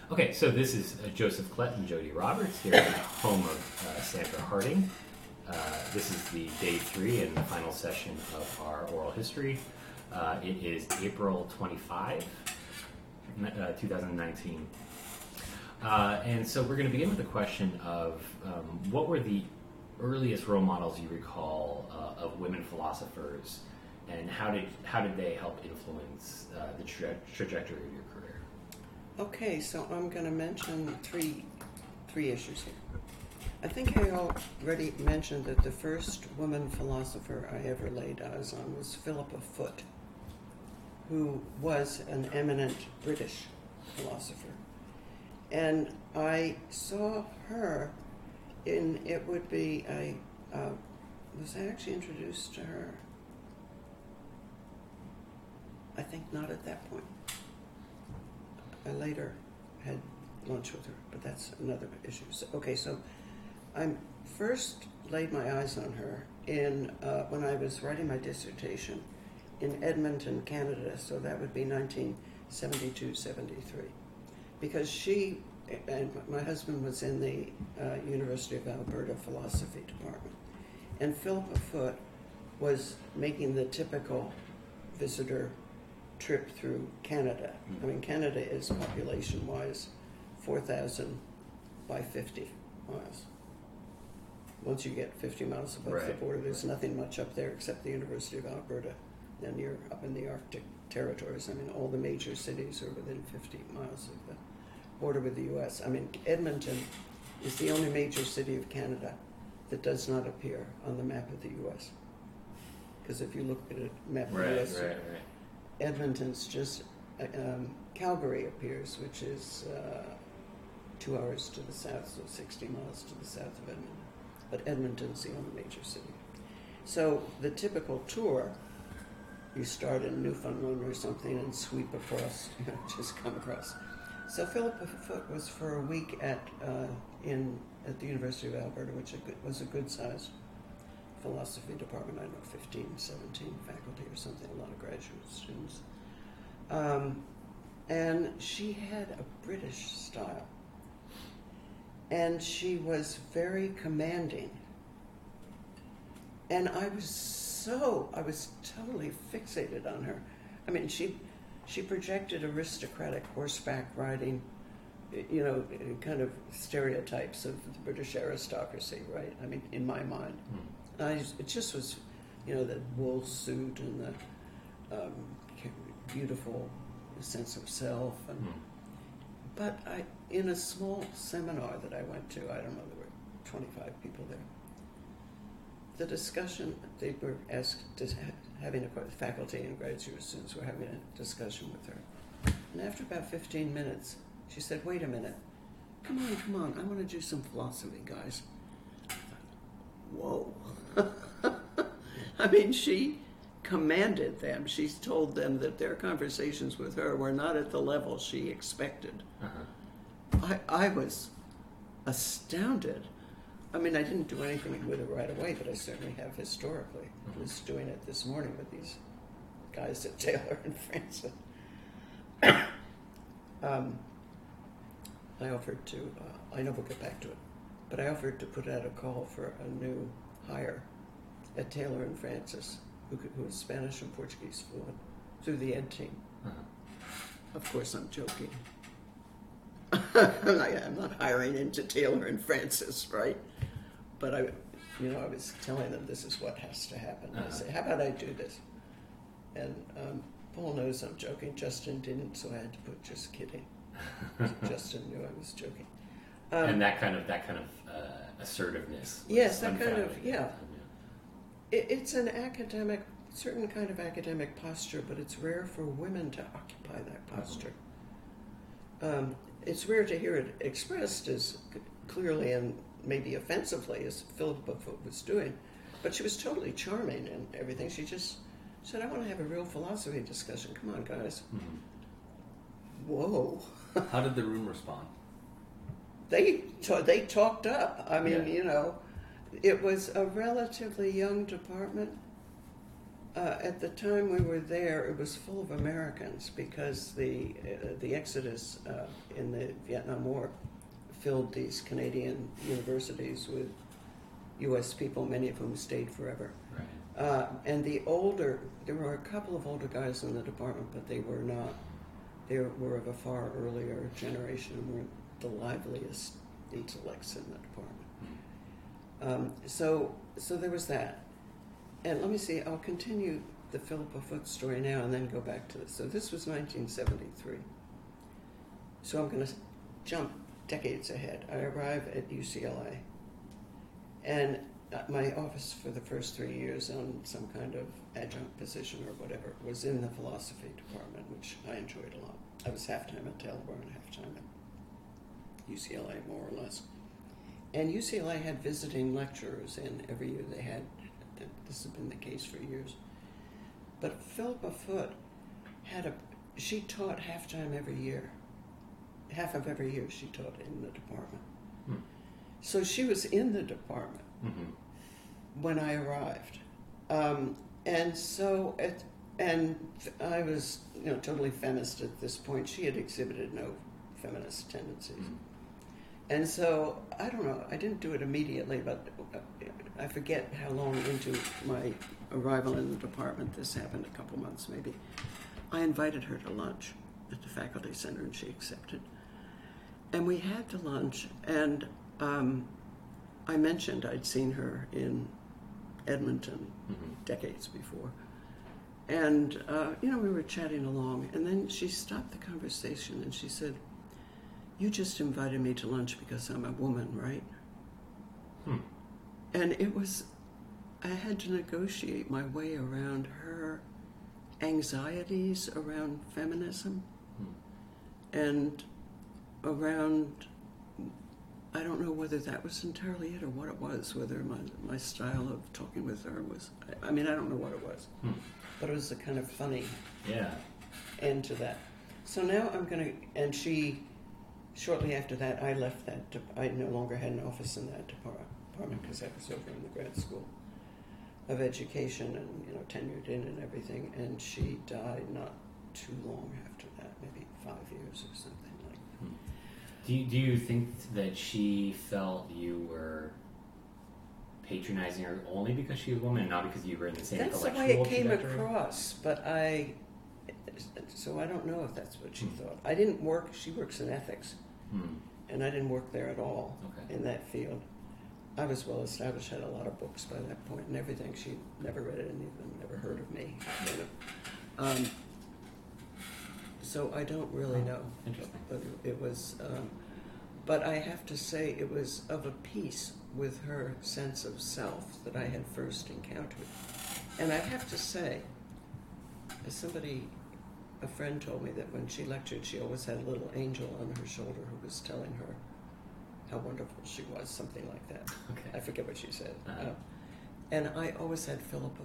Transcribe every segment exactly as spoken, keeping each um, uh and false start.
Okay, so this is uh, Joseph Klett and Jody Roberts here at the home of uh, Sandra Harding. Uh, this is the day three and the final session of our oral history. Uh, it is April twenty-fifth, uh, twenty nineteen. Uh, and so we're going to begin with the question of um, what were the earliest role models you recall uh, of women philosophers, and how did how did they help influence uh, the tra- trajectory of your career? Okay, so I'm going to mention three three issues here. I think I already mentioned that the first woman philosopher I ever laid eyes on was Philippa Foot, who was an eminent British philosopher. And I saw her in, it would be, I uh, was I actually introduced to her? I think not at that point. I later had lunch with her, but that's another issue. So, okay, so I first laid my eyes on her in uh, when I was writing my dissertation in Edmonton, Canada, so that would be nineteen seventy-two seventy-three. Because she, and my husband was in the uh, University of Alberta Philosophy Department, and Philippa Foot was making the typical visitor trip through Canada. I mean, Canada is population-wise four thousand by fifty miles. Once you get fifty miles above right. the border, there's nothing much up there except the University of Alberta. Then you're up in the Arctic territories. I mean, all the major cities are within fifty miles of the border with the U S. I mean, Edmonton is the only major city of Canada that does not appear on the map of the U S. Because if you look at a map of right, the U S, right, right. Edmonton's just, um, Calgary appears, which is uh, two hours to the south, so sixty miles to the south of Edmonton. But Edmonton's the only major city. So the typical tour, you start in Newfoundland or something and sweep across, you know, just come across. So Philippa Foot was for a week at uh, in at the University of Alberta, which was a good-sized philosophy department. I don't know, fifteen, seventeen faculty or something, a lot of graduate students. Um, and she had a British style. And she was very commanding. And I was so, I was totally fixated on her. I mean, she she projected aristocratic horseback riding, you know, kind of stereotypes of the British aristocracy, right? I mean, in my mind. Mm. I just, it just was, you know, the wool suit and the um, beautiful sense of self. And, mm. But I, in a small seminar that I went to, I don't know, there were twenty-five people there. The discussion, they were asked, having a faculty and graduate students were having a discussion with her. And after about fifteen minutes, she said, wait a minute, come on, come on, I want to do some philosophy, guys. I thought, whoa. I mean, she commanded them. She told them that their conversations with her were not at the level she expected. Uh-huh. I, I was astounded. I mean, I didn't do anything with it right away, but I certainly have historically. Mm-hmm. I was doing it this morning with these guys at Taylor and Francis. um, I offered to, uh, I know we'll get back to it, but I offered to put out a call for a new hire at Taylor and Francis, who, could, who was Spanish and Portuguese fluent, through the ed team. Uh-huh. Of course, I'm joking. I'm not hiring into Taylor and Francis, right? But I, you know, I was telling them this is what has to happen. Uh-huh. I said, how about I do this? And um, Paul knows I'm joking. Justin didn't, so I had to put just kidding. Justin knew I was joking. Um, and that kind of that kind of uh, assertiveness. Yes, that kind of yeah. It, it's an academic, certain kind of academic posture, but it's rare for women to occupy that posture. Mm-hmm. Um, it's rare to hear it expressed as clearly and maybe offensively as Philippa Foot was doing, but she was totally charming and everything. She just said, I want to have a real philosophy discussion. Come on, guys. Mm-hmm. Whoa. How did the room respond? They ta- they talked up. I mean, yeah. you know, it was a relatively young department, Uh, at the time we were there, it was full of Americans because the uh, the exodus uh, in the Vietnam War filled these Canadian universities with U S people, many of whom stayed forever. Right. Uh, and the older, there were a couple of older guys in the department, but they were not. They were of a far earlier generation and weren't the liveliest intellects in the department. Um, so, so there was that. And let me see, I'll continue the Philippa Foot story now and then go back to this. So this was nineteen seventy-three. So I'm going to jump decades ahead. I arrive at U C L A. And my office for the first three years on some kind of adjunct position or whatever was in the philosophy department, which I enjoyed a lot. I was half-time at Taylor and half-time at U C L A, more or less. And U C L A had visiting lecturers in every year. They had, this has been the case for years. But Philippa Foot had a, she taught half-time every year. Half of every year she taught in the department. Hmm. So she was in the department mm-hmm. when I arrived. Um, and so, it, and I was, you know, totally feminist at this point. She had exhibited no feminist tendencies. Mm-hmm. And so, I don't know, I didn't do it immediately, but I forget how long into my arrival in the department this happened, a couple months maybe. I invited her to lunch at the faculty center and she accepted. And we had the lunch, and um, I mentioned I'd seen her in Edmonton mm-hmm. decades before. And, uh, you know, we were chatting along, and then she stopped the conversation and she said, "You just invited me to lunch because I'm a woman, right?" Hmm. And it was, I had to negotiate my way around her anxieties around feminism hmm. and around, I don't know whether that was entirely it or what it was, whether my, my style of talking with her was, I, I mean, I don't know what it was, hmm. but it was a kind of funny yeah. end to that. So now I'm going to, and she, shortly after that, I left that, I no longer had an office in that department because I was over in the grad school of education and, you know, tenured in and everything, and she died not too long after that, maybe five years or something like that. Hmm. Do you, do you think that she felt you were patronizing her only because she was a woman and not because you were in the same that's intellectual the way it came trajectory? across, but I, so I don't know if that's what she hmm. thought. I didn't work, she works in ethics, hmm. and I didn't work there at all okay. in that field. I was well established, had a lot of books by that point and everything. She never read any of them, never heard of me. You know. um, so I don't really know. Interesting. But it was, um, but I have to say it was of a piece with her sense of self that I had first encountered. And I have to say, as somebody, a friend told me that when she lectured, she always had a little angel on her shoulder who was telling her how wonderful she was, something like that. Okay. I forget what she said. Uh-huh. Uh, and I always had Philippa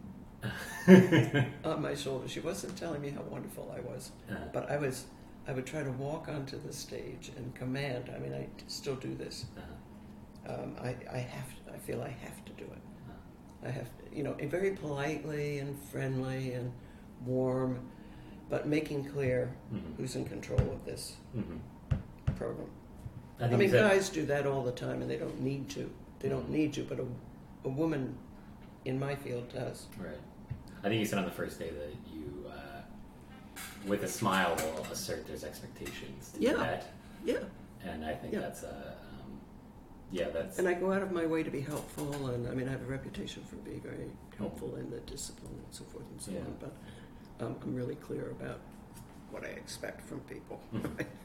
Foot on my shoulder. She wasn't telling me how wonderful I was, uh-huh. but I was. I would try to walk onto the stage and command. I mean, I still do this. Uh-huh. Um, I, I have. To, I feel I have to do it. Uh-huh. I have, to, you know, very politely and friendly and warm, but making clear mm-hmm. who's in control of this mm-hmm. program. I, I mean, that, guys do that all the time, and they don't need to. They don't need to, but a, a woman in my field does. Right. I think you said on the first day that you, uh, with a smile, will assert there's expectations to yeah. do that. Yeah. And I think yeah. that's a, um, yeah, that's... And I go out of my way to be helpful, and I mean, I have a reputation for being very helpful in the discipline and so forth and so yeah. on, but um, I'm really clear about what I expect from people. Mm-hmm.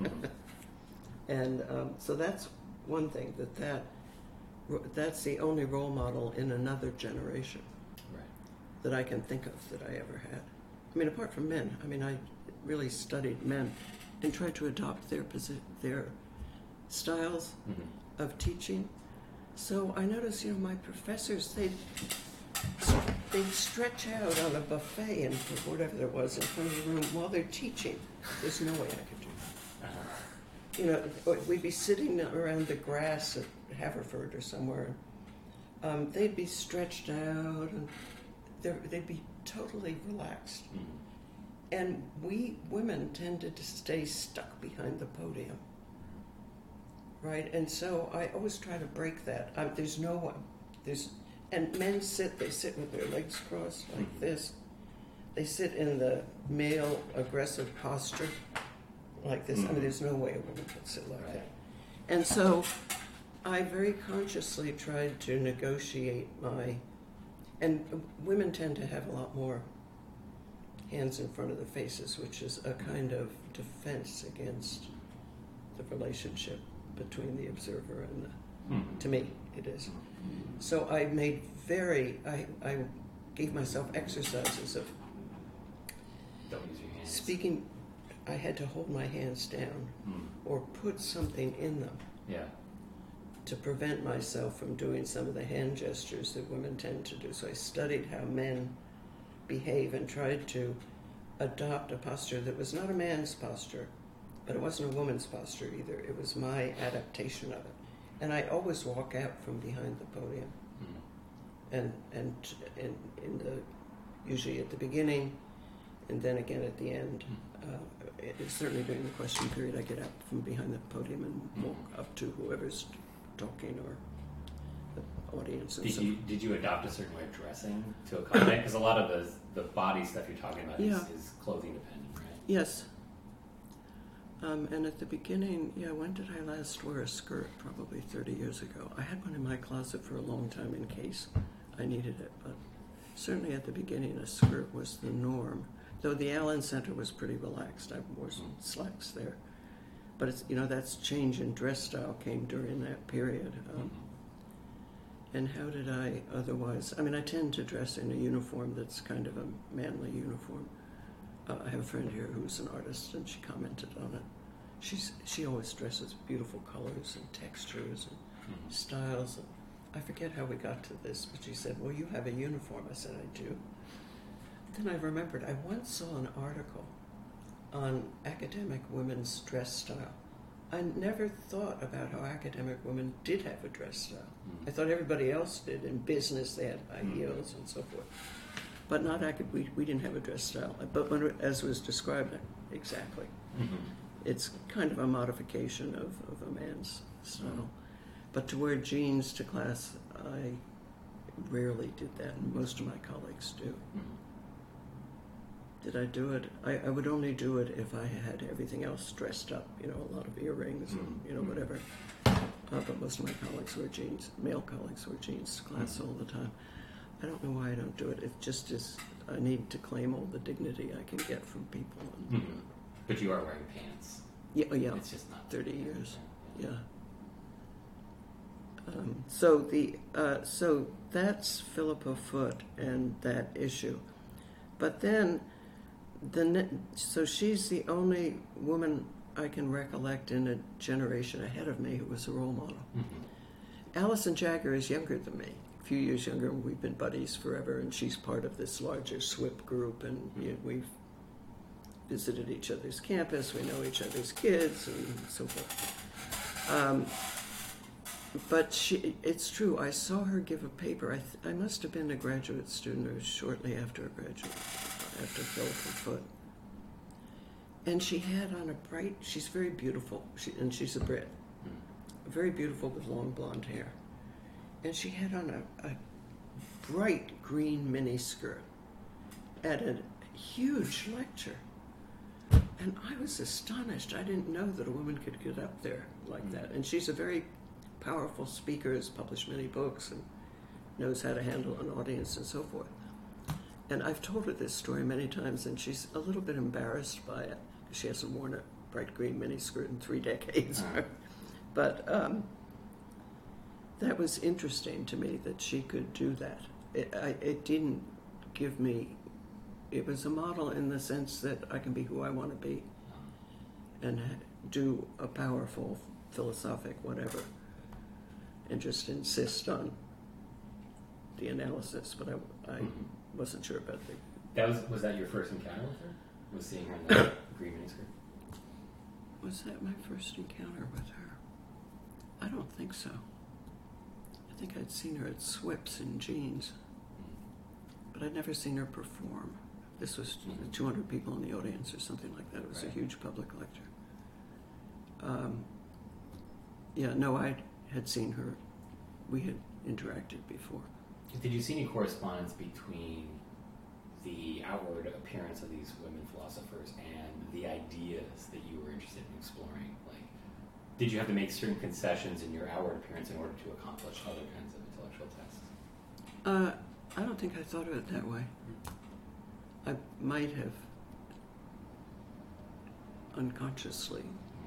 And um, so that's one thing, that, that that's the only role model in another generation right. that I can think of that I ever had. I mean, apart from men. I mean, I really studied men and tried to adopt their posi- their styles mm-hmm. of teaching. So I noticed, you know, my professors, they'd, they'd stretch out on a buffet and whatever there was in front of the room while they're teaching. There's no way I could do that. Uh-huh. You know, we'd be sitting around the grass at Haverford or somewhere. Um, they'd be stretched out, and they'd be totally relaxed. Mm. And we women tended to stay stuck behind the podium, right? And so I always try to break that. Um, there's no one. There's and men sit. They sit with their legs crossed like Mhm. this. They sit in the male aggressive posture like this. I mean, Mhm. there's no way a woman could sit like Right. that. And so I very consciously tried to negotiate my. And women tend to have a lot more hands in front of their faces, which is a kind of defense against the relationship between the observer and the, Mhm. to me, it is. So I made very, I, I gave myself exercises of Don't use your hands. speaking. I had to hold my hands down Mm. or put something in them Yeah. to prevent myself from doing some of the hand gestures that women tend to do. So I studied how men behave and tried to adopt a posture that was not a man's posture, but it wasn't a woman's posture either. It was my adaptation of it. And I always walk out from behind the podium. Mm. And and in, in the usually at the beginning and then again at the end. Uh, it, it's certainly during the question period I get out from behind the podium and walk up to whoever's talking or the audience and Did so you did you adopt a certain way of dressing to accommodate? Because a lot of the the body stuff you're talking about Yeah. is, is clothing dependent, right? Yes. Um, and at the beginning, yeah, when did I last wear a skirt? Probably thirty years ago. I had one in my closet for a long time in case I needed it, but certainly at the beginning, a skirt was the norm. Though the Allen Center was pretty relaxed. I wore some slacks there. But it's, you know, that's change in dress style came during that period. Um, and how did I otherwise? I mean, I tend to dress in a uniform that's kind of a manly uniform. Uh, I have a friend here who's an artist, and she commented on it. She's she always dresses beautiful colors and textures and Mhm. styles. And I forget how we got to this, but she said, "Well, you have a uniform." I said, "I do." Then I remembered I once saw an article on academic women's dress style. I never thought about how academic women did have a dress style. Mhm. I thought everybody else did. In business, they had high Mhm. heels and so forth. But not acad- we, we didn't have a dress style. But when, it- as was described, exactly. Mhm. It's kind of a modification of, of a man's style. But to wear jeans to class, I rarely did that, and most of my colleagues do. Mhm. Did I do it? I, I would only do it if I had everything else dressed up, you know, a lot of earrings and, you know, Mhm. whatever. Uh, but most of my colleagues wear jeans, male colleagues wear jeans to class Mhm. all the time. I don't know why I don't do it. It just is, I need to claim all the dignity I can get from people. And, Mhm. But you are wearing pants. Yeah, oh, yeah, It's just not thirty years. Yeah. Yeah. Um, so the uh, so that's Philippa Foot and that issue, but then the ne- so she's the only woman I can recollect in a generation ahead of me who was a role model. Mhm. Alison Jagger is younger than me, a few years younger, and we've been buddies forever, and she's part of this larger S W I P group, and you know, we've visited each other's campus, we know each other's kids, and so forth. Um, but she, it's true, I saw her give a paper. I, th- I must have been a graduate student or shortly after a graduate, after Philippa Foot. And she had on a bright, she's very beautiful, she, and she's a Brit, Mhm. very beautiful with long blonde hair. And she had on a, a bright green mini skirt at a huge lecture. And I was astonished. I didn't know that a woman could get up there like that. And she's a very powerful speaker, has published many books, and knows how to handle an audience and so forth. And I've told her this story many times, and she's a little bit embarrassed by it. She hasn't worn a bright green miniskirt in three decades. Uh-huh. But um, that was interesting to me that she could do that. It, I, it didn't give me, it was a model in the sense that I can be who I want to be and ha- do a powerful philosophic whatever and just insist on the analysis. But I, I Mhm. wasn't sure about the. That was was that your first encounter with her? Was seeing her in that green miniskirt? Was that my first encounter with her? I don't think so. I think I'd seen her at S W I P's in jeans. but I'd never seen her perform. This was Mhm. two hundred people in the audience or something like that. It was Right. a huge public lecture. Um, yeah, no, I had seen her. We had interacted before. Did you see any correspondence between the outward appearance of these women philosophers and the ideas that you were interested in exploring? Like, did you have to make certain concessions in your outward appearance in order to accomplish other kinds of intellectual tasks? Uh, I don't think I thought of it that way. I might have unconsciously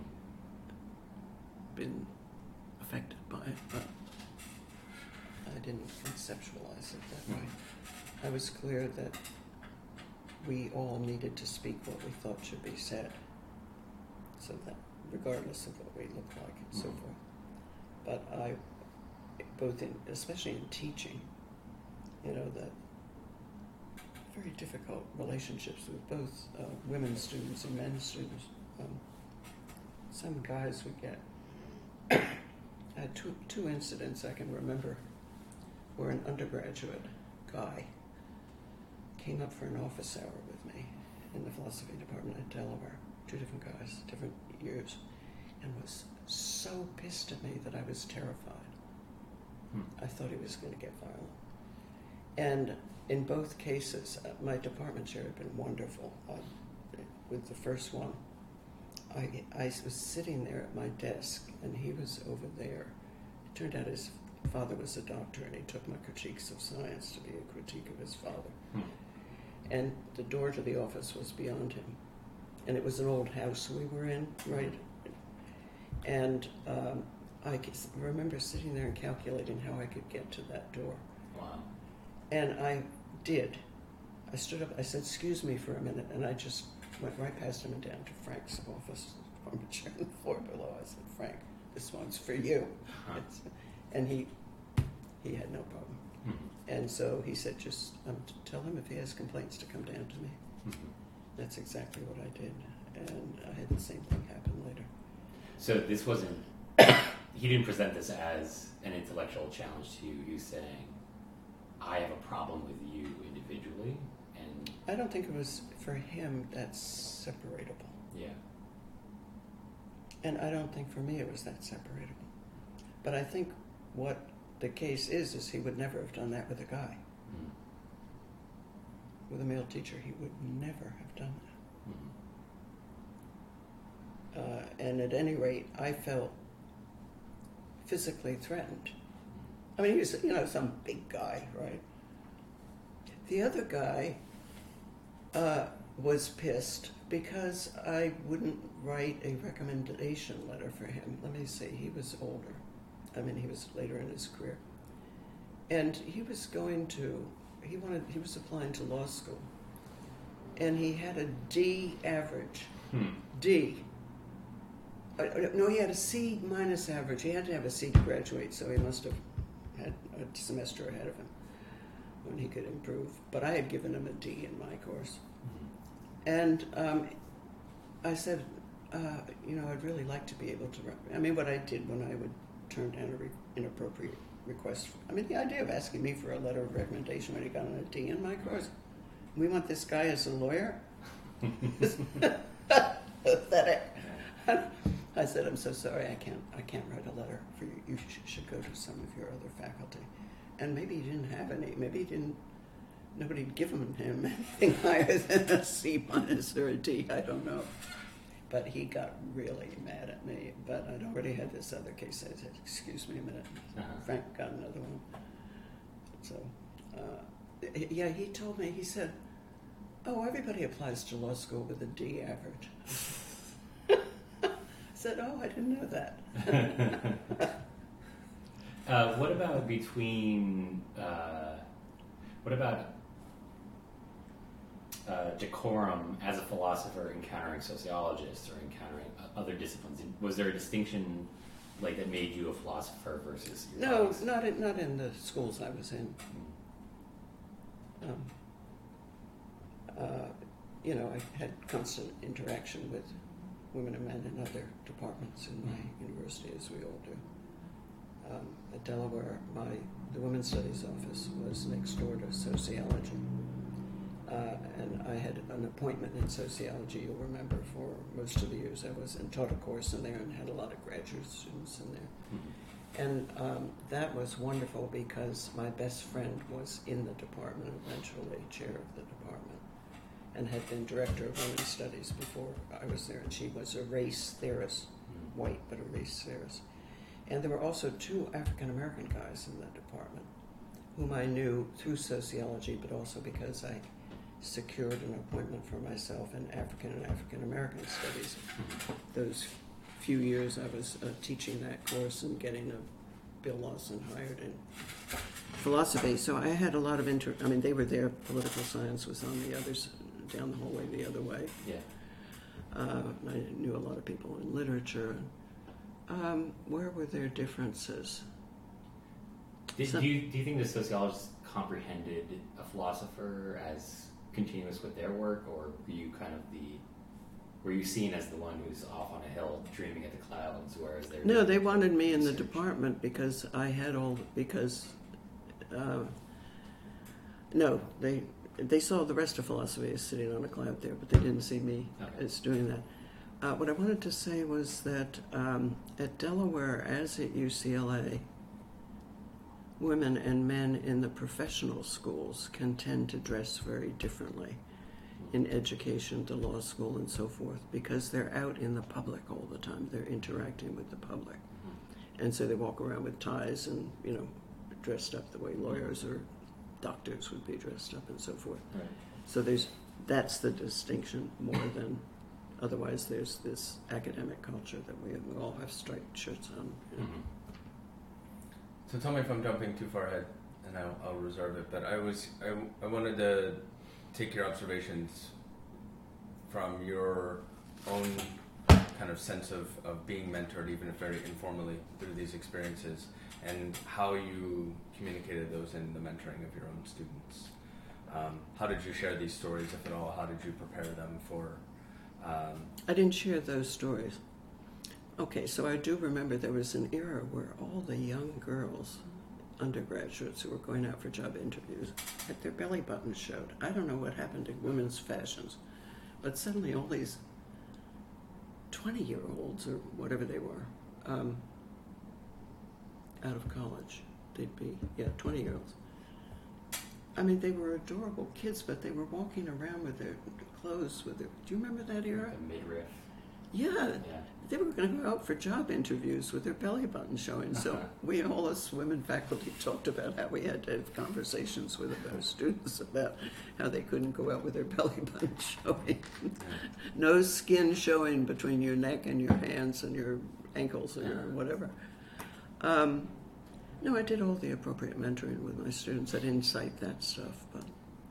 been affected by it, but I didn't conceptualize it that way. I was clear that we all needed to speak what we thought should be said, so that regardless of what we look like and so Mhm. forth. But I, both in, especially in teaching, you know, that very difficult relationships with both uh, women students and men students. Um, some guys would get, I had two, two incidents I can remember where an undergraduate guy came up for an office hour with me in the philosophy department at Delaware, two different guys, different years, and was so pissed at me that I was terrified. Hmm. I thought he was going to get violent. And in both cases, uh, my department chair had been wonderful. Uh, with the first one, I, I was sitting there at my desk, and he was over there. It turned out his father was a doctor, and he took my critiques of science to be a critique of his father. Hmm. And the door to the office was beyond him. And it was an old house we were in, right? And um, I c- remember sitting there and calculating how I could get to that door. Wow. And I did. I stood up, I said, excuse me for a minute, and I just went right past him and down to Frank's office on the chair on the floor below. I said, Frank, this one's for you. Huh. It's- and he he had no problem. Mhm. And so he said, just um, t- tell him if he has complaints to come down to me. Mhm. That's exactly what I did. And I had the same thing happen later. So this wasn't, he didn't present this as an intellectual challenge to you. He was saying, I have a problem with you individually, and I don't think it was, for him, that's separatable. yeah. And I don't think for me it was that separatable. But I think what the case is, is he would never have done that with a guy. Mm. With a male teacher, he would never have done that. Mm. Uh, and at any rate, I felt physically threatened. I mean, he was, you know, some big guy, right? The other guy uh, was pissed because I wouldn't write a recommendation letter for him. Let me see, he was older. I mean, he was later in his career. And he was going to, he wanted, he was applying to law school. And he had a D average. Hmm. D. Uh, no, he had a C minus average. He had to have a C to graduate, so he must have had a semester ahead of him when he could improve. But I had given him a D in my course. Mhm. And um, I said, uh, you know, I'd really like to be able to, rec- I mean, what I did when I would turn down an re- inappropriate request. I mean, the idea of asking me for a letter of recommendation when he got an a D in my course, we want this guy as a lawyer? Pathetic. I said, I'm so sorry, I can't, I can't write a letter for you. You sh- should go to some of your other faculty. And maybe he didn't have any. Maybe he didn't, nobody had given him anything higher than a C minus or a D. I don't know. But he got really mad at me. But I'd already had this other case. I said, excuse me a minute. Uh-huh. Frank got another one. So, uh, yeah, he told me, he said, oh, everybody applies to law school with a D average. I said, oh, I didn't know that. uh, what about between, uh, what about uh, decorum as a philosopher encountering sociologists or encountering other disciplines? Was there a distinction like that made you a philosopher versus your No, colleagues? not in, not in the schools I was in. Um, uh, you know, I had constant interaction with women and men in other departments in my university, as we all do. um, at Delaware, my the Women's Studies office was next door to sociology. Uh, and I had an appointment in sociology, you'll remember, for most of the years I was and taught a course in there and had a lot of graduate students in there. Mm-hmm. And um, that was wonderful because my best friend was in the department, eventually chair of the department, and had been director of women's studies before I was there. And she was a race theorist, mm-hmm. white, but a race theorist. And there were also two African-American guys in the department whom I knew through sociology, but also because I secured an appointment for myself in African and African American studies. Those few years I was uh, teaching that course and getting a Bill Lawson hired in philosophy. So I had a lot of inter. I mean, they were there. Political science was on the others down the hallway the other way. Yeah. Uh, I knew a lot of people in literature. Um, where were there differences? Did, So- do you do you think the sociologists comprehended a philosopher as continuous with their work, or were you kind of the were you seen as the one who's off on a hill dreaming at the clouds, whereas they're No, they wanted me in the research? department because I had all because uh, no, they they saw the rest of philosophy as sitting on a cloud there, but they didn't see me Okay. as doing that. Uh, what I wanted to say was that um, at Delaware, as at U C L A, women and men in the professional schools can tend to dress very differently in education, the law school, and so forth, because they're out in the public all the time. They're interacting with the public. And so they walk around with ties and, you know, dressed up the way lawyers or doctors would be dressed up and so forth. Right. So there's that's the distinction more than otherwise there's this academic culture that we, we all have striped shirts on. You know. Mm-hmm. So tell me if I'm jumping too far ahead, and I'll, I'll reserve it. But I was I, I wanted to take your observations from your own kind of sense of, of being mentored, even if very informally, through these experiences, and how you communicated those in the mentoring of your own students. Um, how did you share these stories, if at all? How did you prepare them for? Um, I didn't share those stories. Okay, so I do remember there was an era where all the young girls, undergraduates who were going out for job interviews, had their belly buttons showed. I don't know what happened to women's fashions, but suddenly all these twenty-year-olds or whatever they were, um, out of college, they'd be, yeah, twenty-year-olds. I mean, they were adorable kids, but they were walking around with their clothes with their, do you remember that era? The midriff. Yeah, Yeah. they were going to go out for job interviews with their belly button showing. So Uh-huh. we, all us women faculty, talked about how we had to have conversations with our students about how they couldn't go out with their belly button showing. No skin showing between your neck and your hands and your ankles or Uh-huh. whatever. Um, no, I did all the appropriate mentoring with my students. I didn't cite that stuff, but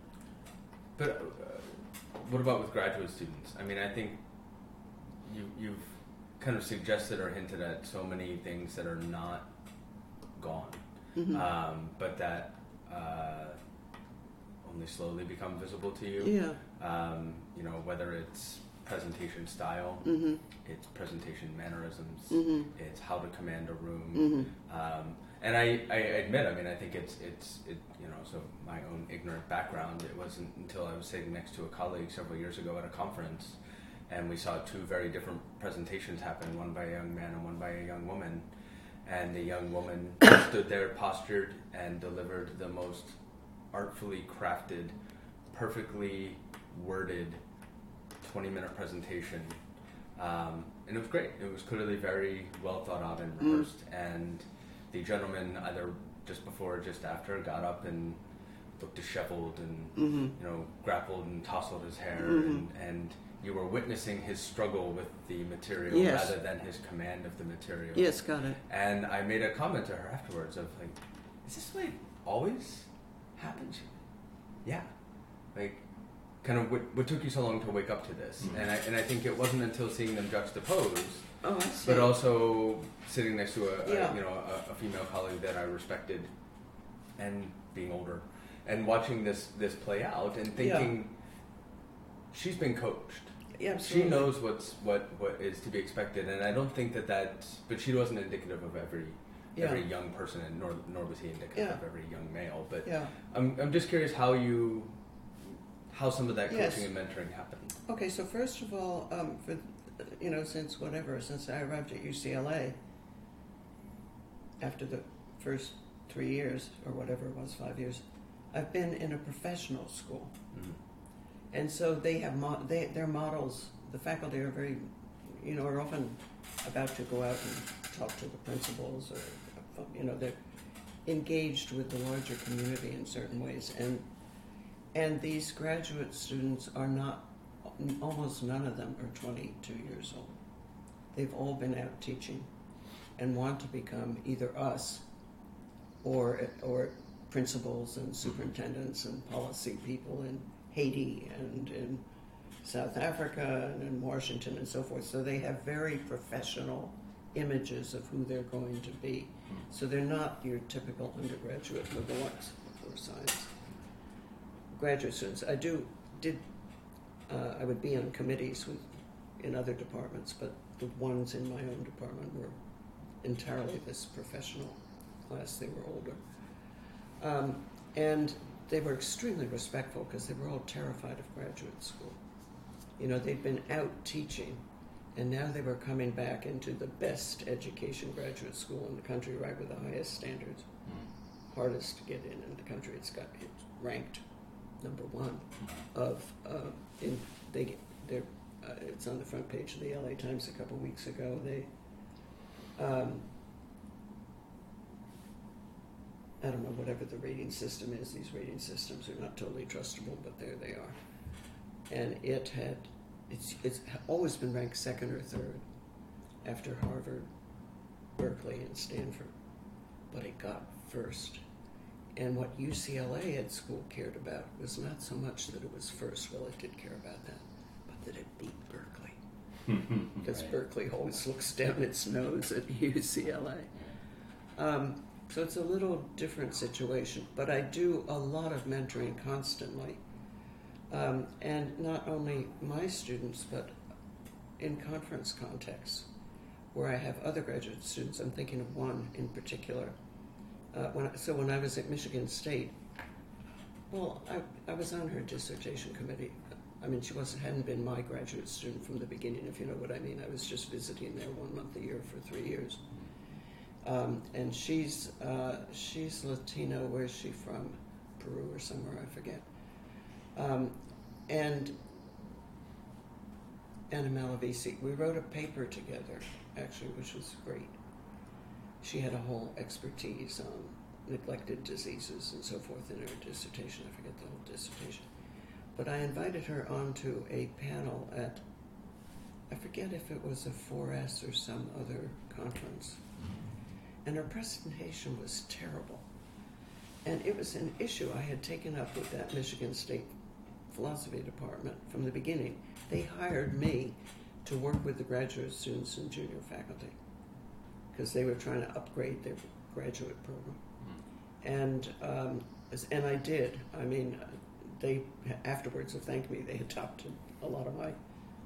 But uh, what about with graduate students? I mean, I think you, you've kind of suggested or hinted at so many things that are not gone, mhm. um, but that uh, only slowly become visible to you. yeah. Um, you know, whether it's presentation style, Mm-hmm. it's presentation mannerisms, Mm-hmm. it's how to command a room. Mm-hmm. Um, and I, I admit, I mean, I think it's, it's, it, you know, so my own ignorant background, it wasn't until I was sitting next to a colleague several years ago at a conference, and we saw two very different presentations happen, one by a young man and one by a young woman. And the young woman stood there, postured, and delivered the most artfully crafted, perfectly worded twenty-minute presentation. Um, and it was great. It was clearly very well thought out and rehearsed. Mm. And the gentleman, either just before or just after, got up and looked disheveled and Mm-hmm. you know grappled and tousled his hair, Mm-hmm. and, and you were witnessing his struggle with the material Yes. rather than his command of the material. Yes, got it. And I made a comment to her afterwards of like, is this the way it always happens? Yeah. Like, kind of what, what took you so long to wake up to this? Mm-hmm. And I and I think it wasn't until seeing them juxtaposed, Oh, I see. but also sitting next to a, Yeah. a you know a, a female colleague that I respected, and being older, and watching this this play out and thinking, she's been coached. Yeah, She absolutely. knows what's what what is to be expected, and I don't think that that. But she wasn't indicative of every Yeah. every young person, and nor, nor was he indicative Yeah. of every young male. But Yeah. I'm, I'm just curious how you, how some of that coaching Yes. and mentoring happened. Okay, so first of all, um, for you know, since whatever, since I arrived at U C L A, after the first three years or whatever it was, five years, I've been in a professional school, Mm-hmm. and so they have mo- they their models. The faculty are very, you know, are often about to go out and talk to the principals, or you know, they're engaged with the larger community in certain ways, and and these graduate students are not. Almost none of them are twenty-two years old. They've all been out teaching and want to become either us or or principals and superintendents and policy people in Haiti and in South Africa and in Washington and so forth. So they have very professional images of who they're going to be. So they're not your typical undergraduate liberal arts or science graduate students. I do did. Uh, I would be on committees with, in other departments, but the ones in my own department were entirely this professional class. They were older. Um, and they were extremely respectful because they were all terrified of graduate school. You know, they'd been out teaching, and now they were coming back into the best education graduate school in the country, right, with the highest standards. Mm. Hardest to get in in the country. It's got it's ranked number one of uh, in they they're uh, it's on the front page of the L A Times a couple weeks ago. They um, I don't know whatever the rating system is. These rating systems are not totally trustable, but there they are. And it had it's it's always been ranked second or third after Harvard, Berkeley, and Stanford, but it got first. And what U C L A Ed School cared about was not so much that it was first, well, it did care about that, but that it beat Berkeley. Because right. Berkeley always looks down its nose at U C L A. Um, so it's a little different situation, but I do a lot of mentoring constantly. Um, and not only my students, but in conference contexts, where I have other graduate students. I'm thinking of one in particular. Uh, when I, so when I was at Michigan State, well, I, I was on her dissertation committee. I mean, she wasn't hadn't been my graduate student from the beginning, if you know what I mean. I was just visiting there one month a year for three years. Um, and she's uh, she's Latino. Where's she from? Peru or somewhere, I forget. Um, and Anna Malavisi, we wrote a paper together, actually, which was great. She had a whole expertise on neglected diseases and so forth in her dissertation. I forget the whole dissertation. But I invited her onto a panel at, I forget if it was a four S or some other conference. And her presentation was terrible. And it was an issue I had taken up with that Michigan State philosophy department from the beginning. They hired me to work with the graduate students and junior faculty, because they were trying to upgrade their graduate program. Mm. And um, and I did. I mean, they afterwards have thanked me. They had adopted a lot of my,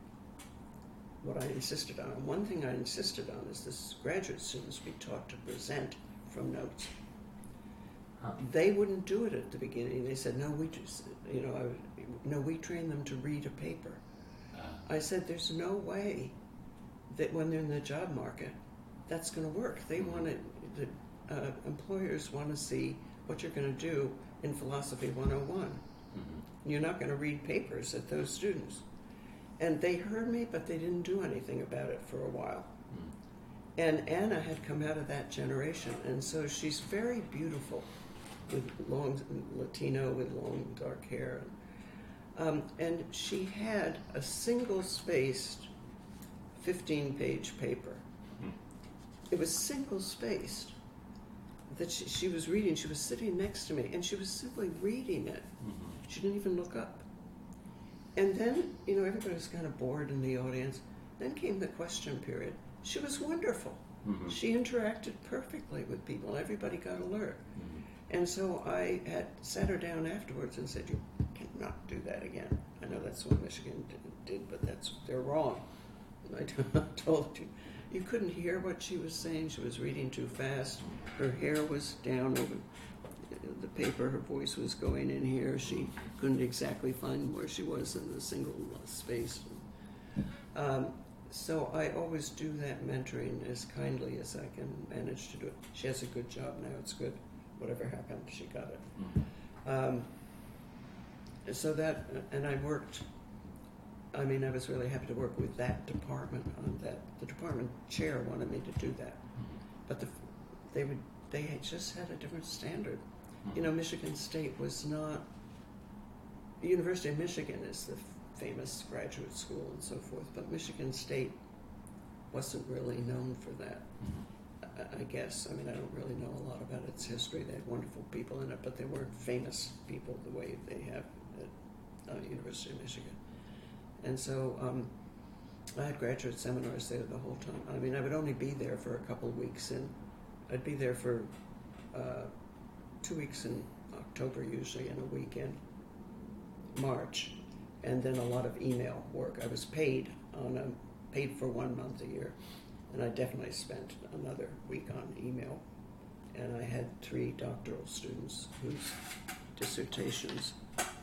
what I insisted on. And one thing I insisted on is this graduate students be taught to present from notes. Huh. They wouldn't do it at the beginning. They said, no, we just, you know, I, no, we train them to read a paper. Uh. I said, there's no way that when they're in the job market, that's going to work. They want to, the uh, employers want to see what you're going to do in Philosophy one oh one. Mm-hmm. You're not going to read papers at those students. And they heard me, but they didn't do anything about it for a while. Mm. And Anna had come out of that generation, and so she's very beautiful, with long, Latino with long dark hair. Um, and she had a single-spaced fifteen-page paper. It was single-spaced that she, she was reading. She was sitting next to me, and she was simply reading it. Mm-hmm. She didn't even look up. And then, you know, everybody was kind of bored in the audience. Then came the question period. She was wonderful. Mm-hmm. She interacted perfectly with people. Everybody got alert. Mm-hmm. And so I had sat her down afterwards and said, you cannot do that again. I know that's what Michigan did, did but that's they're wrong. And I told you, you couldn't hear what she was saying. She was reading too fast. Her hair was down over the paper. Her voice was going in here. She couldn't exactly find where she was in the single space. Um, so I always do that mentoring as kindly as I can manage to do it. She has a good job now. It's good. Whatever happened, she got it. Mm-hmm. Um, so that, and I worked, I mean, I was really happy to work with that department on that. The department chair wanted me to do that. But the, they would, they had just had a different standard. Mm-hmm. You know, Michigan State was not, the University of Michigan is the famous graduate school and so forth, but Michigan State wasn't really known for that. Mm-hmm. I, I guess. I mean, I don't really know a lot about its history. They had wonderful people in it, but they weren't famous people the way they have at uh, University of Michigan. And so um, I had graduate seminars there the whole time. I mean, I would only be there for a couple of weeks, and I'd be there for uh, two weeks in October usually, and a week in March, and then a lot of email work. I was paid on a paid for one month a year, and I definitely spent another week on email. And I had three doctoral students whose dissertations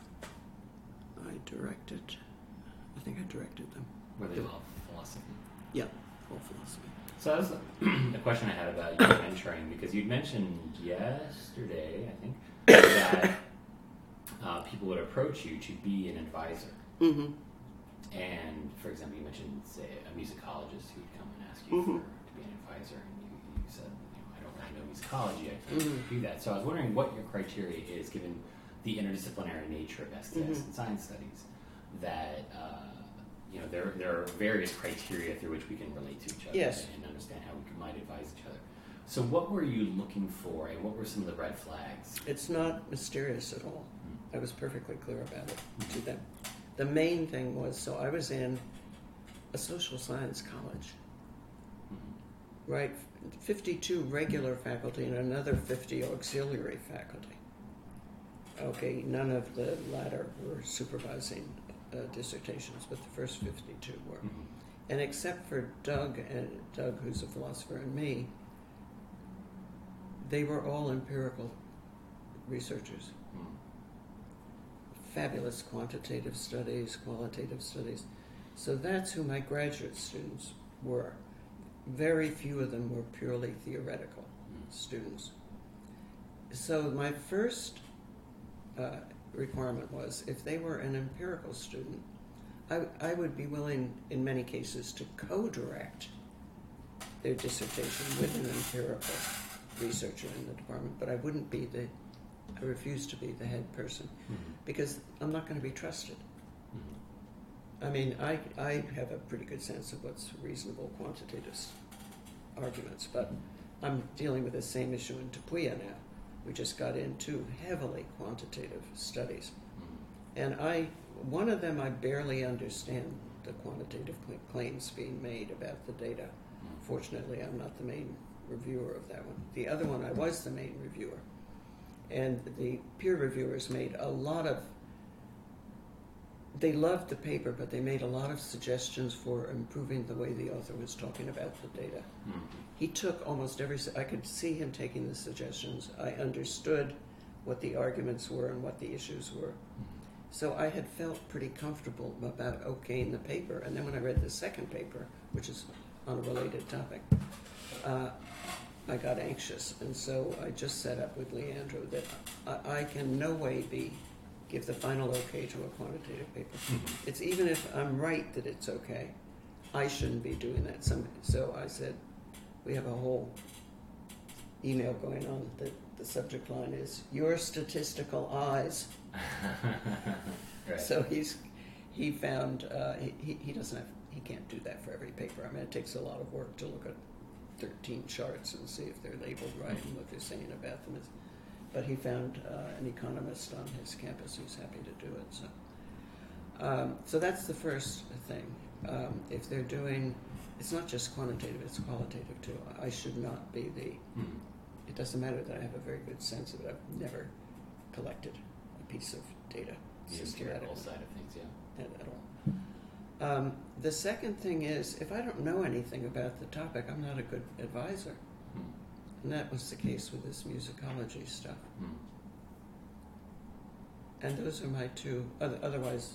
I directed. I think I directed them. Were they all philosophy? Yeah, all philosophy. So that was a question I had about your mentoring, because you'd mentioned yesterday, I think, that uh, people would approach you to be an advisor. Mm-hmm. And, for example, you mentioned, say, a musicologist who would come and ask you Mm-hmm. for, to be an advisor, and you, you said, you know, I don't really know musicology, I can't Mm-hmm. do that. So I was wondering what your criteria is, given the interdisciplinary nature of S T S Mm-hmm. and science studies, that, uh, you know, there, there are various criteria through which we can relate to each other Yes. and understand how we can, might advise each other. So what were you looking for, and what were some of the red flags? It's not mysterious at all. I was perfectly clear about it to them. The main thing was, so I was in a social science college, Mm-hmm. right? fifty-two regular faculty and another fifty auxiliary faculty. Okay, none of the latter were supervising uh, dissertations, but the first fifty-two were. Mm-hmm. And except for Doug, and Doug, who's a philosopher, and me, they were all empirical researchers. Mm-hmm. Fabulous quantitative studies, qualitative studies. So that's who my graduate students were. Very few of them were purely theoretical Mm-hmm. students. So my first uh, requirement was, if they were an empirical student, I, I would be willing, in many cases, to co-direct their dissertation with an empirical researcher in the department, but I wouldn't be the, I refuse to be the head person, Mm-hmm. because I'm not going to be trusted. Mm-hmm. I mean, I, I have a pretty good sense of what's reasonable quantitative arguments, but I'm dealing with the same issue in Tapuya now. We just got into heavily quantitative studies. Mm-hmm. And I, one of them I barely understand the quantitative cl- claims being made about the data. Mm-hmm. Fortunately, I'm not the main reviewer of that one. The other one, I was the main reviewer. And the peer reviewers made a lot of, they loved the paper, but they made a lot of suggestions for improving the way the author was talking about the data. Mm-hmm. He took almost every, I could see him taking the suggestions. I understood what the arguments were and what the issues were. So I had felt pretty comfortable about okaying the paper. And then when I read the second paper, which is on a related topic, uh, I got anxious. And so I just set up with Leandro that I, I can no way be give the final okay to a quantitative paper. Mm-hmm. It's even if I'm right that it's okay, I shouldn't be doing that. Some, so I said, we have a whole email going on that the subject line is your statistical eyes. Right. So he's he found uh, he he doesn't have he can't do that for every paper. I mean, it takes a lot of work to look at thirteen charts and see if they're labeled right and what they're saying about them. But he found uh, an economist on his campus who's happy to do it. So um, so that's the first thing. Um, if they're doing, it's not just quantitative; it's qualitative too. I should not be the. Mm-hmm. It doesn't matter that I have a very good sense of it. I've never collected a piece of data The systematically empirical side of things, yeah. at, at all. Um, the second thing is, if I don't know anything about the topic, I'm not a good advisor. Hmm. And that was the case with this musicology stuff. Hmm. And those are my two. Other, otherwise,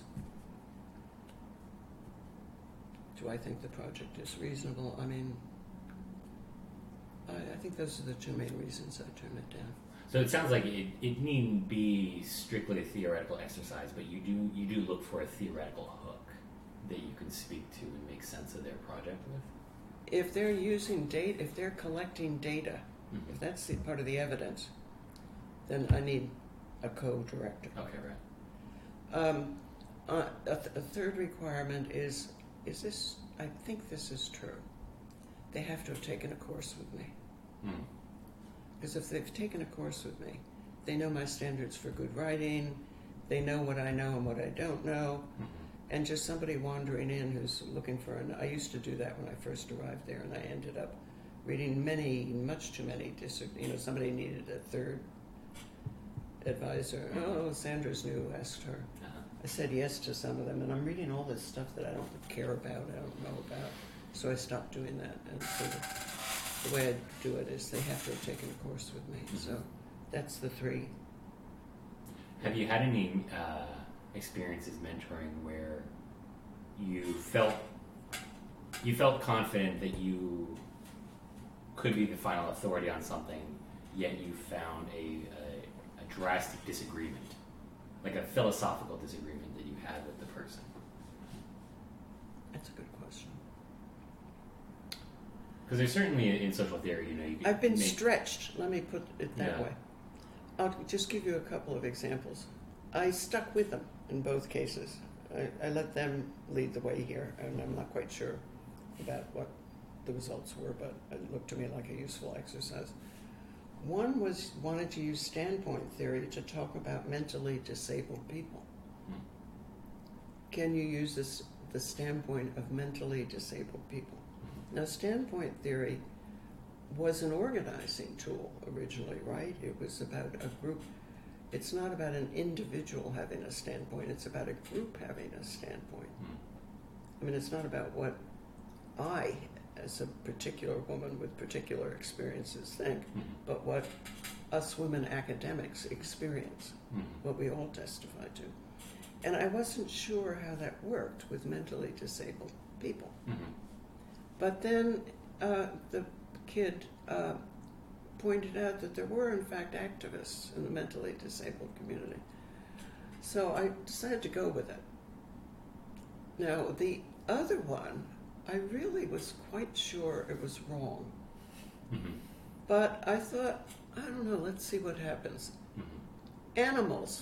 do I think the project is reasonable? I mean, I, I think those are the two main reasons I turned it down. So it sounds like it, it needn't be strictly a theoretical exercise, but you do you do look for a theoretical hook that you can speak to and make sense of their project with. If they're using data, if they're collecting data, Mm-hmm. if that's the part of the evidence, then I need a co-director. Okay, right. Um, uh, a, th- a third requirement is, is this, I think this is true, they have to have taken a course with me. Hmm. Because if they've taken a course with me, they know my standards for good writing, they know what I know and what I don't know, Mm-hmm. and just somebody wandering in who's looking for an, I used to do that when I first arrived there, and I ended up reading many, much too many, dis- you know, somebody needed a third advisor. Oh, Sandra's new, asked her. Uh-huh. I said yes to some of them, and I'm reading all this stuff that I don't care about, I don't know about. So I stopped doing that. And so the, the way I do it is they have to have taken a course with me. So that's the three. Have you had any uh, experiences mentoring where you felt you felt confident that you could be the final authority on something, yet you found a, a, a drastic disagreement, like a philosophical disagreement that you had with the person? That's a good question. Because there's certainly in social theory, you know, you can I've been make, stretched, let me put it that Yeah. way. I'll just give you a couple of examples. I stuck with them in both cases. I, I let them lead the way here, and I'm not quite sure about what the results were, but it looked to me like a useful exercise. One was wanted to use standpoint theory to talk about mentally disabled people. Hmm. Can you use this, the standpoint of mentally disabled people? Now, standpoint theory was an organizing tool originally, right? It was about a group. It's not about an individual having a standpoint. It's about a group having a standpoint. Hmm. I mean, it's not about what I, as a particular woman with particular experiences, think, Mhm. but what us women academics experience, Mhm. what we all testify to. And I wasn't sure how that worked with mentally disabled people. Mhm. But then uh, the kid uh, pointed out that there were, in fact, activists in the mentally disabled community. So I decided to go with it. Now, the other one, I really was quite sure it was wrong. Mhm. But I thought, I don't know, let's see what happens. Mhm. Animals.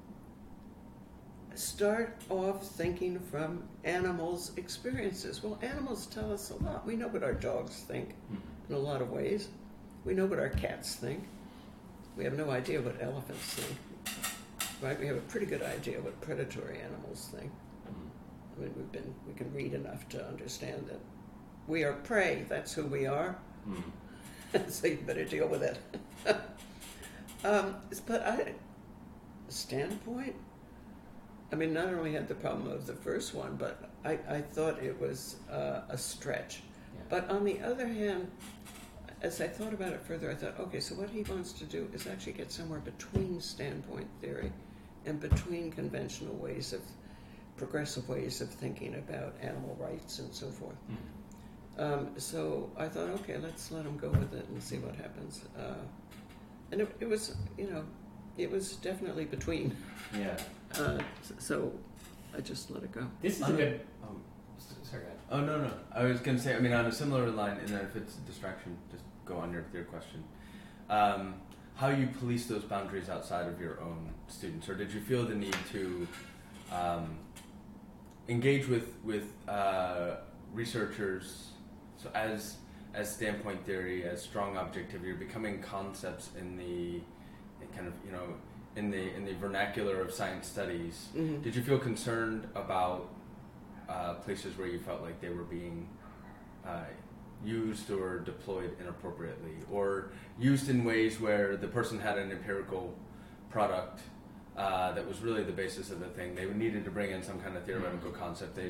Start off thinking from animals' experiences. Well, animals tell us a lot. We know what our dogs think Mhm. in a lot of ways. We know what our cats think. We have no idea what elephants think. Right? We have a pretty good idea what predatory animals think. Mhm. I mean, we've been, we can read enough to understand that we are prey. That's who we are. Mhm. So you better deal with it. um, but I, standpoint, I mean, not only had the problem of the first one, but I, I thought it was uh, a stretch. Yeah. But on the other hand, as I thought about it further, I thought, okay, so what he wants to do is actually get somewhere between standpoint theory and between conventional ways of, progressive ways of thinking about animal rights and so forth. Mhm. Um, so I thought, okay, let's let him go with it and see what happens. Uh, and it, it was, you know, it was definitely between. Yeah. Uh, so I just let it go. This is a Um, good. um, s- Sorry, go ahead. Oh no no! I was going to say. I mean, on a similar line, and then if it's a distraction, just go on your your question. Um, how you police those boundaries outside of your own students, or did you feel the need to um, engage with with uh, researchers? So as as standpoint theory, as strong objectivity, are becoming concepts in the in kind of you know in the in the vernacular of science studies. Mhm. Did you feel concerned about uh, places where you felt like they were being uh, used or deployed inappropriately, or used in ways where the person had an empirical product uh, that was really the basis of the thing? They needed to bring in some kind of theoretical concept. They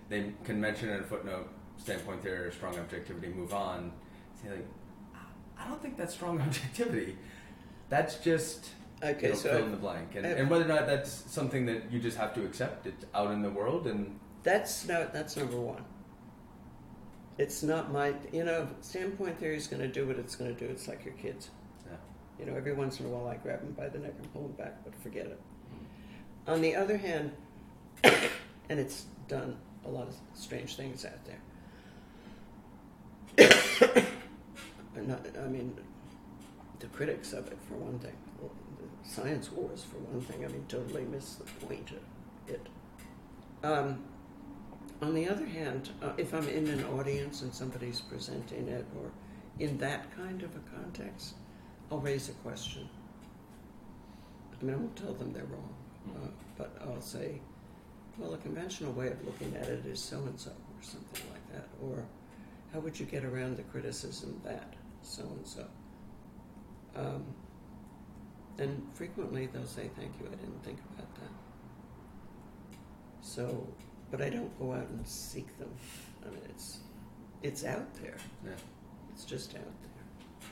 they can mention in a footnote standpoint theory or strong objectivity, move on. Say like, I don't think that's strong objectivity. That's just Okay, you know, so fill I- in the blank, and, I- and whether or not that's something that you just have to accept. It's out in the world, and That's no, that's number one. It's not my, you know, standpoint theory is going to do what it's going to do. It's like your kids. yeah. You know, every once in a while I grab them by the neck and pull them back, but forget it. On the other hand, and it's done a lot of strange things out there. Not, I mean, the critics of it, for one thing. The science wars, for one thing. I mean, totally miss the point of it. Um, on the other hand, uh, if I'm in an audience and somebody's presenting it, or in that kind of a context, I'll raise a question. I mean, I won't tell them they're wrong, uh, but I'll say, well, a conventional way of looking at it is so-and-so, or something like that. Or, how would you get around the criticism that so-and-so? Um, and frequently they'll say, thank you, I didn't think about that. So, but I don't go out and seek them. I mean, it's it's out there. Yeah. It's just out there.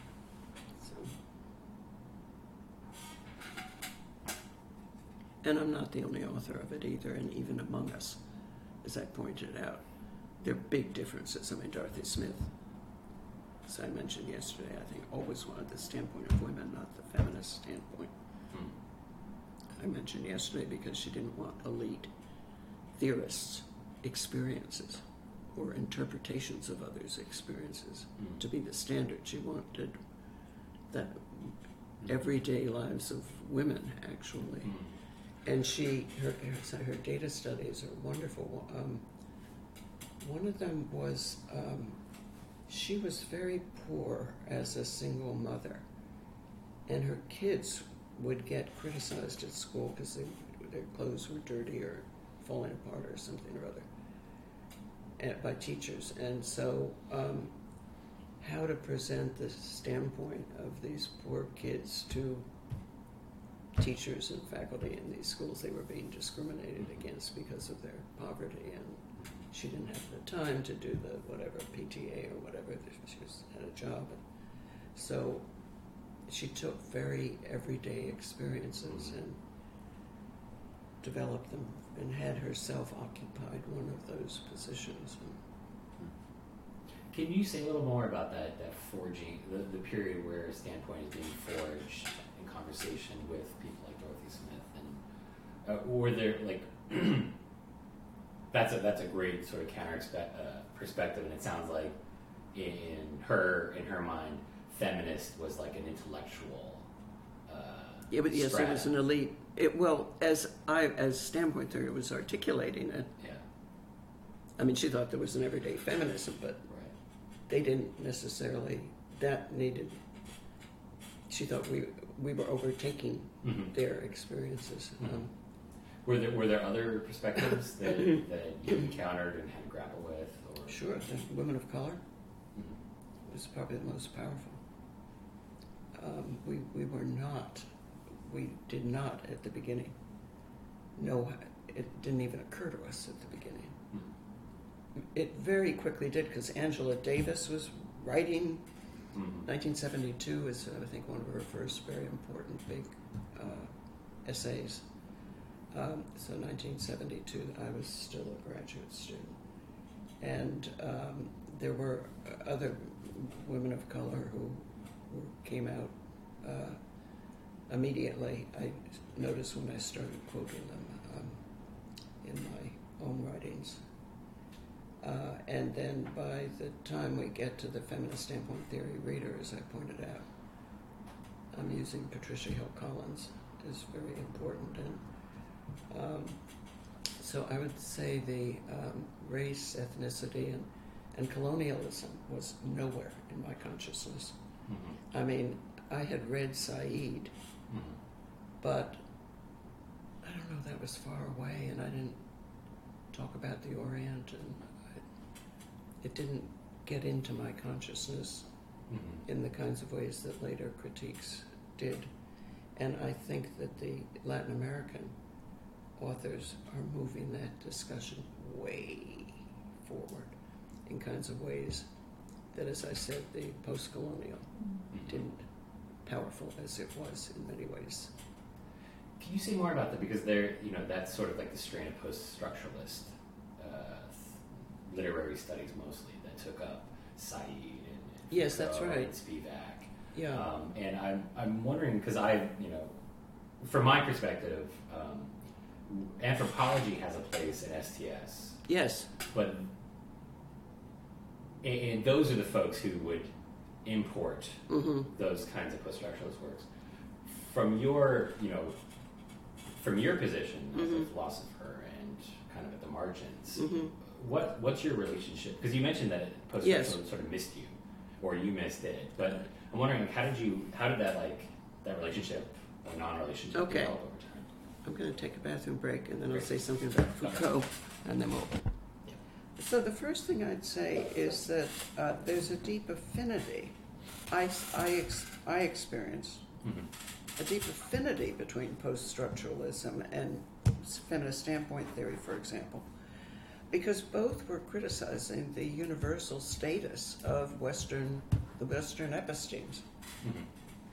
So. And I'm not the only author of it either, and even among us, as I pointed out, there are big differences. I mean, Dorothy Smith, as I mentioned yesterday, I think always wanted the standpoint of women, not the feminist standpoint. Hmm. I mentioned yesterday because she didn't want elite theorists' experiences or interpretations of others' experiences Mm. to be the standard. She wanted that everyday lives of women, actually. Hmm. And she, her, her, her data studies are wonderful. Um, one of them was, um, she was very poor as a single mother, and her kids would get criticized at school because their clothes were dirty or falling apart or something or other, and, by teachers. And so um, how to present the standpoint of these poor kids to teachers and faculty in these schools. They were being discriminated against because of their poverty, and she didn't have the time to do the whatever P T A or whatever. She was had a job. So she took very everyday experiences and developed them and had herself occupied one of those positions. Can you say a little more about that, that forging, the, the period where a standpoint is being forged in conversation with people like Dorothy Smith? And uh, were there, like, that's a that's a great sort of counter uh, perspective, and it sounds like in her in her mind, feminist was like an intellectual. Uh, Yeah, but yes, it strata. was an elite. It, well, as I as standpoint theory was articulating it, Yeah, I mean, she thought there was an everyday feminism, but right. they didn't necessarily. That needed. She thought we we were overtaking Mm-hmm. their experiences. Mhm. Um, Were there were there other perspectives that that you encountered and had to grapple with? Or? sure, the women of color Mhm. was probably the most powerful. Um, we we were not. We did not at the beginning know. It didn't even occur to us at the beginning. Mhm. It very quickly did, because Angela Davis was writing. Mhm. nineteen seventy-two is, I think, one of her first very important big uh, essays. Um, so nineteen seventy-two, I was still a graduate student. And um, there were other women of color who, who came out uh, immediately. I noticed when I started quoting them um, in my own writings. Uh, and then by the time we get to the feminist standpoint theory reader, as I pointed out, I'm using Patricia Hill Collins is very important. And um, so I would say the um, race, ethnicity, and, and colonialism was nowhere in my consciousness. Mhm. I mean, I had read Said, Mhm. but I don't know, that was far away, and I didn't talk about the Orient, and I, it didn't get into my consciousness Mhm. in the kinds of ways that later critiques did. And I think that the Latin American authors are moving that discussion way forward in kinds of ways that, as I said, the post-colonial didn't, powerful as it was in many ways. Can you say more about that? Because there, you know, that's sort of like the strain of post-structuralist uh, literary studies mostly that took up Said and, and Yes, that's Foucault right. and Spivak. Yeah. Um, and I'm I'm wondering because I, you know, from my perspective, um, anthropology has a place at S T S, Yes. but and, and those are the folks who would import Mm-hmm. those kinds of post-structuralist works. From your, you know, from your position as Mhm. a philosopher and kind of at the margins, Mm-hmm. what what's your relationship? Because you mentioned that post-structuralism Yes. sort of missed you, or you missed it. But I'm wondering, like, how did you, how did that like that relationship or non-relationship Okay. develop over time? I'm going to take a bathroom break, and then I'll Great. say something about Foucault, and then we'll... Yeah. So the first thing I'd say is that uh, there's a deep affinity. I, I, ex, I experience Mm-hmm. a deep affinity between post-structuralism and feminist standpoint theory, for example, because both were criticizing the universal status of Western, the Western epistemes. Mm-hmm.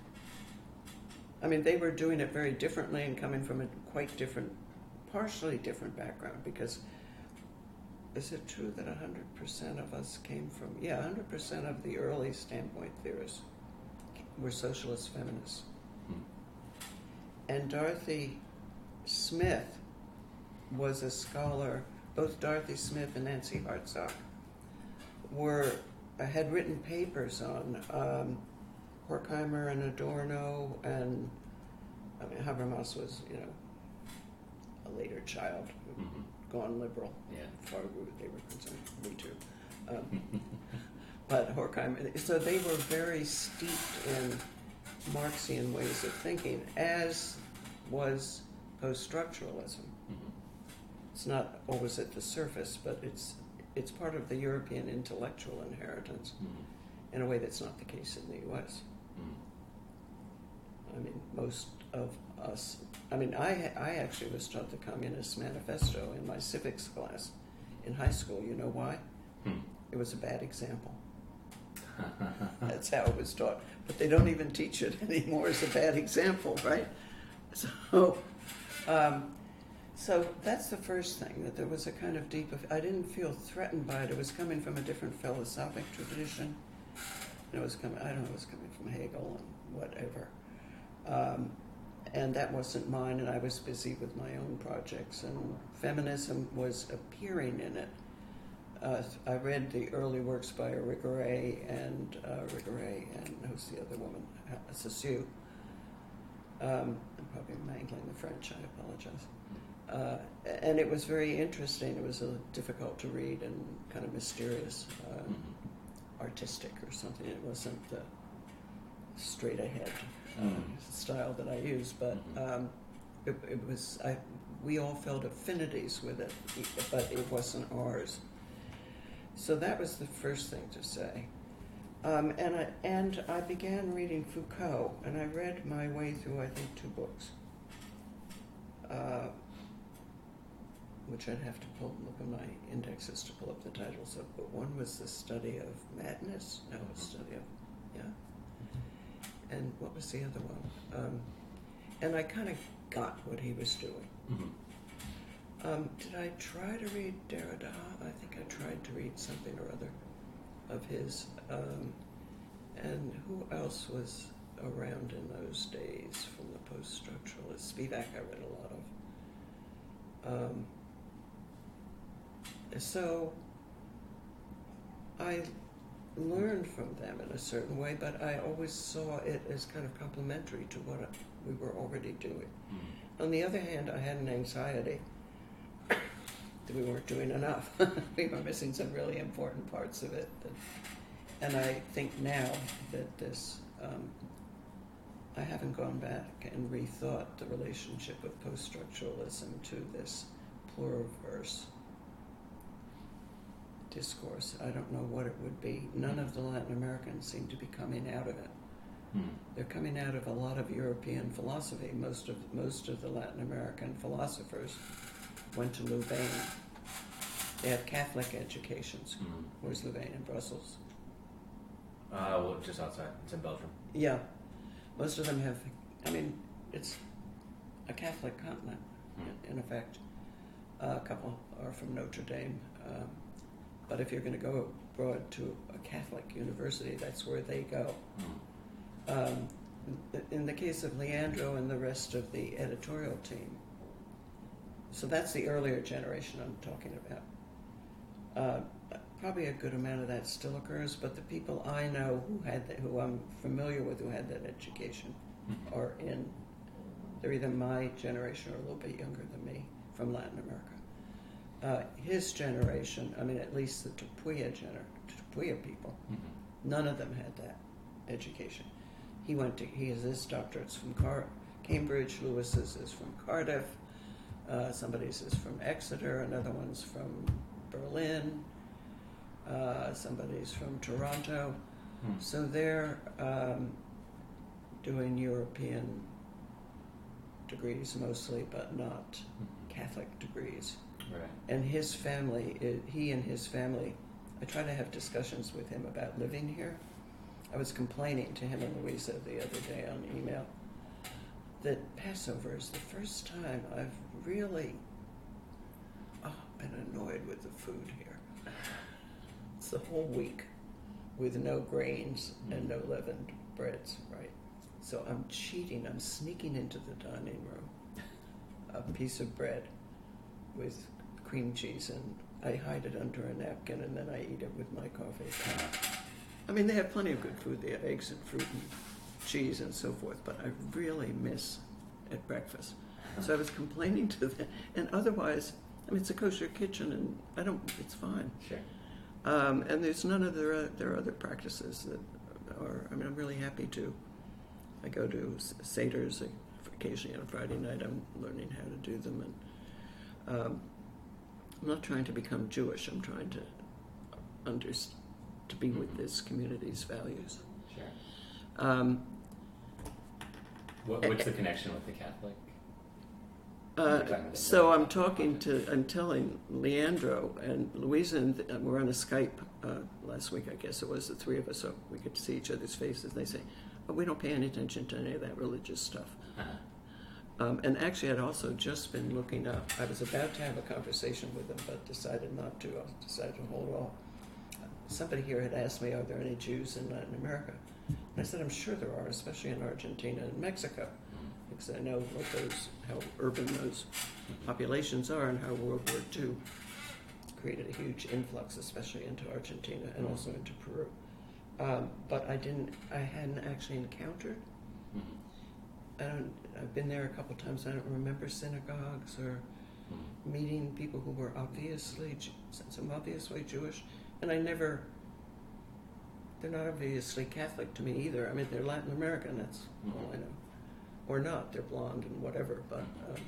I mean, they were doing it very differently and coming from a quite different, partially different background, because is it true that one hundred percent of us came from, yeah, one hundred percent of the early standpoint theorists were socialist feminists. Hmm. And Dorothy Smith was a scholar, both Dorothy Smith and Nancy Hartsock were, uh, had written papers on um, Horkheimer and Adorno, and I mean, Habermas was, you know, a later child who'd Mhm. gone liberal, Yeah. as far as they were concerned. Me too. Um, but Horkheimer, so they were very steeped in Marxian ways of thinking, as was post-structuralism. Mhm. It's not always at the surface, but it's it's part of the European intellectual inheritance Mhm. in a way that's not the case in the U S. Mhm. I mean, most of us, I mean, I, I actually was taught the Communist Manifesto in my civics class in high school. You know why? Hmm. It was a bad example. That's how it was taught. But they don't even teach it anymore as a bad example, right? So, um, so that's the first thing, that there was a kind of deep, I didn't feel threatened by it. It was coming from a different philosophic tradition. It was coming, I don't know, it was coming from Hegel and whatever. Um, and that wasn't mine, and I was busy with my own projects, and feminism was appearing in it. Uh, I read the early works by Irigaray and uh, Irigaray and who's the other woman? Saussure. Um, I'm probably mangling the French. I apologize. Uh, and it was very interesting. It was uh, difficult to read and kind of mysterious, uh, Mhm. artistic or something. It wasn't the straight ahead uh, Mhm. style that I use, but Mhm. um, it, it was. I, we all felt affinities with it, but it wasn't ours. So that was the first thing to say. Um, and, I, and I began reading Foucault, and I read my way through, I think, two books, uh, which I'd have to pull, look at my indexes to pull up the titles of. But one was The Study of Madness. No, a study of, yeah. And what was the other one? Um, and I kind of got what he was doing. Mhm. Um, did I try to read Derrida? I think I tried to read something or other of his. Um, and who else was around in those days from the post-structuralists? Spivak I read a lot of. Um, so I learned from them in a certain way, but I always saw it as kind of complementary to what we were already doing. Mhm. On the other hand, I had an anxiety that we weren't doing enough. We were missing some really important parts of it. That, and I think now that this, um, I haven't gone back and rethought the relationship of post-structuralism to this pluriverse discourse. I don't know what it would be. None of the Latin Americans seem to be coming out of it. Mhm. They're coming out of a lot of European philosophy. Most of most of the Latin American philosophers went to Louvain They have Catholic educations. Mm-hmm. Where's Louvain? In Brussels? Uh, well, just outside. It's in Belgium. Yeah. Most of them have, I mean, it's a Catholic continent, Mm. in effect. Uh, a couple are from Notre Dame. Um, but if you're going to go abroad to a Catholic university, that's where they go. Mm. Um, in the case of Leandro and the rest of the editorial team, so that's the earlier generation I'm talking about. Uh, probably a good amount of that still occurs, but the people I know who had that, who I'm familiar with, who had that education, Mm-hmm. are in. They're either my generation or a little bit younger than me from Latin America. Uh, his generation, I mean, at least the Tupuya gener- Tupuya people, Mm-hmm. none of them had that education. He went to, he has his doctorates from Car- Cambridge, Lewis's is from Cardiff, uh, somebody's is from Exeter, another one's from Berlin, uh, somebody's from Toronto. Mm. So they're um, doing European degrees mostly, but not Mm-hmm. Catholic degrees. Right. And his family, i- he and his family, I try to have discussions with him about living here. I was complaining to him and Louisa the other day on email that Passover is the first time I've really oh, been annoyed with the food here. It's the whole week with no grains and no leavened breads, right? So I'm cheating, I'm sneaking into the dining room, a piece of bread with cream cheese, and I hide it under a napkin, and then I eat it with my coffee. I mean, they have plenty of good food. They have eggs and fruit and cheese and so forth, but I really miss at breakfast. So I was complaining to them, and otherwise, I mean, it's a kosher kitchen, and I don't, it's fine. Sure. Um, and there's none of their, uh, their other practices that are, I mean, I'm really happy to. I go to Seder's occasionally on a Friday night. I'm learning how to do them, and um, I'm not trying to become Jewish. I'm trying to understand, to be with this community's values. Sure. Um, What, what's the connection with the Catholic? uh, so I'm talking to, I'm telling Leandro and Louisa, and th- we're on a Skype uh, last week, I guess it was, the three of us, so we could see each other's faces. They say, oh, we don't pay any attention to any of that religious stuff. Uh-huh. Um, and actually, I'd also just been looking up. I was about to have a conversation with them, but decided not to. I decided to hold off. Somebody here had asked me, are there any Jews in Latin America? And I said, I'm sure there are, especially in Argentina and Mexico, because I know what those, how urban those populations are, and how World War Two created a huge influx, especially into Argentina and also into Peru. Um, but I didn't, I hadn't actually encountered. I don't, I've been there a couple times. I don't remember synagogues or meeting people who were obviously, some obviously Jewish. And I never, they're not obviously Catholic to me either. I mean, they're Latin American, that's all I know. Or not, they're blonde and whatever. But um,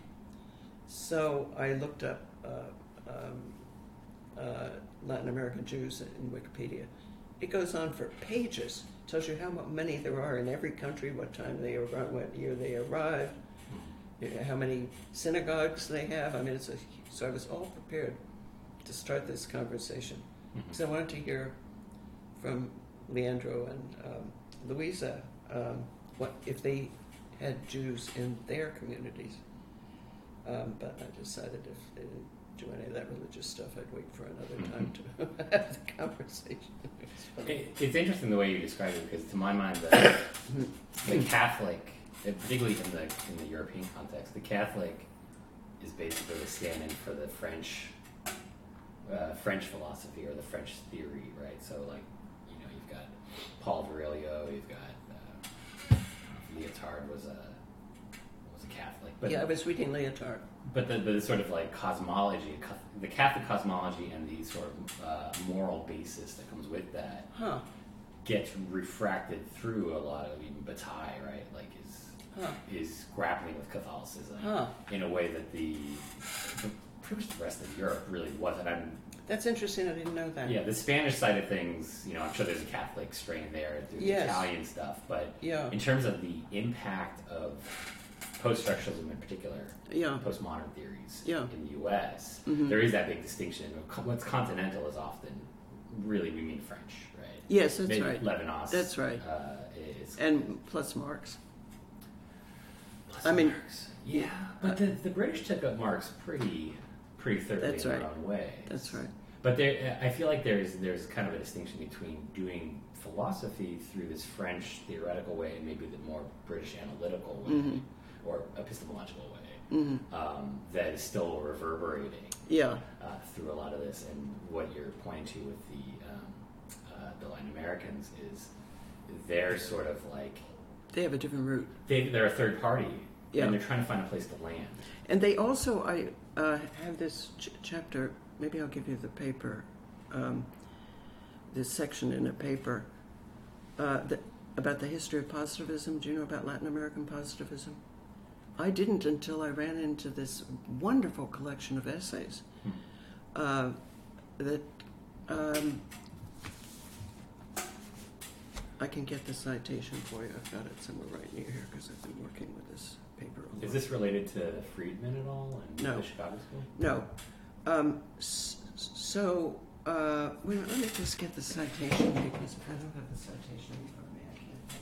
so I looked up uh, um, uh, Latin American Jews in Wikipedia. It goes on for pages. Tells you how many there are in every country, what time they arrived, what year they arrived, how many synagogues they have. I mean, it's a, so I was all prepared to start this conversation. Because I wanted to hear from Leandro and um, Louisa um, what if they had Jews in their communities. Um, but I decided if they didn't do any of that religious stuff, I'd wait for another time to have the conversation. It, it's interesting the way you describe it, because to my mind, the, the Catholic, particularly in the in the European context, the Catholic is basically a stand-in for the French uh, French philosophy or the French theory, right? So, like, you know, you've got Paul Virilio, you've got uh, Lyotard was a was a Catholic, but Yeah, I was reading Lyotard. But the, the sort of like cosmology, the Catholic cosmology and the sort of uh, moral basis that comes with that Huh. gets gets refracted through a lot of even Bataille, right? Like is Huh. is grappling with Catholicism Huh. in a way that the, the pretty much the rest of Europe really wasn't. I'm, That's interesting. I didn't know that. yeah, the Spanish side of things, you know, I'm sure there's a Catholic strain there through Yes. the Italian stuff, but Yeah. in terms of the impact of post-structuralism in particular, Yeah. postmodern theories Yeah. in the U S, Mhm. there is that big distinction. What's continental is often, really, we mean French, right? Yes, that's Maybe right. Levinas. That's right. Uh, is And plus Marx. plus I mean- Marx. Yeah, but the, the British took up Marx pretty pretty thoroughly That's in right. their own way. That's right. But there, I feel like there's there's kind of a distinction between doing philosophy through this French theoretical way and maybe the more British analytical way Mhm. or epistemological way Mhm. um, that is still reverberating Yeah. uh, through a lot of this. And what you're pointing to with the um, uh, the Latin Americans is they're sort of like They have a different route. they, they're a third party Yeah. and they're trying to find a place to land. And they also, I uh, have this ch- chapter, maybe I'll give you the paper, um, this section in a paper uh, that, about the history of positivism. Do you know about Latin American positivism? I didn't until I ran into this wonderful collection of essays Hmm. uh, that um, I can get the citation for you. I've got it somewhere right near here because I've been working with this paper. a Is lot. this related to Friedman at all and No. the Chicago School? No. Um, s- so, uh, wait a minute, let me just get the citation because if I don't have the citation in front of me, I can't.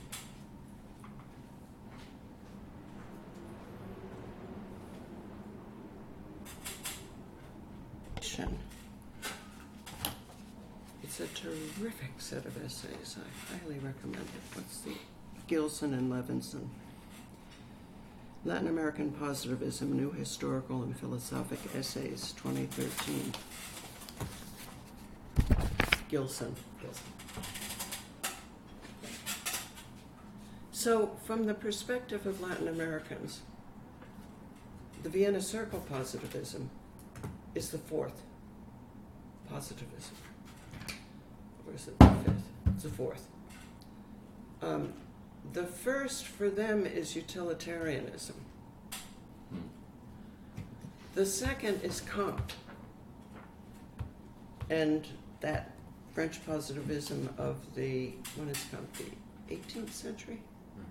It's a terrific set of essays. I highly recommend it. What's the Gilson and Levinson? Latin American Positivism, New Historical and Philosophic Essays, twenty thirteen. Gilson. Gilson. So, from the perspective of Latin Americans, the Vienna Circle positivism is the fourth positivism. Or is it the fifth? It's the fourth. Um, the first for them is utilitarianism. Hmm. The second is Comte. And that French positivism of the, when is Comte? The eighteenth century?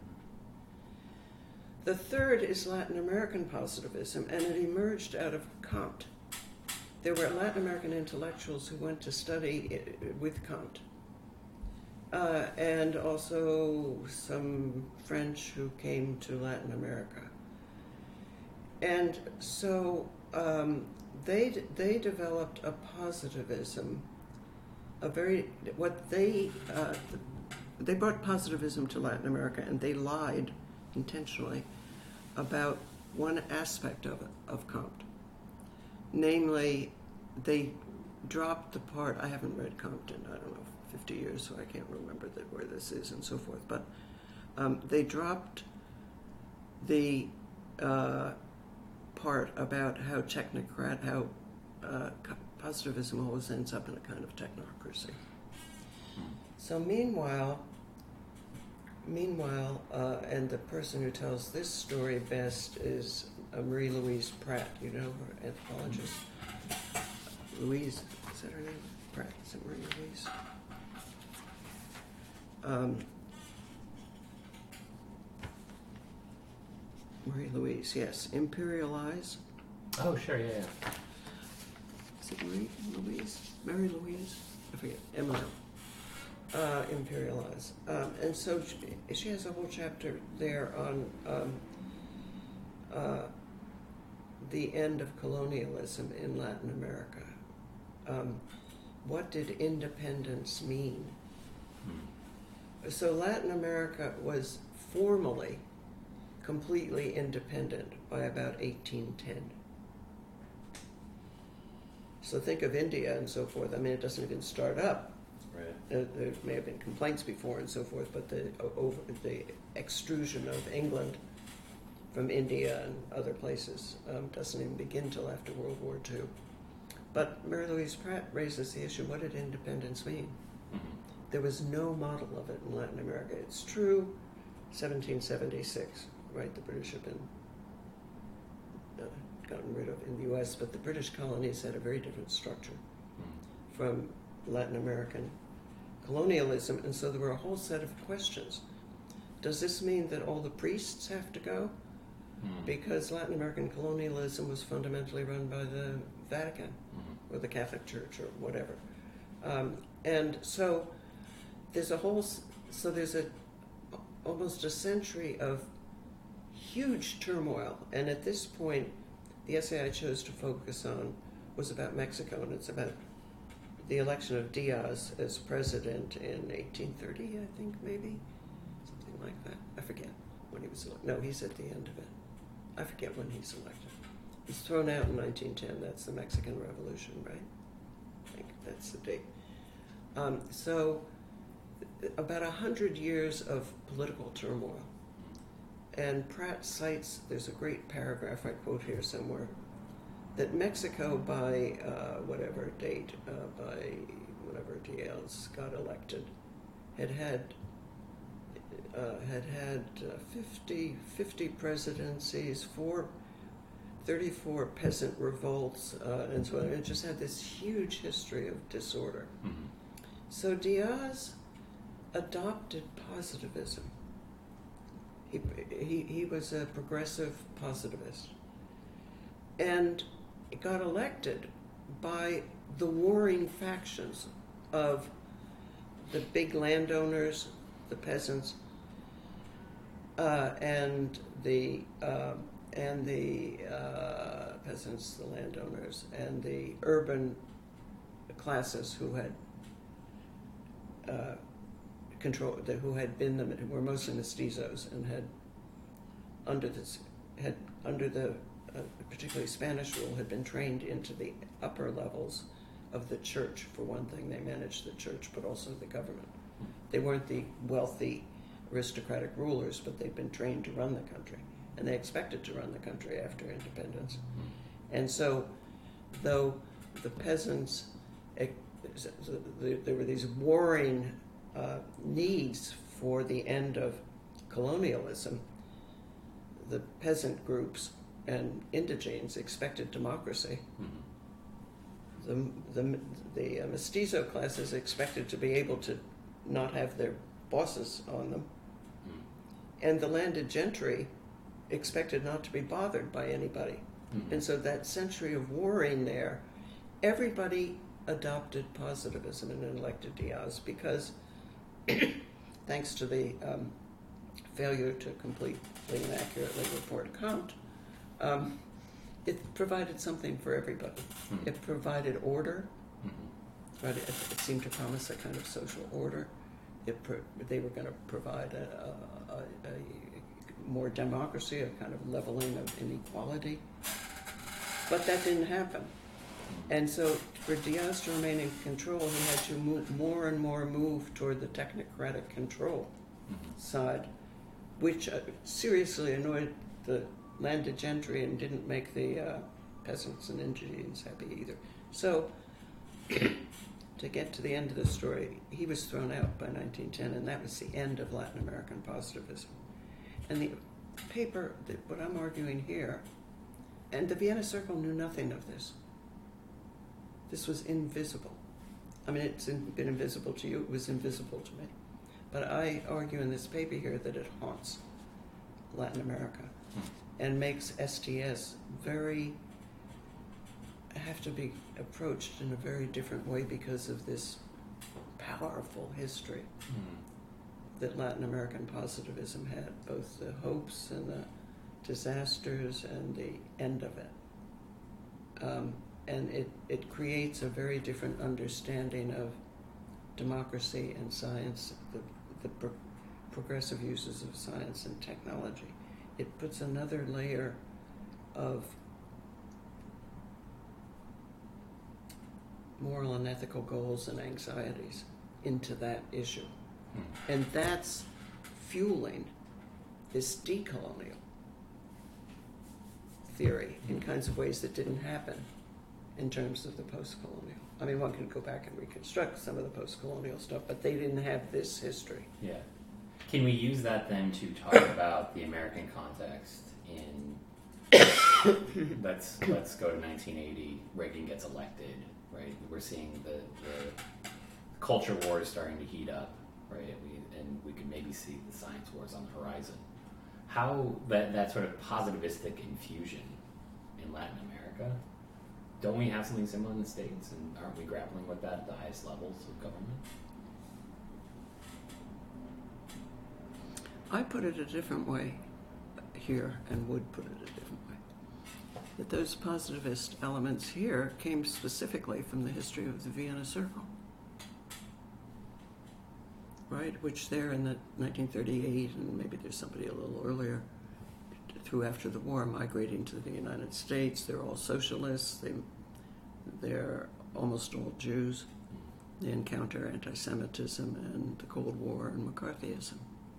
The third is Latin American positivism, and it emerged out of Comte. There were Latin American intellectuals who went to study it with Comte, uh, and also some French who came to Latin America. And so um, they they developed a positivism, a very what they uh, they brought positivism to Latin America, and they lied intentionally about one aspect of it, of Comte. Namely, they dropped the part, I haven't read Comte in, I don't know, fifty years, so I can't remember that, where this is and so forth, but um, they dropped the uh, part about how technocrat, how uh, positivism always ends up in a kind of technocracy. So meanwhile, Meanwhile, uh, and the person who tells this story best is uh, Marie-Louise Pratt. You know her, anthropologist. Louise, is that her name? Pratt. Is it Marie-Louise? Um, Marie-Louise, yes. Imperialize. Oh, sure, yeah, yeah. Is it Marie-Louise? Mary-Louise? I forget. Emily. Uh, imperialize. Um, and so she, she has a whole chapter there on um, uh, the end of colonialism in Latin America. Um, what did independence mean? Hmm. So Latin America was formally completely independent by about eighteen ten. So think of India and so forth. I mean, it doesn't even start up. Right. Uh, there may have been complaints before and so forth, but the over the extrusion of England from India and other places um, doesn't even begin till after World War Two. But Mary-Louise Pratt raises the issue: what did independence mean? Mm-hmm. There was no model of it in Latin America. It's true, seventeen seventy-six, right? The British have been uh, gotten rid of in the U S, but the British colonies had a very different structure Mm-hmm. from Latin American colonialism, and so there were a whole set of questions. Does this mean that all the priests have to go? Mm. because Latin American colonialism was fundamentally run by the Vatican Mm. or the Catholic Church or whatever. Um, and so there's a whole, s- so there's a almost a century of huge turmoil. And at this point, the essay I chose to focus on was about Mexico, and it's about the election of Diaz as president in eighteen thirty, I think, maybe, something like that. I forget when he was elected. No, he's at the end of it. I forget when he's elected. He's thrown out in nineteen ten. That's the Mexican Revolution, right? I think that's the date. Um, so, about a hundred years of political turmoil. And Pratt cites, there's a great paragraph I quote here somewhere, that Mexico by uh, whatever date, uh, by whatever Diaz got elected, had had uh, had had uh, fifty, fifty presidencies, four, thirty-four peasant revolts, uh, and so on. It just had this huge history of disorder. Mm-hmm. So Diaz adopted positivism. He, he, he was a progressive positivist. And got elected by the warring factions of the big landowners, the peasants, uh, and the uh, and the uh, peasants, the landowners, and the urban classes who had uh, control, who had been the who were mostly mestizos and had under this had under the uh, particularly Spanish rule had been trained into the upper levels of the church. For one thing, they managed the church, but also the government. They weren't the wealthy aristocratic rulers, but they'd been trained to run the country, and they expected to run the country after independence. And so, though the peasants, there were these warring uh, needs for the end of colonialism, the peasant groups and indigenes expected democracy. Mm-hmm. The, the, the uh, mestizo classes expected to be able to not have their bosses on them. Mm-hmm. And the landed gentry expected not to be bothered by anybody. Mm-hmm. And so that century of warring there, everybody adopted positivism and elected Diaz because, thanks to the um, failure to completely and accurately report Comte, um, it provided something for everybody. Mm-hmm. It provided order. Mm-hmm. Right? It, it seemed to promise a kind of social order. It pro- they were going to provide a, a, a, a more democracy, a kind of leveling of inequality. But that didn't happen. And so for Diaz to remain in control, he had to move more and more move toward the technocratic control Mm-hmm. side, which uh, seriously annoyed the landed gentry and didn't make the uh, peasants and indigenes happy either. So, to get to the end of the story, he was thrown out by nineteen ten, and that was the end of Latin American positivism. And the paper, that what I'm arguing here, and the Vienna Circle knew nothing of this. This was invisible. I mean, it's in, been invisible to you, it was invisible to me. But I argue in this paper here that it haunts Latin America and makes S T S very, have to be approached in a very different way because of this powerful history Mm-hmm. that Latin American positivism had, both the hopes and the disasters and the end of it. Um, and it, it creates a very different understanding of democracy and science, the, the pro- progressive uses of science and technology. It puts another layer of moral and ethical goals and anxieties into that issue. Mm-hmm. And that's fueling this decolonial theory in kinds of ways that didn't happen in terms of the post-colonial. I mean, one can go back and reconstruct some of the post-colonial stuff, but they didn't have this history. Yeah. Can we use that then to talk about the American context in let's let's go to nineteen eighty, Reagan gets elected, right? We're seeing the, the culture wars starting to heat up, right? We, and we could maybe see the science wars on the horizon. how that, that sort of positivistic infusion in Latin America, don't we have something similar in the States, and aren't we grappling with that at the highest levels of government? I put it a different way here, and would put it a different way. That those positivist elements here came specifically from the history of the Vienna Circle, right? Which there in the nineteen thirty-eight, and maybe there's somebody a little earlier, through after the war, migrating to the United States. They're all socialists. They, they're almost all Jews. They encounter anti-Semitism and the Cold War and McCarthyism.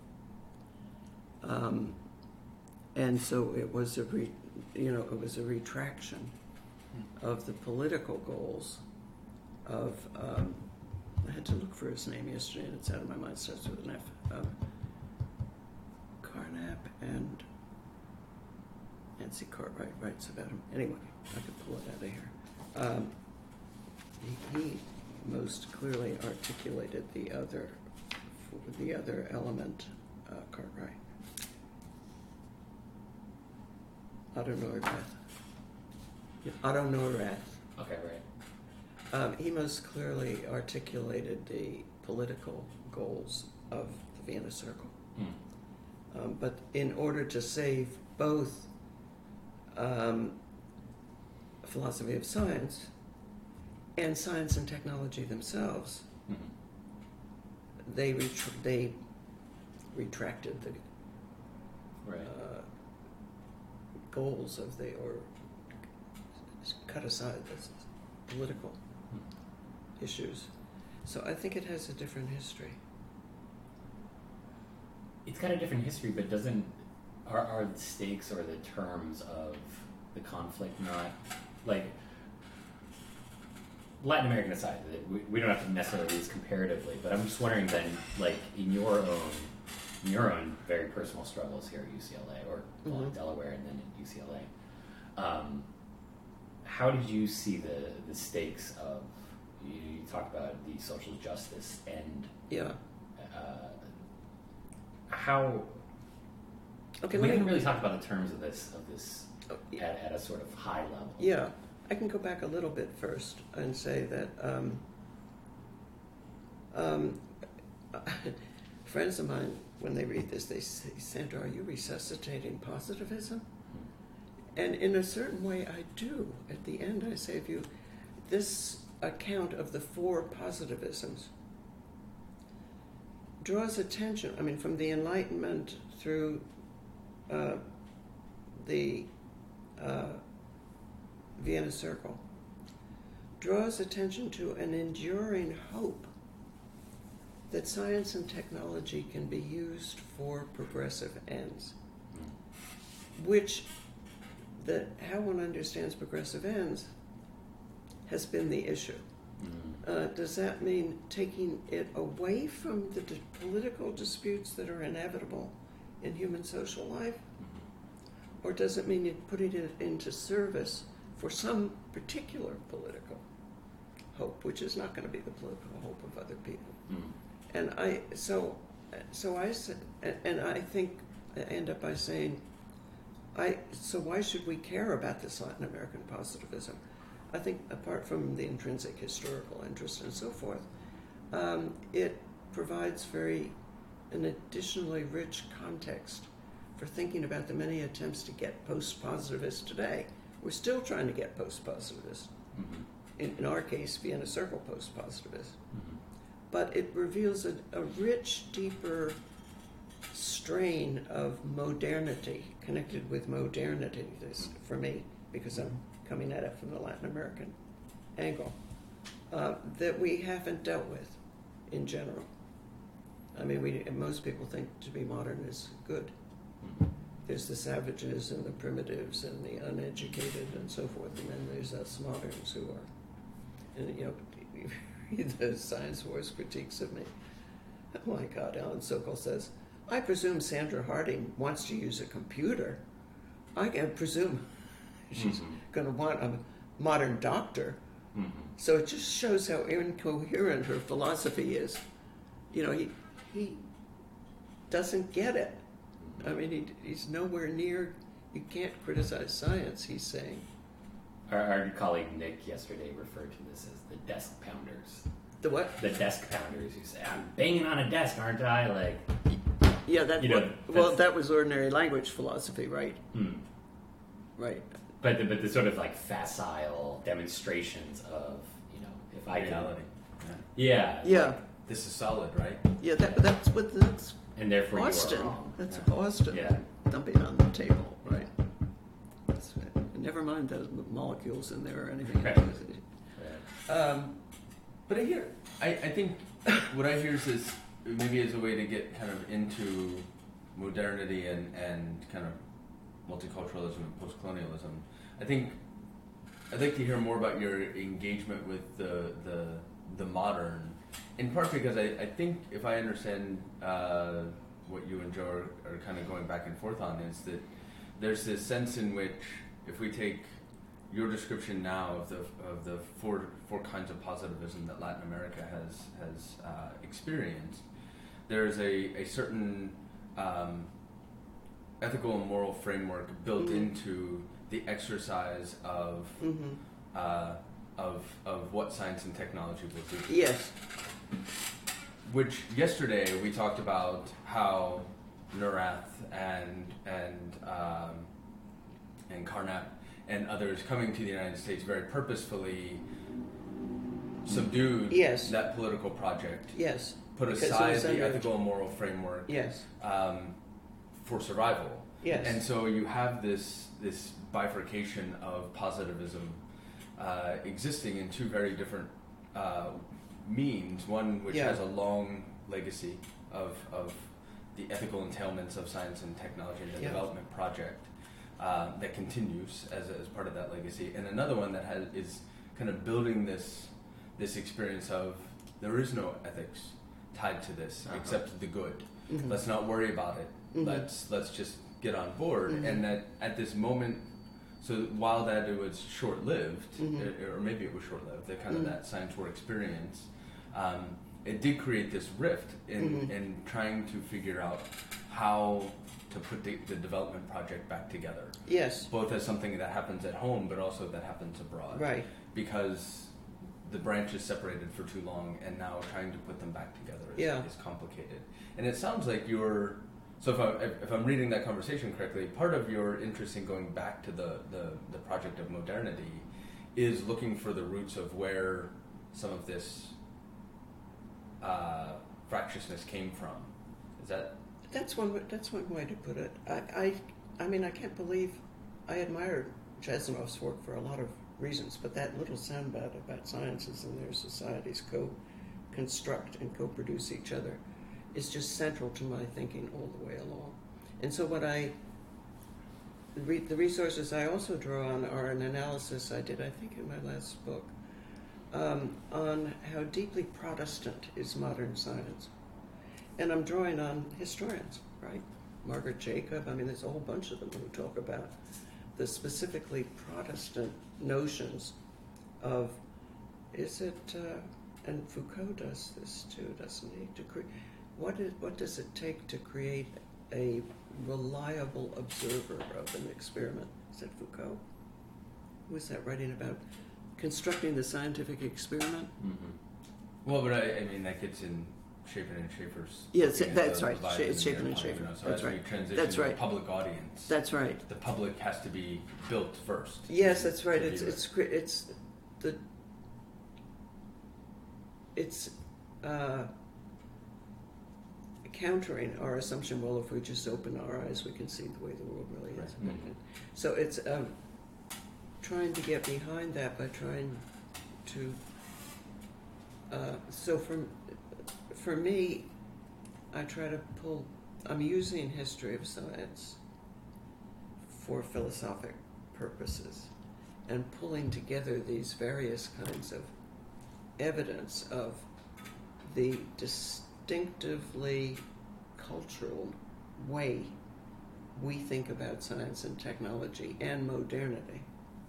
Um, and so it was a, re, you know, it was a retraction of the political goals of. Um, I had to look for his name yesterday, and it's out of my mind. It starts with an F. Um, Carnap and Nancy Cartwright writes about him. Anyway, I could pull it out of here. Um, he, he most clearly articulated the other, the other element, uh, Cartwright. Otto Neurath. Otto Neurath. Okay, right. Um, he most clearly articulated the political goals of the Vienna Circle. Mm. Um, but in order to save both um, philosophy of science and science and technology themselves, Mm-hmm. they retr- they retracted the Right. uh, goals of the, or cut aside the political Hmm. issues. So I think it has a different history. It's got a different history, but doesn't are, are the stakes or the terms of the conflict not like Latin American aside? We, we don't have to necessarily do this comparatively, but I'm just wondering then, like in your own in your own very personal struggles here at U C L A or well, Mhm. Delaware and then at U C L A, um, how did you see the the stakes of you, you talk about the social justice and Yeah. uh, how Okay. we let haven't me- really talked about the terms of this of this oh, yeah. at, at a sort of high level. Yeah, I can go back a little bit first and say that um, um, friends of mine, when they read this, they say, Sandra, are you resuscitating positivism? And in a certain way, I do. At the end, I say, if you, this account of the four positivisms draws attention, I mean, from the Enlightenment through uh, the uh, Vienna Circle, draws attention to an enduring hope that science and technology can be used for progressive ends, which that how one understands progressive ends has been the issue. Mm-hmm. Uh, does that mean taking it away from the di- political disputes that are inevitable in human social life? Or does it mean it putting it into service for some particular political hope, which is not going to be the political hope of other people? Mm-hmm. And I, so, so I said, and, and I think I end up by saying, I, so why should we care about this Latin American positivism? I think apart from the intrinsic historical interest and so forth, um, it provides very, an additionally rich context for thinking about the many attempts to get post-positivist today. We're still trying to get post-positivist. Mm-hmm. In, in our case, Vienna Circle post-positivist. Mm-hmm. But it reveals a, a rich, deeper strain of modernity, connected with modernity, this, for me, because I'm coming at it from the Latin American angle, uh, that we haven't dealt with in general. I mean, we, most people think to be modern is good. Mm-hmm. There's the savages and the primitives and the uneducated and so forth, and then there's us moderns who are, and you know, read the Science Wars critiques of me. Oh my God, Alan Sokol says, I presume Sandra Harding wants to use a computer. I can presume she's Mm-hmm. going to want a modern doctor. Mm-hmm. So it just shows how incoherent her philosophy is. You know, he he doesn't get it. I mean, he, he's nowhere near. You can't criticize science. He's saying Our, our colleague Nick yesterday referred to this as the desk pounders. the what? The desk pounders who say, "I'm banging on a desk, aren't I?" Like, Yeah, that. You know, what, well, that's- that was ordinary language philosophy, right? hmm. Right. but the, but the sort of like facile demonstrations of, you know, if I Reality. can, Yeah. yeah, Yeah. This is solid, right? Yeah. That, that's what that's and therefore Austin. you are wrong. That's Yeah. Austin. Yeah. Dumping on the table, right? That's right. Never mind those molecules in there or anything. Right. Yeah. Um, but I hear, I, I think what I hear is this, maybe as a way to get kind of into modernity and, and kind of multiculturalism and post-colonialism. I think I'd like to hear more about your engagement with the the, the modern, in part because I, I think if I understand uh, what you and Joe are, are kind of going back and forth on, is that there's this sense in which if we take your description now of the of the four four kinds of positivism that Latin America has has uh, experienced, there's a a certain um, ethical and moral framework built Mhm. into the exercise of Mm-hmm. uh, of of what science and technology will do. Yes. Which yesterday we talked about how Neurath and and um, and Carnap and others coming to the United States very purposefully subdued Yes. that political project, Yes. put Because it aside was the under- ethical and moral framework Yes. um, for survival. Yes. And so you have this this bifurcation of positivism uh, existing in two very different uh, means. One which Yeah. has a long legacy of, of the ethical entailments of science and technology and the Yeah. development project uh, that continues as, as part of that legacy, and another one that has is kind of building this this experience of there is no ethics tied to this Uh-huh. except the good. Mhm. Let's not worry about it. Mhm. Let's let's just get on board. Mhm. And that at this moment, so while that it was short lived, Mhm. or maybe it was short lived, the kind of Mhm. that science war experience, um, it did create this rift in Mhm. in trying to figure out how to put the, the development project back together, Yes. both as something that happens at home, but also that happens abroad. Right. Because the branches separated for too long, and now trying to put them back together is, Yeah. is complicated. And it sounds like you're. So if, I, if I'm reading that conversation correctly, part of your interest in going back to the, the, the project of modernity is looking for the roots of where some of this uh, fractiousness came from. Is that? That's one. wa- That's one way to put it. I, I, I mean, I can't believe I admired Chazanov's work for a lot of reasons, but that little soundbite about sciences and their societies co-construct and co-produce each other is just central to my thinking all the way along. And so, what I re, the resources I also draw on are an analysis I did, I think, in my last book, um, on how deeply Protestant is modern science. And I'm drawing on historians, right? Margaret Jacob, I mean, there's a whole bunch of them who talk about the specifically Protestant notions of, is it, uh, and Foucault does this too, doesn't he? To cre- what, is, what does it take to create a reliable observer of an experiment? Is it Foucault? Who is that writing about constructing the scientific experiment? Mm-hmm. Well, but I, I mean that gets in Chapin and Schaefer's. Yes, looking at that's the right. divide Scha- in it's Chapin their and time, Schaefer. you know, so That's as we right. transition That's to a right. public audience, That's right. the public has to be built first. Yes, that's right. to It's view it's cre- it's the it's uh, countering our assumption. Well, if we just open our eyes, we can see the way the world really is. Right. Mhm. So it's um, trying to get behind that by trying to. Uh, so for for me, I try to pull. I'm using history of science for philosophic purposes, and pulling together these various kinds of evidence of the distinctively cultural way we think about science and technology and modernity.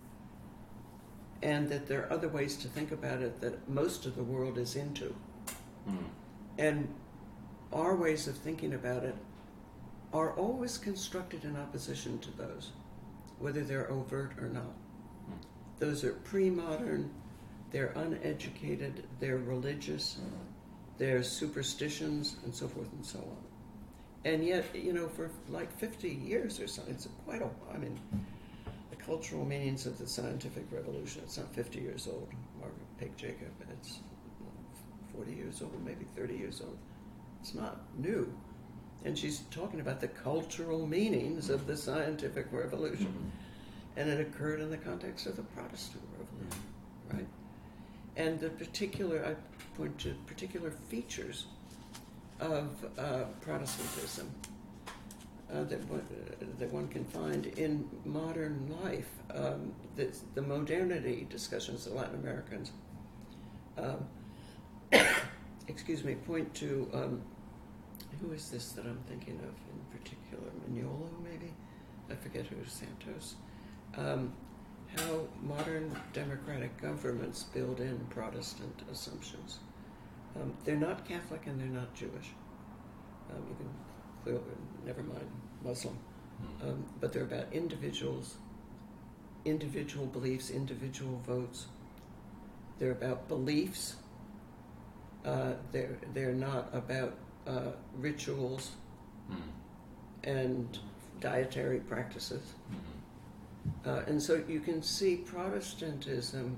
And that there are other ways to think about it that most of the world is into. Mm. And our ways of thinking about it are always constructed in opposition to those, whether they're overt or not. Those are pre-modern, they're uneducated, they're religious, they're superstitions, and so forth and so on. And yet, you know, for like fifty years or so, it's quite a, I mean, the cultural meanings of the scientific revolution, it's not fifty years old, Margaret Pig Jacob, it's forty years old, maybe thirty years old. It's not new. And she's talking about the cultural meanings of the scientific revolution. Mm-hmm. And it occurred in the context of the Protestant Revolution, mm-hmm. right? And the particular, I point to particular features of uh, Protestantism uh, that, one, uh, that one can find in modern life. Um, the, the modernity discussions of Latin Americans, um, excuse me, point to, um, who is this that I'm thinking of in particular? Mignolo, maybe? I forget who, Santos. Um, how modern democratic governments build in Protestant assumptions. Um, they're not Catholic and they're not Jewish. Um, you can clearly, never mind Muslim. Um, but they're about individuals, individual beliefs, individual votes. They're about beliefs. Uh, they're, they're not about uh, rituals mm. and dietary practices. Mm-hmm. Uh, and so you can see Protestantism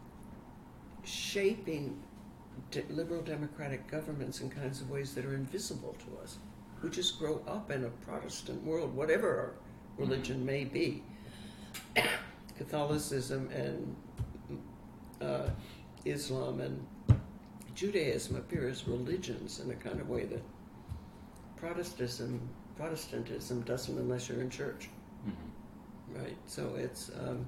shaping de- liberal democratic governments in kinds of ways that are invisible to us. We just grow up in a Protestant world, whatever our religion mm-hmm. may be. Catholicism and uh, Islam and Judaism appear as religions in a kind of way that Protestantism, Protestantism doesn't unless you're in church. Mm-hmm. Right? So it's... Um,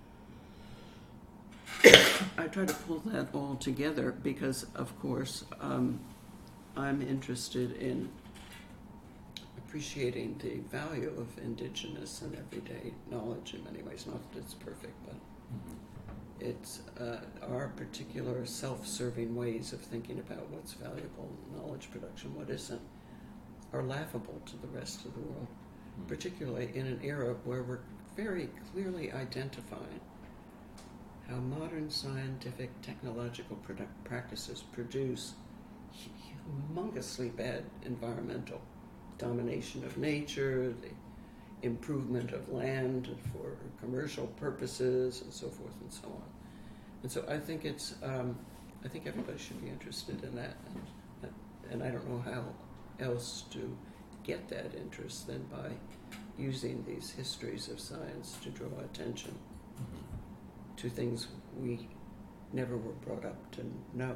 I try to pull that all together because, of course, um, I'm interested in appreciating the value of indigenous and everyday knowledge in many ways. Not that it's perfect, but mm-hmm. it's uh, our particular self-serving ways of thinking about what's valuable knowledge production, what isn't, are laughable to the rest of the world, mm-hmm. particularly in an era where we're very clearly identifying how modern scientific technological produ- practices produce humongously bad environmental domination of nature, the improvement of land for commercial purposes, and so forth and so on. And so I think it's, um, I think everybody should be interested in that, and, and I don't know how else to get that interest than by using these histories of science to draw attention mm-hmm. to things we never were brought up to know.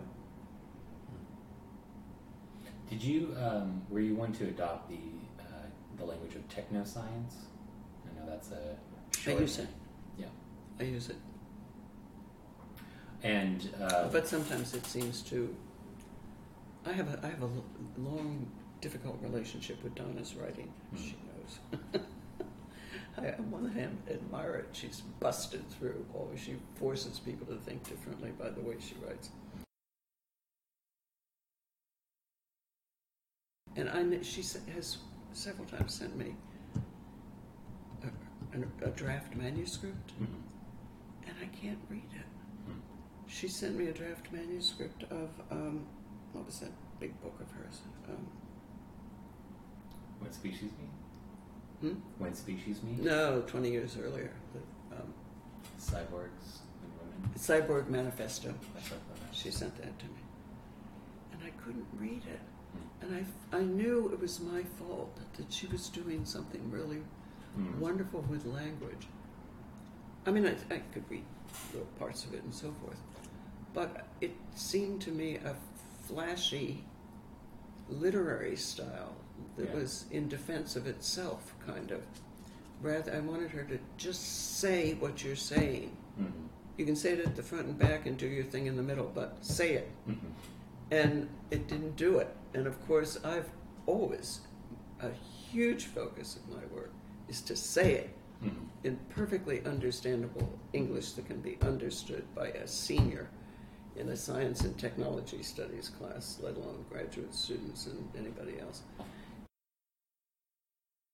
Did you, um, were you one to adopt the uh, the language of technoscience? I know that's a short I use it. Yeah. I use it. And uh, but sometimes it seems to. I have a I have a long, difficult relationship with Donna's writing. Mm-hmm. She knows. I, on one hand, admire it. She's busted through. Always, she forces people to think differently by the way she writes. And I, she has several times sent me a, a, a draft manuscript, mm-hmm. and I can't read it. Mm-hmm. She sent me a draft manuscript of, um, what was that big book of hers? Um, What Species Me? Hmm? When Species Me? No, twenty years earlier. The, um, Cyborgs and Women? Cyborg Manifesto. That's what that is. She sent that to me. And I couldn't read it. And I, I knew it was my fault, that she was doing something really mm. wonderful with language. I mean, I, I could read little parts of it and so forth. But it seemed to me a flashy literary style that yeah. was in defense of itself, kind of. Rather, I wanted her to just say what you're saying. Mm-hmm. You can say it at the front and back and do your thing in the middle, but say it. Mm-hmm. And it didn't do it. And of course, I've always, a huge focus of my work is to say it mm-hmm. in perfectly understandable English that can be understood by a senior in a science and technology studies class, let alone graduate students and anybody else.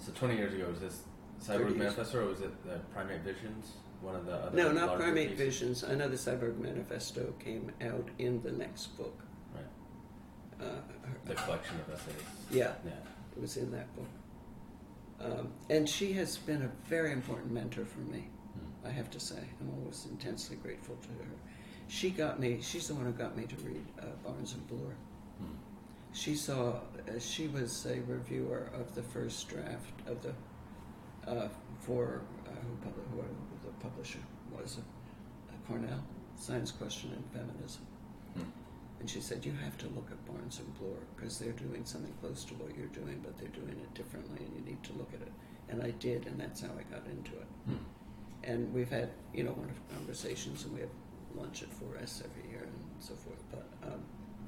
So twenty years ago, was this Cyborg Manifesto, or was it the Primate Visions? One of the other No, not larger Primate pieces? Visions. I know the Cyborg Manifesto came out in the next book. Right. Uh, The collection of essays. yeah, Yeah. it was in that book. Um, and she has been a very important mentor for me, Hmm. I have to say. I'm always intensely grateful to her. She got me, she's the one who got me to read uh, Barnes and Bloor. Hmm. She saw, uh, she was a reviewer of the first draft of the, uh, for, uh, who, pub- who the publisher was, uh, Cornell, Science, Question, and Feminism. Hmm. And she said, you have to look at Barnes and Bloor because they're doing something close to what you're doing, but they're doing it differently, and you need to look at it. And I did, and that's how I got into it. Hmm. And we've had, you know, wonderful conversations, and we have lunch at four S every year and so forth. But um,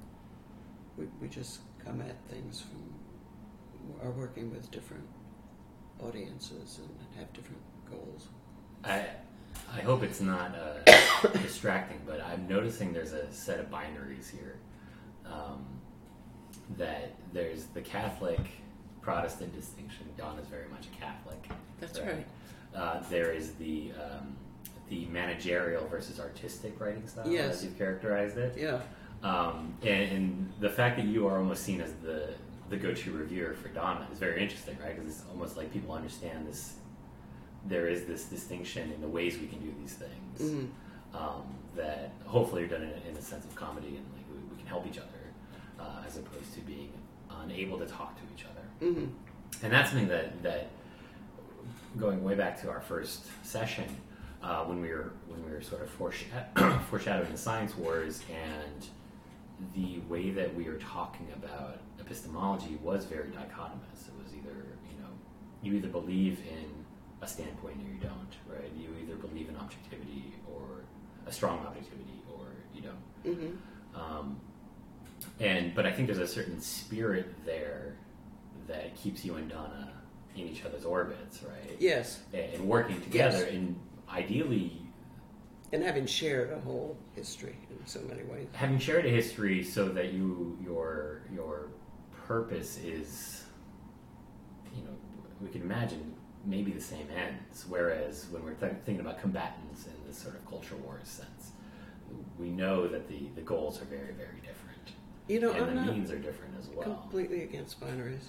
we we just come at things from, are working with different audiences and have different goals. I I hope it's not uh, distracting, but I'm noticing there's a set of binaries here. Um, that there's the Catholic Protestant distinction. Dawn is very much a Catholic. That's right. Uh, there is the um, the managerial versus artistic writing style, Yes. as you've characterized it. Yeah. Um, and, and the fact that you are almost seen as the the go-to reviewer for Donna is very interesting, right? Because it's almost like people understand this. There is this distinction in the ways we can do these things Mm-hmm. um, that hopefully are done in, in a sense of comedy and like we, we can help each other uh, as opposed to being unable to talk to each other. Mm-hmm. And that's something that that going way back to our first session uh, when we were when we were sort of foreshadow- foreshadowing the science wars, and the way that we were talking about epistemology was very dichotomous. It was either, you know, you either believe in a standpoint or you don't, right? You either believe in objectivity or a strong objectivity, or you don't. Mm-hmm. Um, and but I think there's a certain spirit there that keeps you and Donna in each other's orbits, right? Yes. And, and working together, Yes. and ideally And having shared a whole history in so many ways. having shared a history, so that you your your purpose is, you know, we can imagine maybe the same ends. Whereas when we're th- thinking about combatants in this sort of culture wars sense, we know that the, the goals are very, very different. You know, and I'm the not means are different as well. completely against binaries.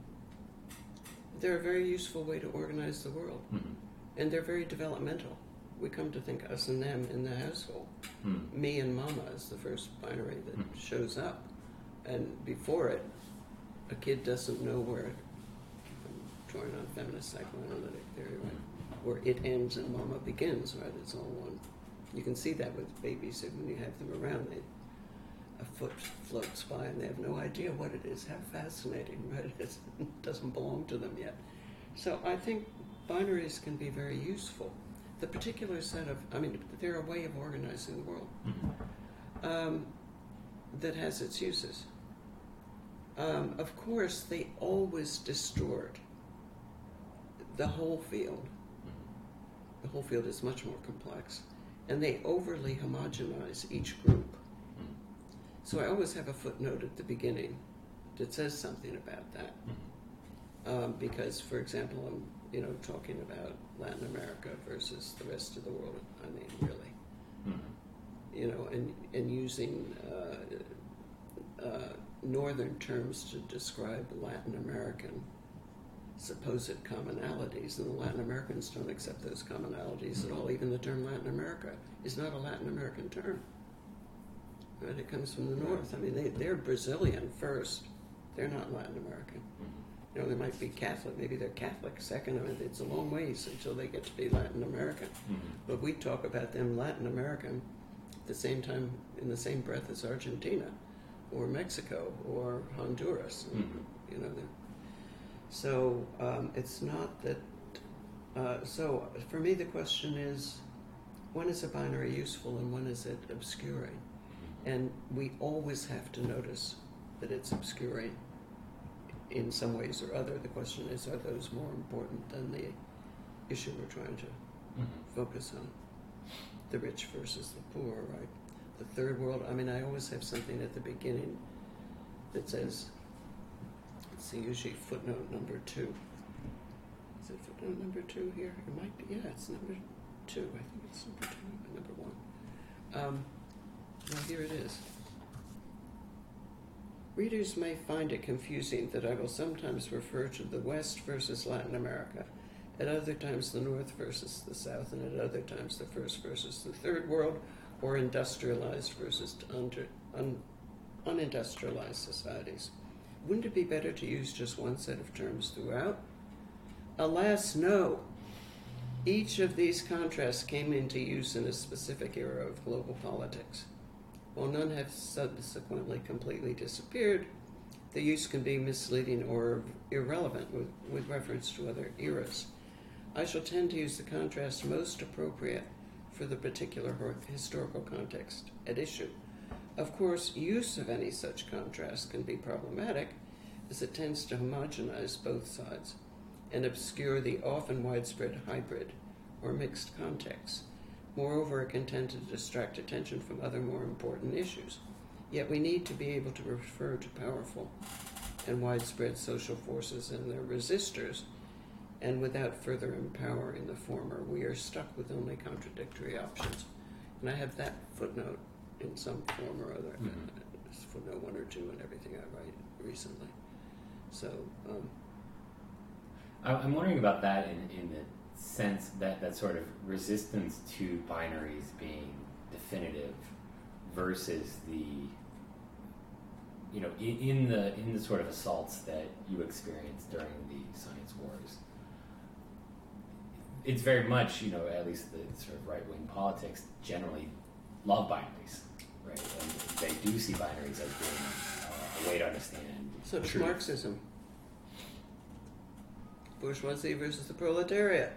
They're a very useful way to organize the world, Mhm. and they're very developmental. We come to think us and them in the household. Mm. Me and Mama is the first binary that Hmm. shows up, and before it, a kid doesn't know where. I'm drawing on feminist psychoanalytic theory, right? Where it ends and Mama begins, right? It's all one. You can see that with babies when you have them around. They, a foot floats by and they have no idea what it is. How fascinating, right? It's, it doesn't belong to them yet. So I think binaries can be very useful. The particular set of, I mean, they're a way of organizing the world Mhm. um, that has its uses. Um, of course, they always distort the whole field. The whole field is much more complex, and they overly homogenize each group. Mhm. So I always have a footnote at the beginning that says something about that. Um, because, for example, I'm you know talking about Latin America versus the rest of the world. I mean, really, Mhm. you know, and and using uh, uh, northern terms to describe Latin American supposed commonalities, and the Latin Americans don't accept those commonalities at all. Even the term Latin America is not a Latin American term. Right? It comes from the north. I mean, they, they're Brazilian first. They're not Latin American. Mhm. You know, they might be Catholic. Maybe they're Catholic second. I mean, it's a long ways until they get to be Latin American. Mhm. But we talk about them Latin American at the same time, in the same breath as Argentina, or Mexico, or Honduras. Mhm. You know, the- so um, it's not that. Uh, so for me, the question is, when is a binary useful and when is it obscuring? And we always have to notice that it's obscuring in some ways or other. The question is, are those more important than the issue we're trying to Mhm. focus on? The rich versus the poor, right? The third world. I mean, I always have something at the beginning that says, let's see, usually footnote number two. it footnote number two here? It might be, yeah, it's number two. I think it's number two, number one. Um, well, here it is. Readers may find it confusing that I will sometimes refer to the West versus Latin America, at other times the North versus the South, and at other times the First versus the Third World, or industrialized versus under, un, unindustrialized societies. Wouldn't it be better to use just one set of terms throughout? Alas, no. Each of these contrasts came into use in a specific era of global politics. While none have subsequently completely disappeared, the use can be misleading or irrelevant with, with reference to other eras. I shall tend to use the contrast most appropriate for the particular historical context at issue. Of course, use of any such contrast can be problematic, as it tends to homogenize both sides and obscure the often widespread hybrid or mixed contexts. Moreover, it can tend to distract attention from other more important issues. Yet we need to be able to refer to powerful and widespread social forces and their resistors, and without further empowering the former, we are stuck with only contradictory options. And I have that footnote in some form or other, mm-hmm. uh, footnote one or two in everything I write recently. So, um, I'm wondering about that in, in the sense that that sort of resistance to binaries being definitive versus the, you know, in, in the in the sort of assaults that you experienced during the science wars. It's very much, you know, at least the sort of right-wing politics generally love binaries, right? And they do see binaries as being uh, a way to understand. So does truth. Marxism. Bourgeoisie versus the proletariat.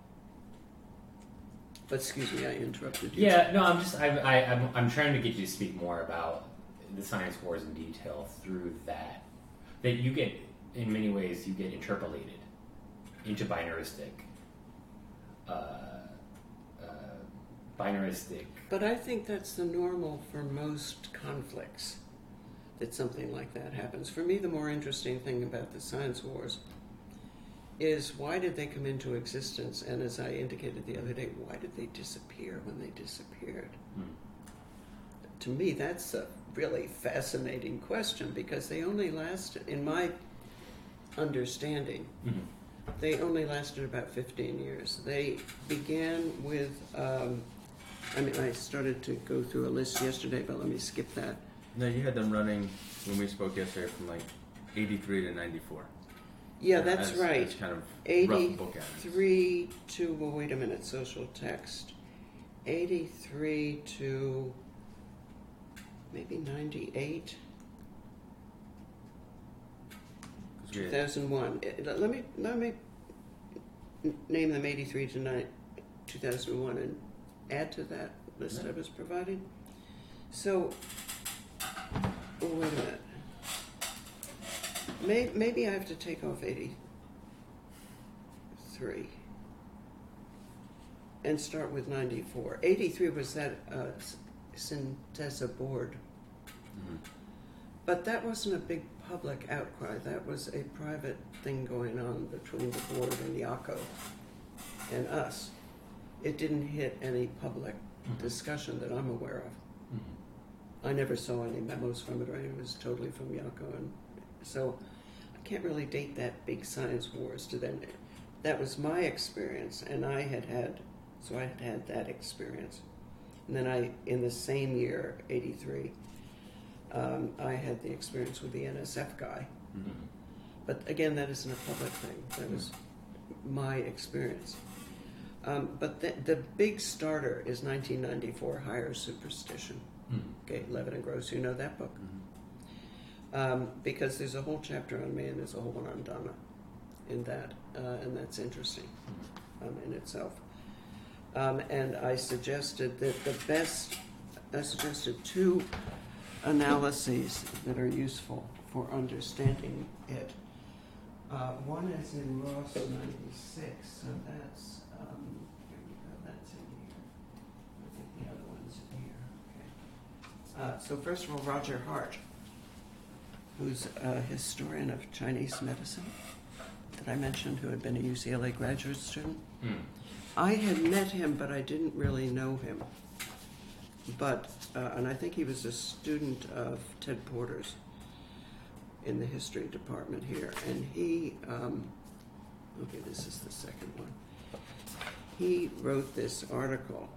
But excuse me, I interrupted you. Yeah, no, I'm just I, I, I'm I'm trying to get you to speak more about the science wars in detail through that. That you get, in many ways, you get interpolated into binaristic, uh, uh, binaristic. But I think that's the normal for most conflicts, that something like that happens. For me, the more interesting thing about the science wars is why did they come into existence, and as I indicated the other day, why did they disappear when they disappeared? Hmm. To me, that's a really fascinating question, because they only lasted, in my understanding, mm-hmm. they only lasted about fifteen years. They began with, um, I mean, I started to go through a list yesterday, but let me skip that. No, you had them running, when we spoke yesterday, from like eighty-three to ninety-four. Yeah, that's as, right. As kind of eighty-three to, well, wait a minute, social text. eighty-three to maybe ninety-eight. two thousand one. Let me, let me name them eighty-three to two thousand one and add to that list yeah. I was providing. So, oh, wait a minute. May, maybe I have to take off eighty-three and start with ninety-four. eighty-three was that uh, Syntesa board. Mm-hmm. But that wasn't a big public outcry. That was a private thing going on between the board and Jaakko and us. It didn't hit any public mm-hmm. discussion that I'm aware of. Mm-hmm. I never saw any memos from it, or it was totally from Jaakko, and so I can't really date that big science wars to them. That was my experience, and I had had, so I had had that experience. And then I, in the same year, eighty-three, um, I had the experience with the N S F guy. Mm-hmm. But again, that isn't a public thing. That was my experience. Um, but the, the big starter is nineteen ninety-four, Higher Superstition. Mm-hmm. Okay, Levitt and Gross, you know that book? Mm-hmm. Um, because there's a whole chapter on me and there's a whole one on Donna in that, uh, and that's interesting um, in itself. Um, and I suggested that the best, I suggested two analyses that are useful for understanding it. Uh, one is in Ross ninety-six, so that's, um, here we go, that's in here. I think the other one's in here, okay. Uh, so first of all, Roger Hart, who's a historian of Chinese medicine, the that I mentioned, who had been a U C L A graduate student. Hmm. I had met him, but I didn't really know him. But, uh, and I think he was a student of Ted Porter's in the history department here. And he, um, okay, this is the second one. He wrote this article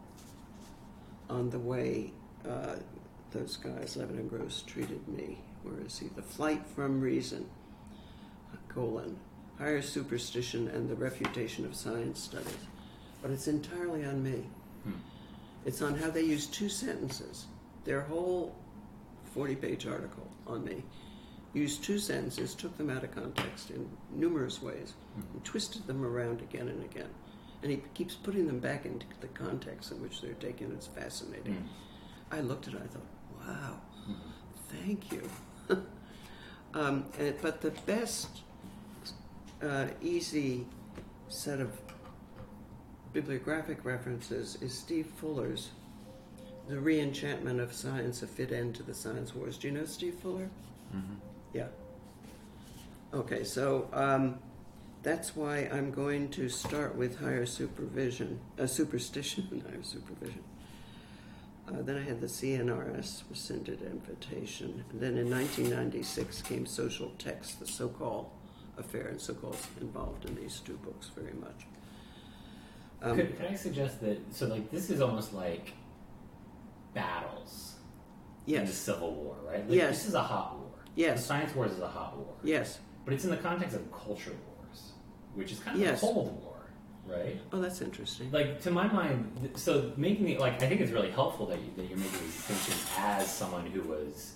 on the way uh, those guys, Levin and Gross, treated me. Where is he? The Flight from Reason, colon, Higher Superstition and the Refutation of Science Studies. But it's entirely on me. Hmm. It's on how they use two sentences. Their whole forty-page article on me used two sentences, took them out of context in numerous ways, Hmm. and twisted them around again and again. And he keeps putting them back into the context in which they're taken. It's fascinating. Hmm. I looked at it, I thought, wow, Hmm. thank you. um, and, but the best uh, easy set of bibliographic references is Steve Fuller's The Re-Enchantment of Science, a Fit End to the Science Wars. Do you know Steve Fuller? Mm-hmm. Yeah. Okay, so um, that's why I'm going to start with higher supervision, uh, superstition and higher supervision. Uh, then I had the C N R S rescinded invitation. And then in nineteen ninety-six came Social Text, the so-called affair, and so-called involved in these two books very much. Um, could, could I suggest that, so like this is almost like battles in the yes, Civil War, right? Like, Yes. This is a hot war. Yes. The Science Wars is a hot war. yes. But it's in the context of culture wars, which is kind of Yes. a Cold War, right? Oh, that's interesting. Like, to my mind, th- so making it, like, I think it's really helpful that, you, that you're making these distinctions as someone who was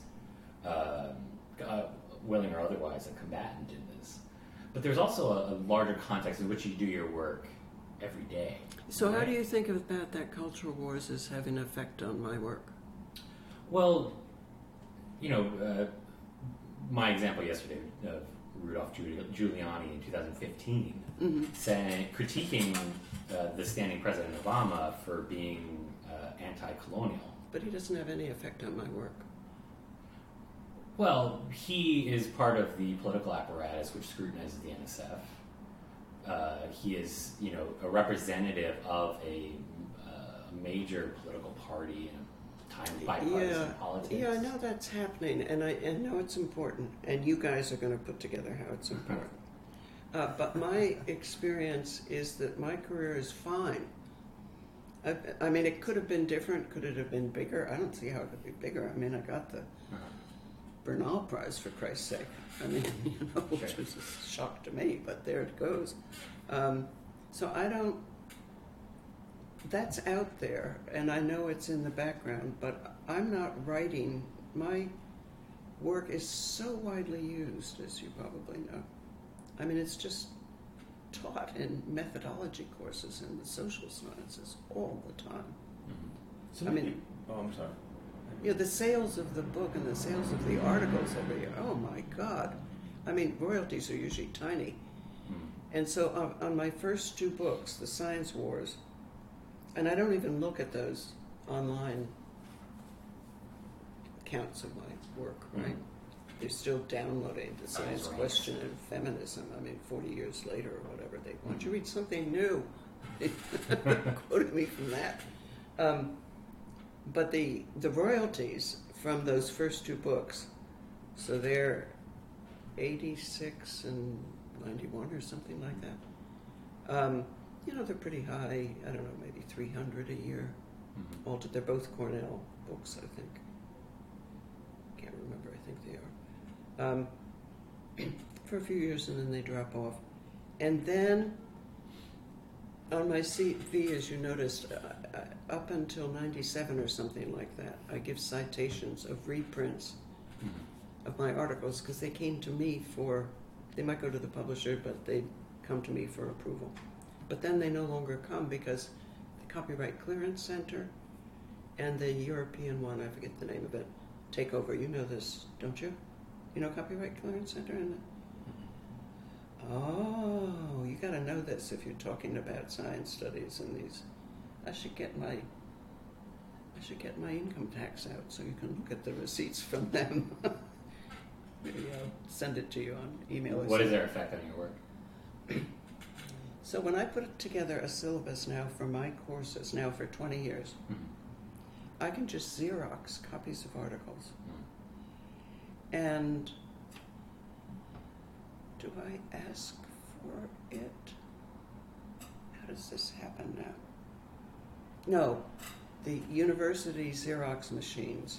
um, uh, willing or otherwise a combatant in this. But there's also a, a larger context in which you do your work every day. So how right? do you think about that cultural wars as having an effect on my work? Well, you know, uh, my example yesterday of Rudolph Giul- Giuliani in two thousand fifteen, Mm-hmm. saying, critiquing uh, the standing President Obama for being uh, anti-colonial. But he doesn't have any effect on my work. Well, he is part of the political apparatus which scrutinizes the N S F. Uh, he is, you know, a representative of a, uh, major political party in a time of bipartisan Yeah, politics. yeah, I know that's happening, and I and know it's important, and you guys are going to put together how it's important. Uh, but my experience is that my career is fine. I, I mean, it could have been different. Could it have been bigger? I don't see how it could be bigger. I mean, I got the Uh-huh. Bernal Prize, for Christ's sake. I mean, you know, which Okay. was a shock to me, but there it goes. Um, so I don't. That's out there, and I know it's in the background, but I'm not writing. My work is so widely used, as you probably know. I mean, it's just taught in methodology courses in the social sciences all the time. Mhm. So I mean- oh, I'm sorry. Yeah, the sales of the book and the sales of the articles every year, oh my God. I mean, royalties are usually tiny. Mhm. And so on, on my first two books, The Science Wars, and I don't even look at those online accounts of my work, right? Mhm. They're still downloading The Science right. Question and Feminism. I mean, forty years later or whatever. They want you to read something new. Quoted me from that. Um, but the the royalties from those first two books, so they're eighty-six and ninety-one or something like that. Um, you know, they're pretty high. I don't know, maybe three hundred a year. Mhm. All to, they're both Cornell books, I think. Can't remember. I think they are. Um, for a few years, and then they drop off. And then on my C V, as you noticed, uh, uh, up until ninety-seven or something like that, I give citations of reprints Mhm. of my articles because they came to me for, they might go to the publisher, but they come to me for approval. But then they no longer come because the Copyright Clearance Center and the European one, I forget the name of it, take over. You know this, don't you? You know Copyright Clearance Center? And oh, you got to know this if you're talking about science studies and these. I should get my. I should get my income tax out so you can look at the receipts from them. Maybe I'll send it to you on email. or What is something. their effect on your work? So when I put together a syllabus now for my courses, now for twenty years, Mhm. I can just Xerox copies of articles. Mhm. And do I ask for it? How does this happen now? No, the university Xerox machines.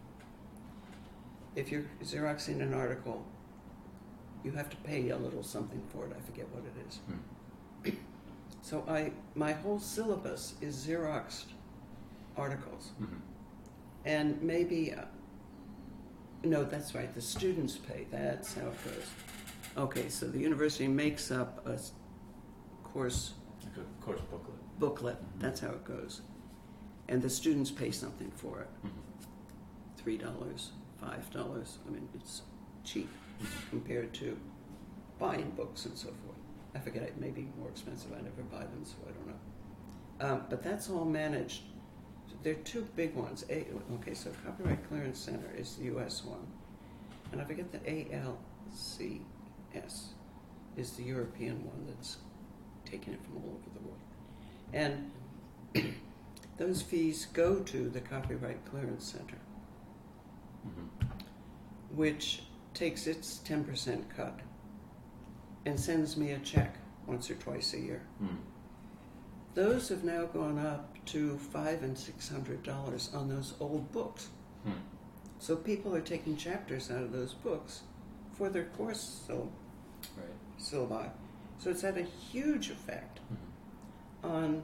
If you're Xeroxing an article, you have to pay a little something for it. I forget what it is. Mhm. So I, my whole syllabus is Xeroxed articles. Mhm. And maybe, uh, no, that's right, the students pay. That's how it goes. Okay, so the university makes up a s- course Like a course booklet. booklet. That's how it goes. And the students pay something for it. Mhm. three dollars, five dollars. I mean, it's cheap compared to buying books and so forth. I forget, it may be more expensive. I never buy them, so I don't know. Um, but that's all managed. There are two big ones. A, okay, so Copyright Clearance Center is the U S one. And I forget the A L C S is the European one that's taking it from all over the world. And those fees go to the Copyright Clearance Center, Mhm. which takes its ten percent cut and sends me a check once or twice a year. Mhm. Those have now gone up to five and six hundred dollars on those old books. Mhm. So people are taking chapters out of those books for their course syll- Right. syllabi. So it's had a huge effect Mhm. on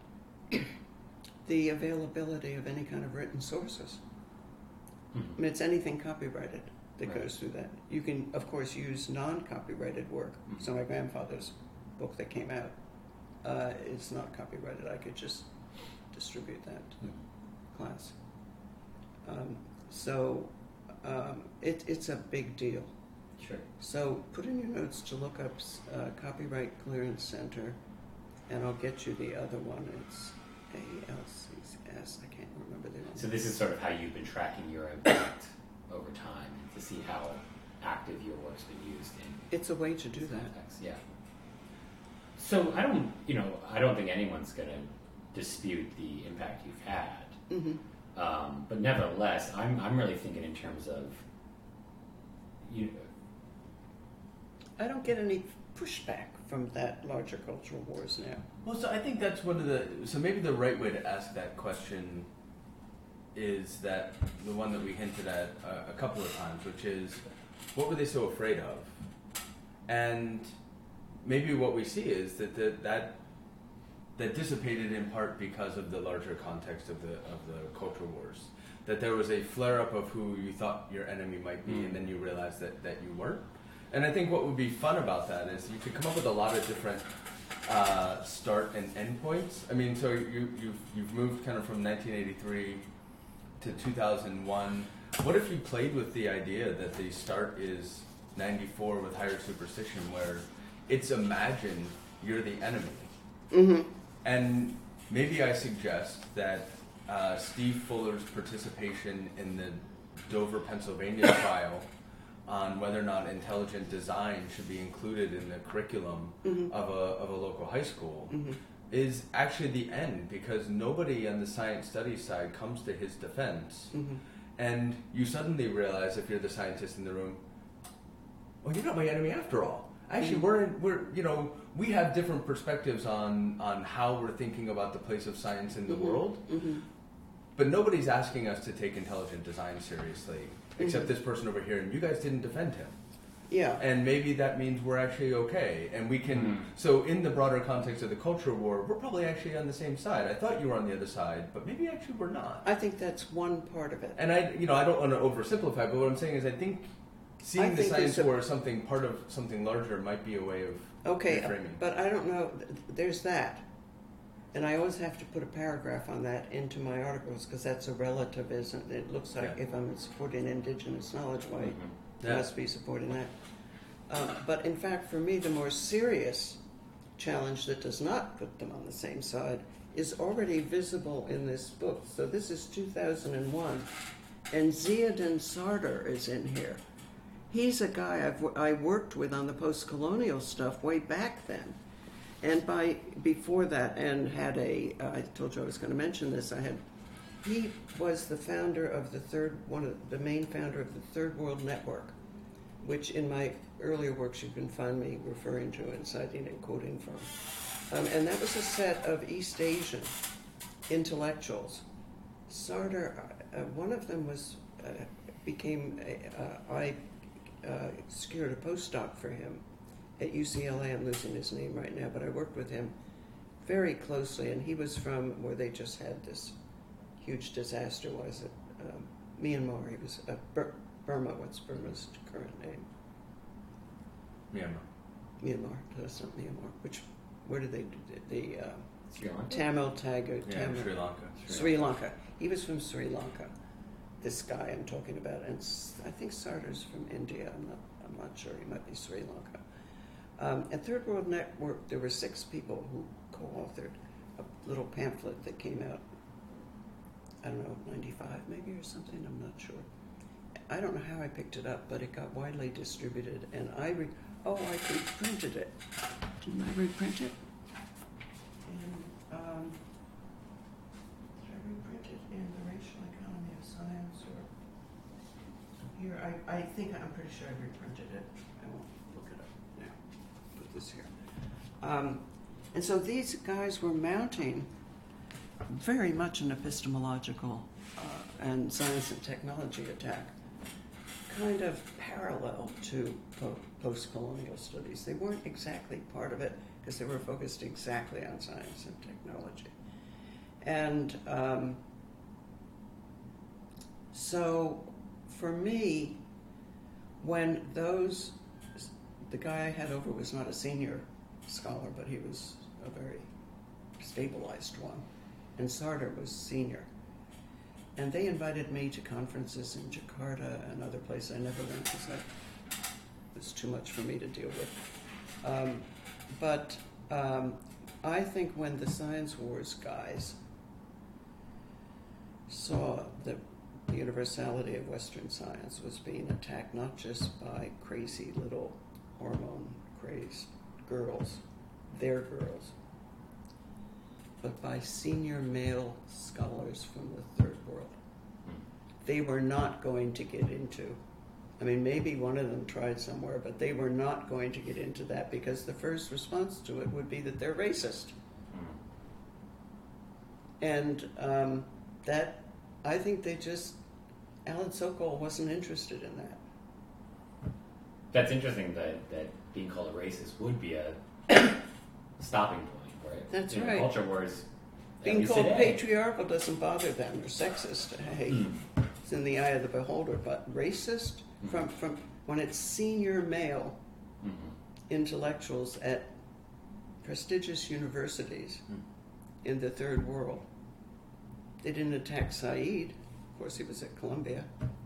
the availability of any kind of written sources. I Mhm. mean, it's anything copyrighted that Right. goes through that. You can, of course, use non-copyrighted work. Mhm. So my grandfather's book that came out uh, is not copyrighted. I could just distribute that to the Mhm. class. Um, so um, it, it's a big deal. Sure. So put in your notes to look up uh, Copyright Clearance Center, and I'll get you the other one. It's A L C S. I can't remember the name. So this is sort of how you've been tracking your impact over time to see how active your work's been used in It's a way to do this that. context. Yeah. So I don't, you know, I don't think anyone's going to dispute the impact you've had. Mm-hmm. Um, but nevertheless, I'm I'm really thinking in terms of you. I don't get any pushback from that larger cultural wars now. Well, so I think that's one of the. So maybe the right way to ask that question is that the one that we hinted at a, a couple of times, which is, what were they so afraid of? And maybe what we see is that the, that that dissipated in part because of the larger context of the of the culture wars. That there was a flare up of who you thought your enemy might be, Mm. and then you realized that, that you weren't. And I think what would be fun about that is you could come up with a lot of different uh, start and end points. I mean, so you, you've, you've moved kind of from nineteen eighty-three to two thousand one. What if you played with the idea that the start is ninety-four with Higher Superstition, where it's imagine you're the enemy? Mm-hmm. And maybe I suggest that uh, Steve Fuller's participation in the Dover, Pennsylvania trial on whether or not intelligent design should be included in the curriculum Mhm. of a of a local high school Mhm. is actually the end, because nobody on the science studies side comes to his defense. Mhm. And you suddenly realize, if you're the scientist in the room, well, you're not my enemy after all. Actually, Mhm. we're we're you know we have different perspectives on on how we're thinking about the place of science in the Mhm. world. Mhm. But nobody's asking us to take intelligent design seriously, except Mhm. this person over here, and you guys didn't defend him. Yeah. And maybe that means we're actually okay, and we can. Mm. So, in the broader context of the culture war, we're probably actually on the same side. I thought you were on the other side, but maybe actually we're not. I think that's one part of it. And I, you know, I don't want to oversimplify, but what I'm saying is, I think seeing I the think science there's a- war as something part of something larger might be a way of Okay, reframing. but I don't know. There's that. And I always have to put a paragraph on that into my articles because that's a relativism. It looks like Yeah. if I'm supporting indigenous knowledge, why Mhm. I Yeah. must be supporting that. Um, but in fact, for me, the more serious challenge that does not put them on the same side is already visible in this book. So this is two thousand one, and Ziauddin Sardar is in here. he's a guy I've, I worked with on the post-colonial stuff way back then. And by before that, and had a, uh, I told you I was going to mention this, I had, he was the founder of the third, one of the main founder of the Third World Network, which in my earlier works you can find me referring to and citing and quoting from. Um, and that was a set of East Asian intellectuals. Sartre, uh, one of them was, uh, became, a, uh, I uh, secured a postdoc for him at U C L A. I'm losing his name right now, but I worked with him very closely, and he was from where they just had this huge disaster, was it? Um, Myanmar. He was, uh, Bur- Burma, what's Burma's current name? Myanmar. Myanmar, that's not Myanmar. Which, where did they do the, the uh, Sri Lanka? Tamil Tiger? Yeah, Tamil, Sri Lanka. Sri Lanka. He was from Sri Lanka. This guy I'm talking about, and I think Sartre's from India. I'm not. I'm not sure. He might be Sri Lanka. Um, at Third World Network, there were six people who co-authored a little pamphlet that came out. I don't know, ninety-five maybe or something. I'm not sure. I don't know how I picked it up, but it got widely distributed, and I re- oh, I reprinted it. Didn't I reprint it? And, um, did I reprint it in the Racial Economy of Science or here? I, I think I'm pretty sure I reprinted it. I won't look it up now. Put this here. Um, and so these guys were mounting very much an epistemological uh, and science and technology attack, kind of parallel to po- post-colonial studies. They weren't exactly part of it because they were focused exactly on science and technology. And um, so for me, when those, the guy I had over was not a senior scholar, but he was a very stabilized one. And Sartre was senior. And they invited me to conferences in Jakarta and other places. I never went because that was too much for me to deal with. Um, but um, I think when the Science Wars guys saw that the universality of Western science was being attacked not just by crazy little hormone-crazed girls, their girls, but by senior male scholars from the Third World. They were not going to get into, I mean, maybe one of them tried somewhere, but they were not going to get into that because the first response to it would be that they're racist. And um, that, I think they just, Alan Sokol wasn't interested in that. That's interesting that, that being called a racist would be a stopping point. Right. That's you know, right. Culture wars. Being called today. patriarchal doesn't bother them, or sexist. Hey, Mm. it's in the eye of the beholder. But racist, Mm-hmm. from from when it's senior male Mm-hmm. intellectuals at prestigious universities Mm. in the Third World. They didn't attack Said. Of course, he was at Columbia.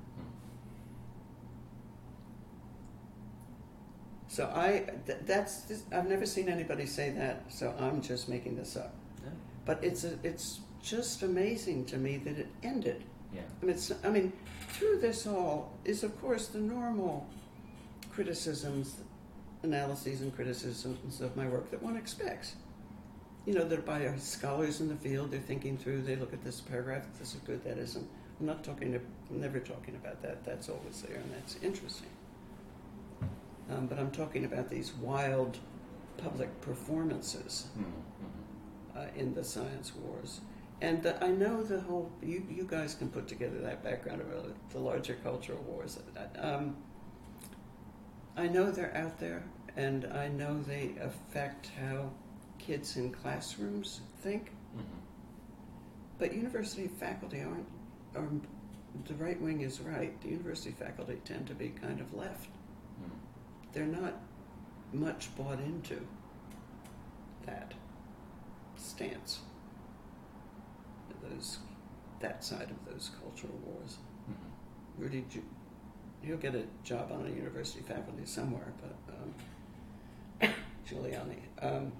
So I, th- that's, this, I've never seen anybody say that, so I'm just making this up. Yeah. But it's a, it's just amazing to me that it ended. Yeah. I mean, it's, I mean, through this all is, of course, the normal criticisms, analyses and criticisms of my work that one expects. You know, that by scholars in the field, they're thinking through, they look at this paragraph, this is good, that isn't. I'm not talking, to, I'm never talking about that. That's always there, and that's interesting. Um, but I'm talking about these wild public performances Mm-hmm. uh, in the science wars. And the, I know the whole, you, you guys can put together that background about the larger cultural wars. Um, I know they're out there, and I know they affect how kids in classrooms think. Mm-hmm. But university faculty aren't, are, the right wing is right. The university faculty tend to be kind of left. Mm-hmm. They're not much bought into that stance, those, that side of those cultural wars. Mm-hmm. Rudy, Ju- he'll get a job on a university faculty somewhere, but um, Giuliani. Um,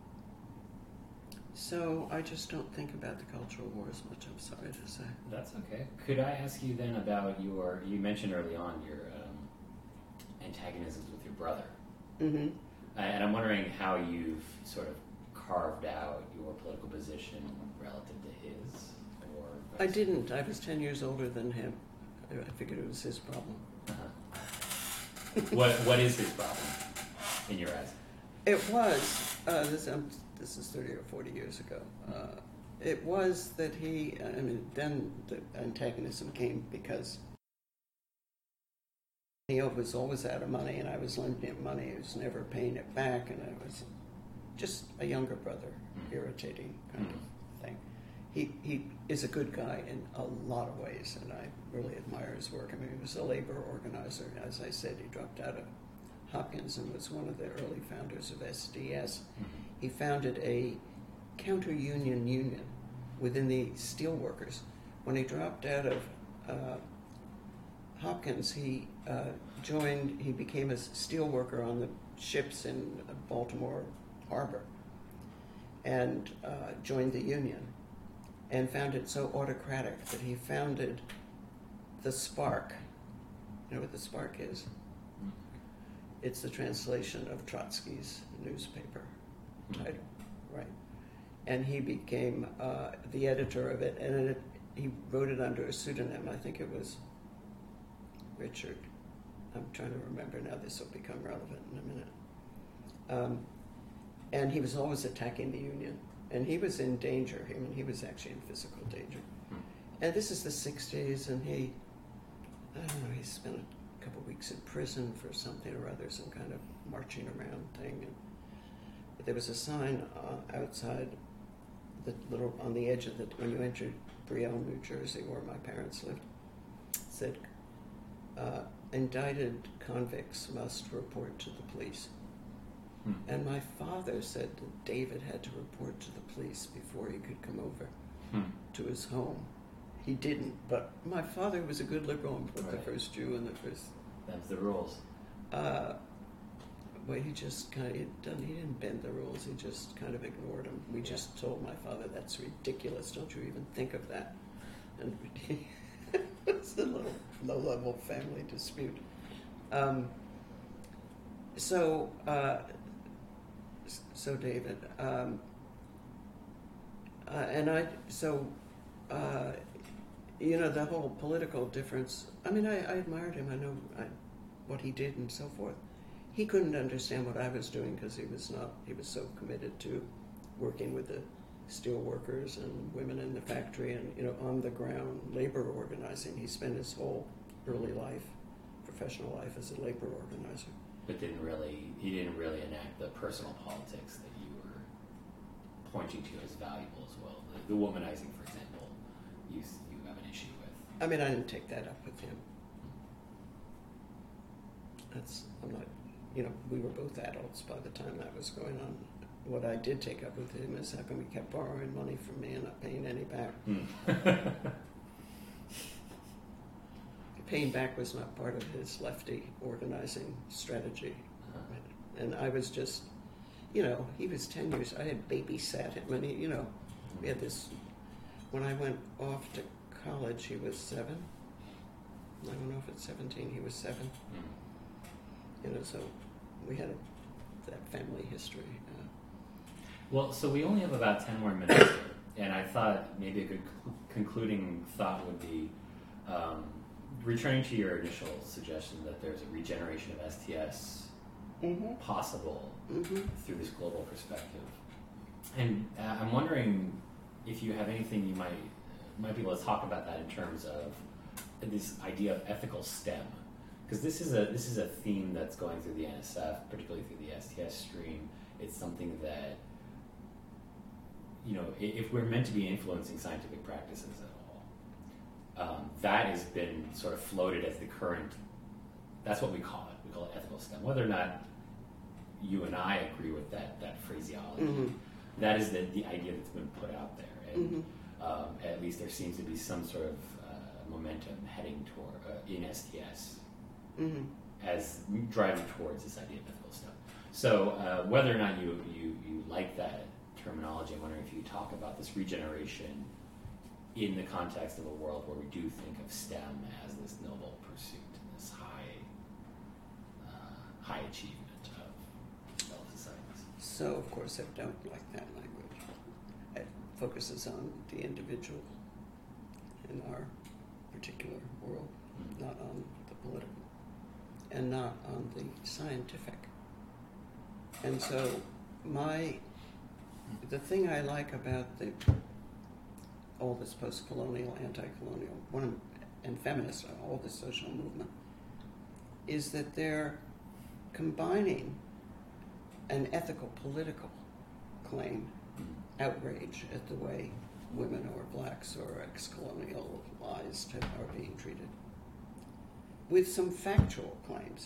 so I just don't think about the cultural wars much, I'm sorry to say. That's okay. Could I ask you then about your, you mentioned early on your um, antagonisms with your brother. Mm-hmm. And I'm wondering how you've sort of carved out your political position relative to his, or I didn't. I was ten years older than him. I I figured it was his problem. Uh-huh. what What is his problem in your eyes? It was, uh, this, um, this is thirty or forty years ago. Uh, it was that he, I mean, then the antagonism came because he was always out of money and I was lending him money. He was never paying it back, and I was just a younger brother, irritating kind Mm. of thing. He, he is a good guy in a lot of ways, and I really admire his work. I mean, he was a labor organizer. As I said, he dropped out of Hopkins and was one of the early founders of S D S. Mm-hmm. He founded a counter-union union within the steelworkers. When he dropped out of uh, Hopkins, he uh, joined, he became a steelworker on the ships in Baltimore Harbor and uh, joined the union and found it so autocratic that he founded the Spark. You know what the Spark is? It's the translation of Trotsky's newspaper title, right? And he became uh, the editor of it, and it, he wrote it under a pseudonym. I think it was Richard. I'm trying to remember now. This will become relevant in a minute. Um, and he was always attacking the union, and he was in danger. I mean, he was actually in physical danger. And this is the sixties, and he, I don't know, he spent a couple weeks in prison for something or other, some kind of marching around thing. And but there was a sign uh, outside the little on the edge of the when you entered Brielle, New Jersey, where my parents lived, said, uh, "Indicted convicts must report to the police." Hmm. And my father said that David had to report to the police before he could come over Hmm. to his home. He didn't, but my father was a good liberal and put Right. the first Jew in the first. Them's the rules. Uh, but he just kind of he didn't, he didn't bend the rules. He just kind of ignored them. We Yeah. just told my father, "That's ridiculous. Don't you even think of that." And it's a little low-level family dispute. Um, so, uh, so David, um, uh, and I, so, uh, you know, the whole political difference. I mean, I, I admired him. I know I, what he did and so forth. He couldn't understand what I was doing because he was not. He was so committed to working with the steel workers and women in the factory and, you know, on the ground labor organizing. He spent his whole early life, professional life, as a labor organizer. But didn't really, he didn't really enact the personal politics that you were pointing to as valuable as well. The, the womanizing, for example, you you have an issue with. I mean, I didn't take that up with him. That's, I'm not, you know, we were both adults by the time that was going on. What I did take up with him is how come he kept borrowing money from me and not paying any back. Hmm. Paying back was not part of his lefty organizing strategy. Uh-huh. And I was just, you know, he was ten years, I had babysat him, and he, you know, we had this, when I went off to college, he was seven. I don't know if it's seventeen, he was seven. Hmm. You know, so we had a, that family history. Uh, Well, so we only have about ten more minutes here, and I thought maybe a good cl- concluding thought would be um, returning to your initial suggestion that there's a regeneration of S T S mm-hmm. possible Mm-hmm. through this global perspective. And uh, I'm wondering if you have anything you might might be able to talk about that in terms of this idea of ethical STEM, because this is a this is a theme that's going through the N S F, particularly through the S T S stream. It's something that, you know, if we're meant to be influencing scientific practices at all, um, that has been sort of floated as the current, that's what we call it. We call it ethical STEM. Whether or not you and I agree with that, that phraseology, Mm-hmm. that is the, the idea that's been put out there. And Mm-hmm. um, at least there seems to be some sort of uh, momentum heading toward, uh, in S T S, Mm-hmm. as driving towards this idea of ethical STEM. So uh, whether or not you, you, you like that terminology, I'm wondering if you talk about this regeneration in the context of a world where we do think of STEM as this noble pursuit, this high, uh, high achievement of developed societies. So, of course, I don't like that language. It focuses on the individual in our particular world, Mm-hmm. not on the political, and not on the scientific. And so, my the thing I like about the all this post-colonial, anti-colonial, one and feminist, all this social movement, is that they're combining an ethical political claim, outrage at the way women or blacks or ex-colonialized are being treated, with some factual claims.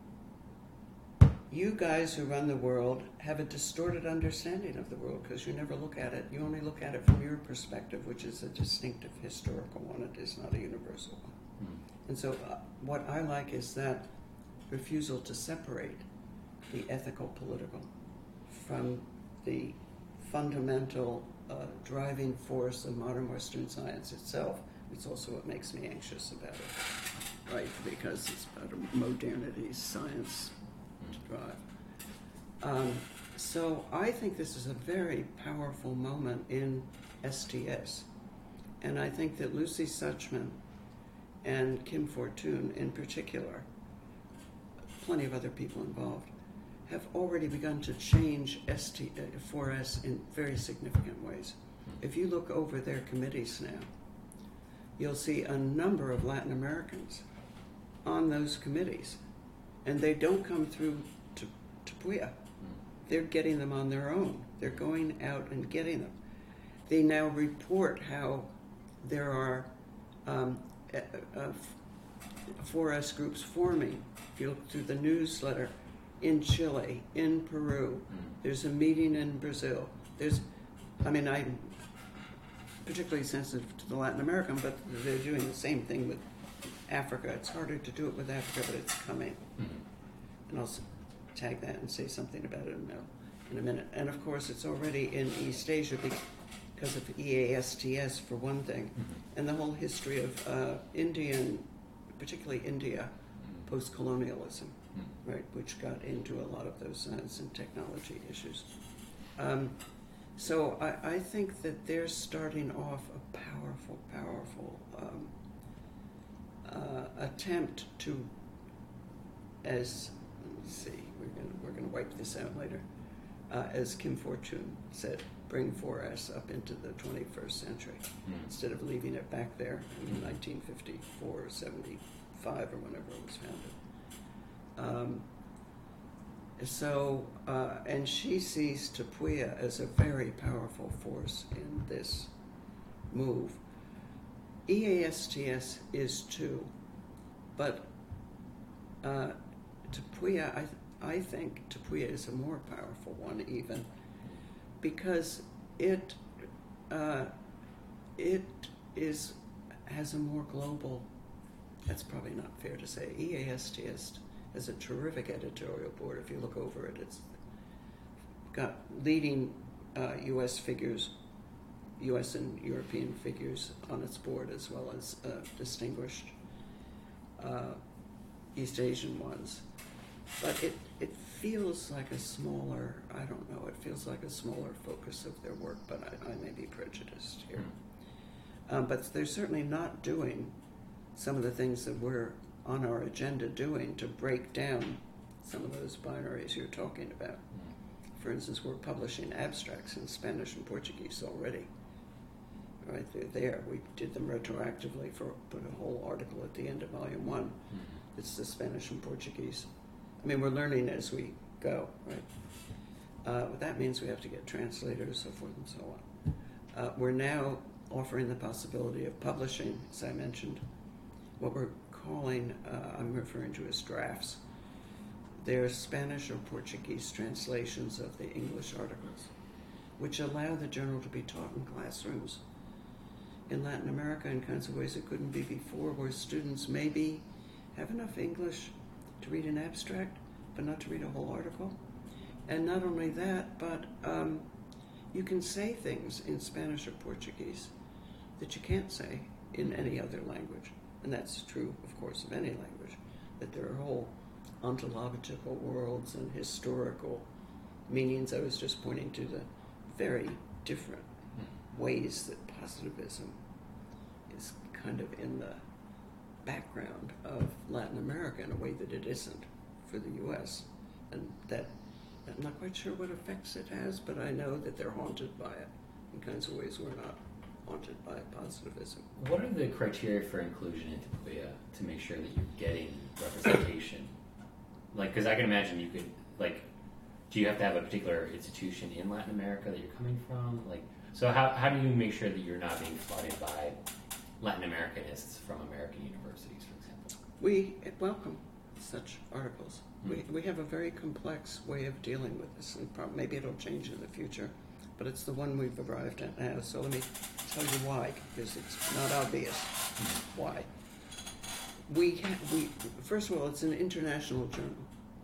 You guys who run the world have a distorted understanding of the world because you never look at it. You only look at it from your perspective, which is a distinctive historical one. It is not a universal one. Mm. And so uh, what I like is that refusal to separate the ethical political from the fundamental uh, driving force of modern Western science itself. It's also what makes me anxious about it, right? Because it's about a modernity science to drive. Um, so I think this is a very powerful moment in S T S. And I think that Lucy Suchman and Kim Fortune in particular, plenty of other people involved, have already begun to change S T four S in very significant ways. If you look over their committees now, you'll see a number of Latin Americans on those committees. And they don't come through to, to Puya. They're getting them on their own. They're going out and getting them. They now report how there are um, uh, uh, four S groups forming. If you look through the newsletter, in Chile, in Peru, there's a meeting in Brazil. There's, I mean, I'm particularly sensitive to the Latin American, but they're doing the same thing with Africa. It's harder to do it with Africa, but it's coming. Mm-hmm. And I'll tag that and say something about it in a, in a minute. And of course, it's already in East Asia because of E A S T S, for one thing, mm-hmm. and the whole history of uh, Indian, particularly India, mm-hmm. post-colonialism, mm-hmm. right, which got into a lot of those science and technology issues. Um, so I, I think that they're starting off a powerful, powerful um, uh, attempt to, as let's see, we're going we're going to wipe this out later. Uh, as Kim Fortune said, bring four S up into the twenty-first century mm. instead of leaving it back there in nineteen fifty-four or seventy-five or whenever it was founded. Um, so, uh, and she sees Tapuya as a very powerful force in this move. E A S T S is too, but uh, Tapuya, I, th- I think Tapuya is a more powerful one even, because it uh, it is has a more global. That's probably not fair to say. E A S T S has a terrific editorial board. If you look over it, it's got leading uh, U S figures, U S and European figures on its board, as well as uh, distinguished uh, East Asian ones. But it, it feels like a smaller, I don't know, it feels like a smaller focus of their work, but I, I may be prejudiced here. Um, but they're certainly not doing some of the things that we're on our agenda doing to break down some of those binaries you're talking about. For instance, we're publishing abstracts in Spanish and Portuguese already. Right, they're there. We did them retroactively for put a whole article at the end of volume one. Mm-hmm. It's the Spanish and Portuguese. I mean, we're learning as we go, right? Uh, but that means we have to get translators, so forth and so on. Uh, we're now offering the possibility of publishing, as I mentioned, what we're calling, uh, I'm referring to as drafts. They're Spanish or Portuguese translations of the English articles, which allow the journal to be taught in classrooms in Latin America in kinds of ways it couldn't be before, where students maybe have enough English to read an abstract, but not to read a whole article. And not only that, but um, you can say things in Spanish or Portuguese that you can't say in any other language. And that's true, of course, of any language, that there are whole ontological worlds and historical meanings. I was just pointing to the very different ways that positivism is kind of in the background of Latin America in a way that it isn't for the U S. And that, I'm not quite sure what effects it has, but I know that they're haunted by it in kinds of ways we're not haunted by positivism. What are the criteria for inclusion into P U Y A to make sure that you're getting representation? Like, because I can imagine you could, like, do you have to have a particular institution in Latin America that you're coming from? Like, so how, how do you make sure that you're not being flooded by Latin Americanists from American universities, for example? We welcome such articles. Mm. We, we have a very complex way of dealing with this, and prob- maybe it'll change in the future, but it's the one we've arrived at now. So let me tell you why, because it's not obvious Mm. why. We, ha- we first of all, it's an international journal,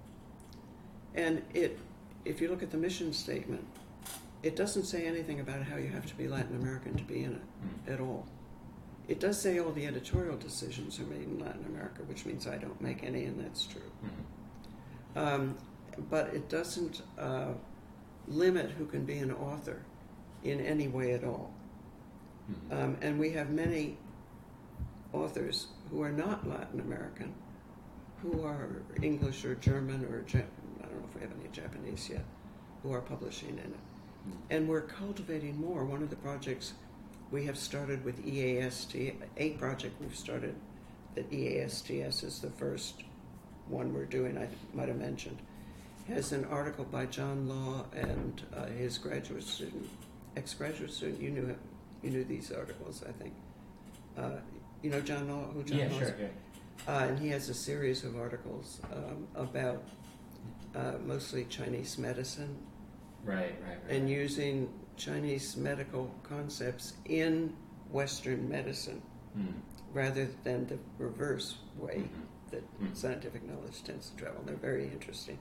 and it, if you look at the mission statement, it doesn't say anything about how you have to be Latin American to be in it Mm. at all. It does say all the editorial decisions are made in Latin America, which means I don't make any, and that's true. Mm. Um, but it doesn't uh, limit who can be an author in any way at all. Mm. Um, and we have many authors who are not Latin American, who are English or German or Jap- I don't know if we have any Japanese yet, who are publishing in it. Mm. And we're cultivating more. One of the projects we have started with E A S T, a project we've started that E A S T S is the first one we're doing, I might have mentioned, has an article by John Law and uh, his graduate student, ex-graduate student. You knew him, you knew these articles, I think. Uh, you know John Law, who John Yeah, Law sure. is? Yeah. Uh, and he has a series of articles um, about uh, mostly Chinese medicine Right, right, right. and using Chinese medical concepts in Western medicine Mm. rather than the reverse way Mhm. that Mm. scientific knowledge tends to travel. They're very interesting.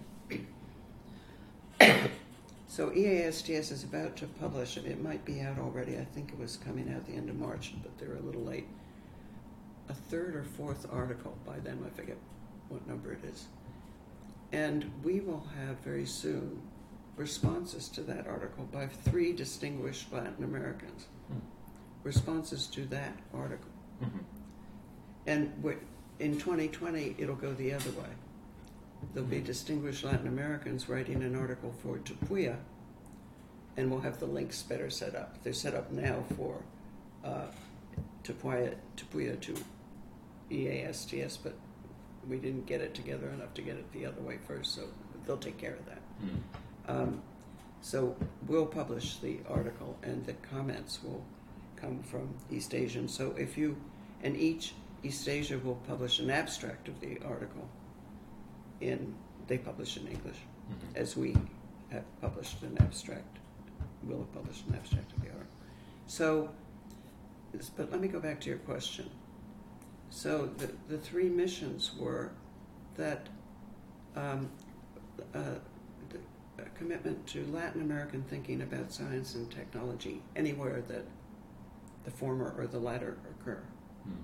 Mm. So E A S T S is about to publish, and it might be out already. I think it was coming out the end of March, but they're a little late. A third or fourth article by them, I forget what number it is. And we will have very soon responses to that article by three distinguished Latin Americans. Mm. Responses to that article. Mhm. And wi- in twenty twenty, it'll go the other way. There'll be Mhm. distinguished Latin Americans writing an article for Tupuya, and we'll have the links better set up. They're set up now for uh, Tupuya, Tupuya to E A S T S, but we didn't get it together enough to get it the other way first, so they'll take care of that. Mm. Um, so we'll publish the article, and the comments will come from East Asian. So if you, and each East Asia will publish an abstract of the article. In they publish in English, Mhm. as we have published an abstract. We'll have published an abstract of the article. So, but let me go back to your question. So the the three missions were that um, uh, the, a commitment to Latin American thinking about science and technology anywhere that the former or the latter occur. Mm.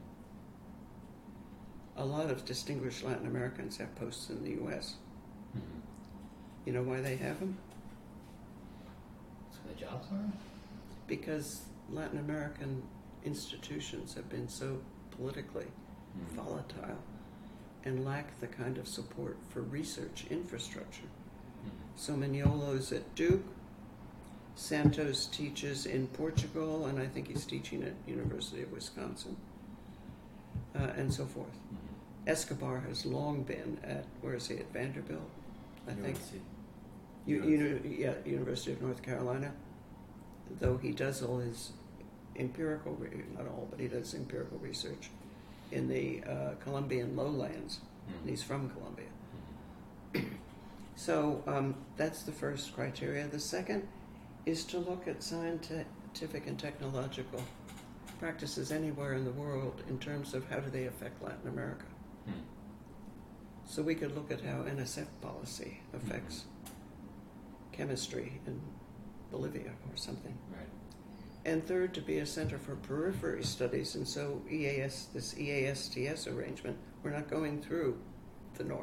A lot of distinguished Latin Americans have posts in the U S. Mhm. You know why they have them? So the jobs are? Because Latin American institutions have been so politically Mm. volatile and lack the kind of support for research infrastructure. Mhm. So Mignolo's at Duke, Santos teaches in Portugal, and I think he's teaching at University of Wisconsin, uh, and so forth. Mhm. Escobar has long been at, where is he, at Vanderbilt, I think. U N C. U, uni, yeah, University of North Carolina. Though he does all his empirical, re- not all, but he does empirical research in the uh, Colombian lowlands. Mhm. He's from Colombia. Mhm. So um, that's the first criteria. The second is to look at scientific and technological practices anywhere in the world in terms of how do they affect Latin America. Mm. So we could look at how N S F policy affects chemistry in Bolivia or something. Right. And third, to be a center for periphery studies. And so E A S, this E A S T S arrangement, we're not going through the north.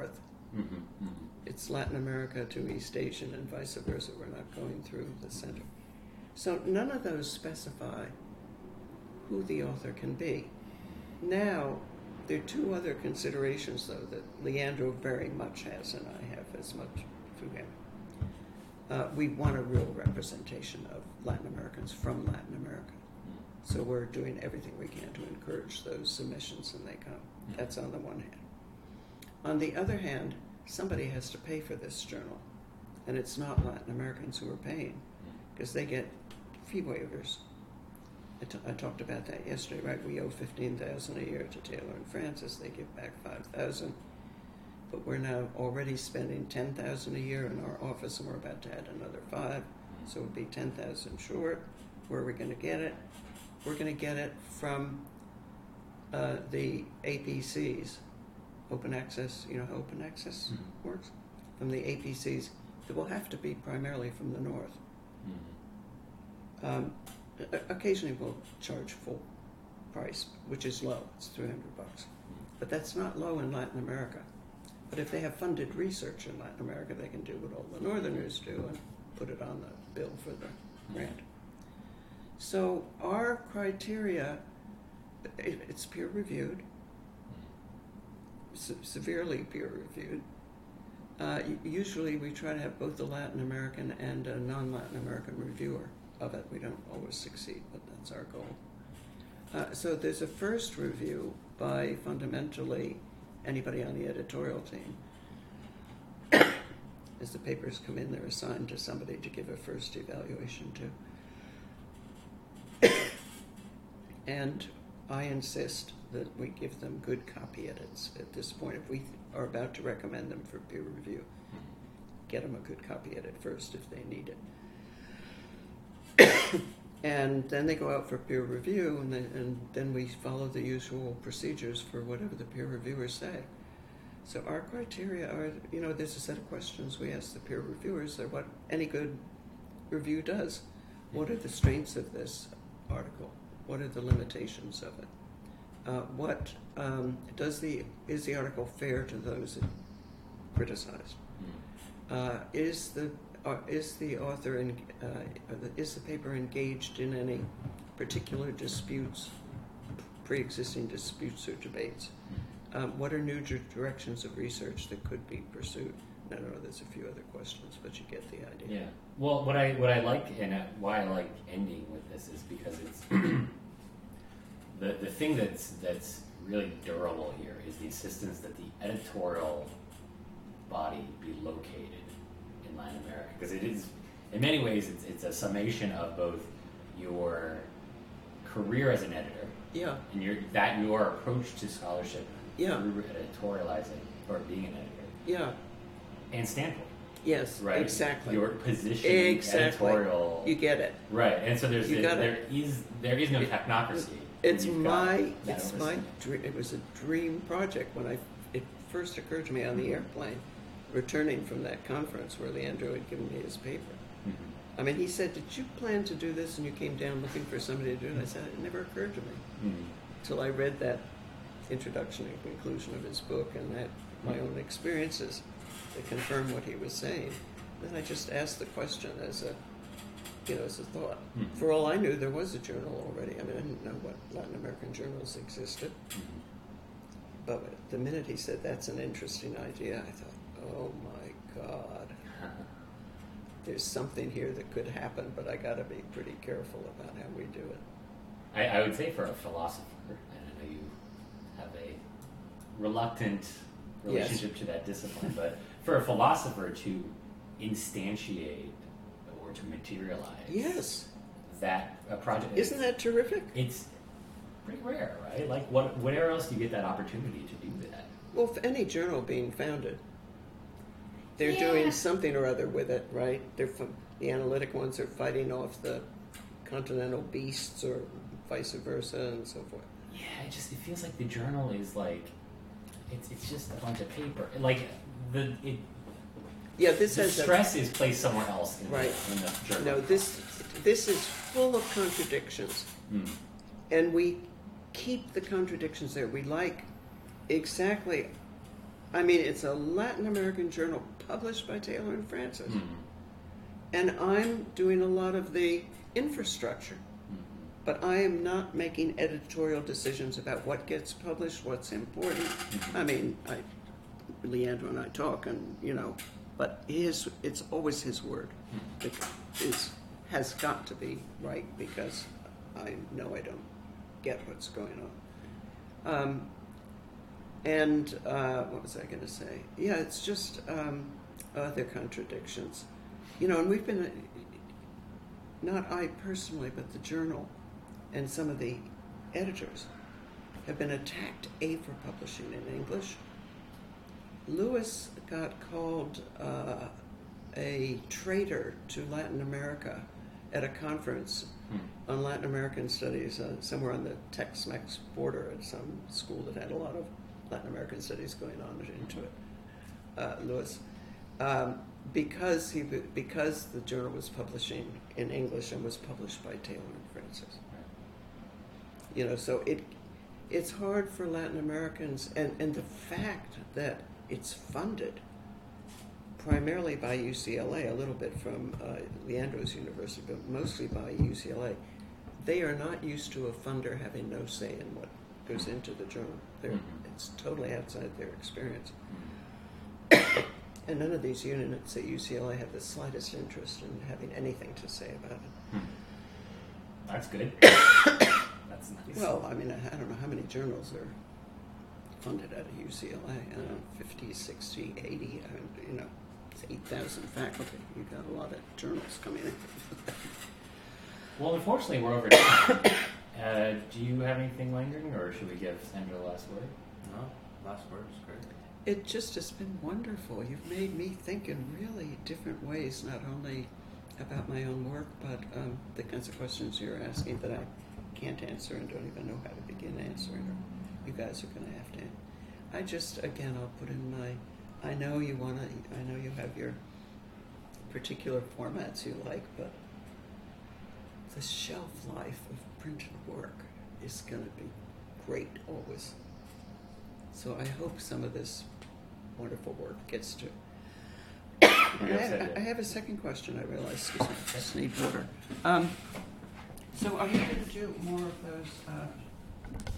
Mm-hmm. Mm-hmm. It's Latin America to East Asian and vice versa. We're not going through the center. So none of those specify who the author can be. Now, there are two other considerations, though, that Leandro very much has, and I have as much through him. Uh, we want a real representation of Latin Americans from Latin America. So we're doing everything we can to encourage those submissions, and they come. That's on the one hand. On the other hand, somebody has to pay for this journal, and it's not Latin Americans who are paying, because they get fee waivers. I, t- I talked about that yesterday, right? We owe fifteen thousand dollars a year to Taylor and Francis. They give back five thousand dollars. But we're now already spending ten thousand dollars a year in our office, and we're about to add another five. So it would be ten thousand dollars short. Where are we going to get it? We're going to get it from uh, the A P Cs, open access. You know how open access mm-hmm. works? From the A P Cs. It will have to be primarily from the north. Mm-hmm. Um, occasionally we'll charge full price, which is low. It's three hundred bucks. Mm-hmm. But that's not low in Latin America. But if they have funded research in Latin America, they can do what all the Northerners do and put it on the bill for the grant. So our criteria, it, it's peer-reviewed, se- severely peer-reviewed. Uh, usually we try to have both a Latin American and a non-Latin American reviewer of it. We don't always succeed, but that's our goal. Uh, so there's a first review by fundamentally anybody on the editorial team. As the papers come in, they're assigned to somebody to give a first evaluation to. And I insist that we give them good copy edits at this point. If we are about to recommend them for peer review, get them a good copy edit first if they need it. And then they go out for peer review, and then, and then we follow the usual procedures for whatever the peer reviewers say. So our criteria are, you know, there's a set of questions we ask the peer reviewers. They're what any good review does. What are the strengths of this article? What are the limitations of it? Uh, what um, does the is the article fair to those that criticize? Uh, is the uh, is the author in, uh, is the paper engaged in any particular disputes, pre-existing disputes or debates? Um, what are new d- directions of research that could be pursued? I don't know. There's a few other questions, but you get the idea. Yeah. Well, what I what I like and why I like ending with this is because it's the the thing that's that's really durable here is the insistence that the editorial body be located in Latin America, because it is in many ways it's it's a summation of both your career as an editor, yeah, and your that your approach to scholarship, yeah, through editorializing or being an editor, yeah, and standpoint. Yes, right? Exactly. Your position, exactly. editorial. You get it. Right, and so there's You a, got there it. is there is no technocracy. It's when you've my got that it's my oversight. dream. It was a dream project when I it first occurred to me on the airplane, returning from that conference where Leandro had given me his paper. Mm-hmm. I mean, he said, "Did you plan to do this?" And you came down looking for somebody to do it. I said, "It never occurred to me Mm-hmm. until I read that introduction and conclusion of his book and had my own experiences that confirm what he was saying." Then I just asked the question as a, you know, as a thought. Mm-hmm. For all I knew, there was a journal already. I mean, I didn't know what Latin American journals existed. Mm-hmm. But the minute he said that's an interesting idea, I thought, oh my God, there's something here that could happen, but I got to be pretty careful about how we do it. I, I would say for a philosopher, and I know you have a reluctant relationship Yes. to that discipline, but for a philosopher to instantiate or to materialize Yes. that a project, Isn't that terrific? it's pretty rare, right? Like, what, where else do you get that opportunity to do that? Well, for any journal being founded, they're Yeah. doing something or other with it, right? They're f- the analytic ones are fighting off the continental beasts or vice versa and so forth. Yeah, it just it feels like the journal is like it's it's just a bunch of paper. Like the it Yeah, this the has a- stress is placed somewhere else in, Right. the, in the journal. No, this this is full of contradictions, Mm. and we keep the contradictions there. We like exactly I mean, it's a Latin American journal published by Taylor and Francis. Mhm. And I'm doing a lot of the infrastructure. Mhm. But I am not making editorial decisions about what gets published, what's important. Mhm. I mean, I, Leandro and I talk, and you know, but his, it's always his word. Mhm. It is, has got to be right because I know I don't get what's going on. Um, and uh, what was I going to say? Yeah, it's just um, other contradictions. You know, and we've been, not I personally, but the journal and some of the editors have been attacked, A, for publishing in English. Lewis got called uh, a traitor to Latin America at a conference Hmm. on Latin American studies uh, somewhere on the Tex-Mex border at some school that had a lot of Latin American studies going on into it, uh, Lewis. Um, because he because the journal was publishing in English and was published by Taylor and Francis. You know, so it it's hard for Latin Americans, and, and the fact that it's funded primarily by U C L A, a little bit from uh, Leandro's university, but mostly by U C L A, they are not used to a funder having no say in what goes into the journal. They're, Mhm. It's totally outside their experience. Mhm. And none of these units at U C L A have the slightest interest in having anything to say about it. Hmm. That's good. That's nice. Well, I mean, I I don't know how many journals are funded out of U C L A. I don't know, fifty, sixty, eighty, I don't, you know, it's eight thousand faculty. You've got a lot of journals coming in. Well, unfortunately, we're over time. uh, do you have anything lingering, or should we give Sandra the last word? No, last word is great. It just has been wonderful. You've made me think in really different ways, not only about my own work, but um, the kinds of questions you're asking that I can't answer and don't even know how to begin answering, or you guys are going to have to. I just, again, I'll put in my, I know you want to, I know you have your particular formats you like, but the shelf life of printed work is going to be great always. So I hope some of this wonderful work gets to. I, have, I have a second question. I realize. Excuse me, I just need water. Um, so are you going to do more of those? Uh,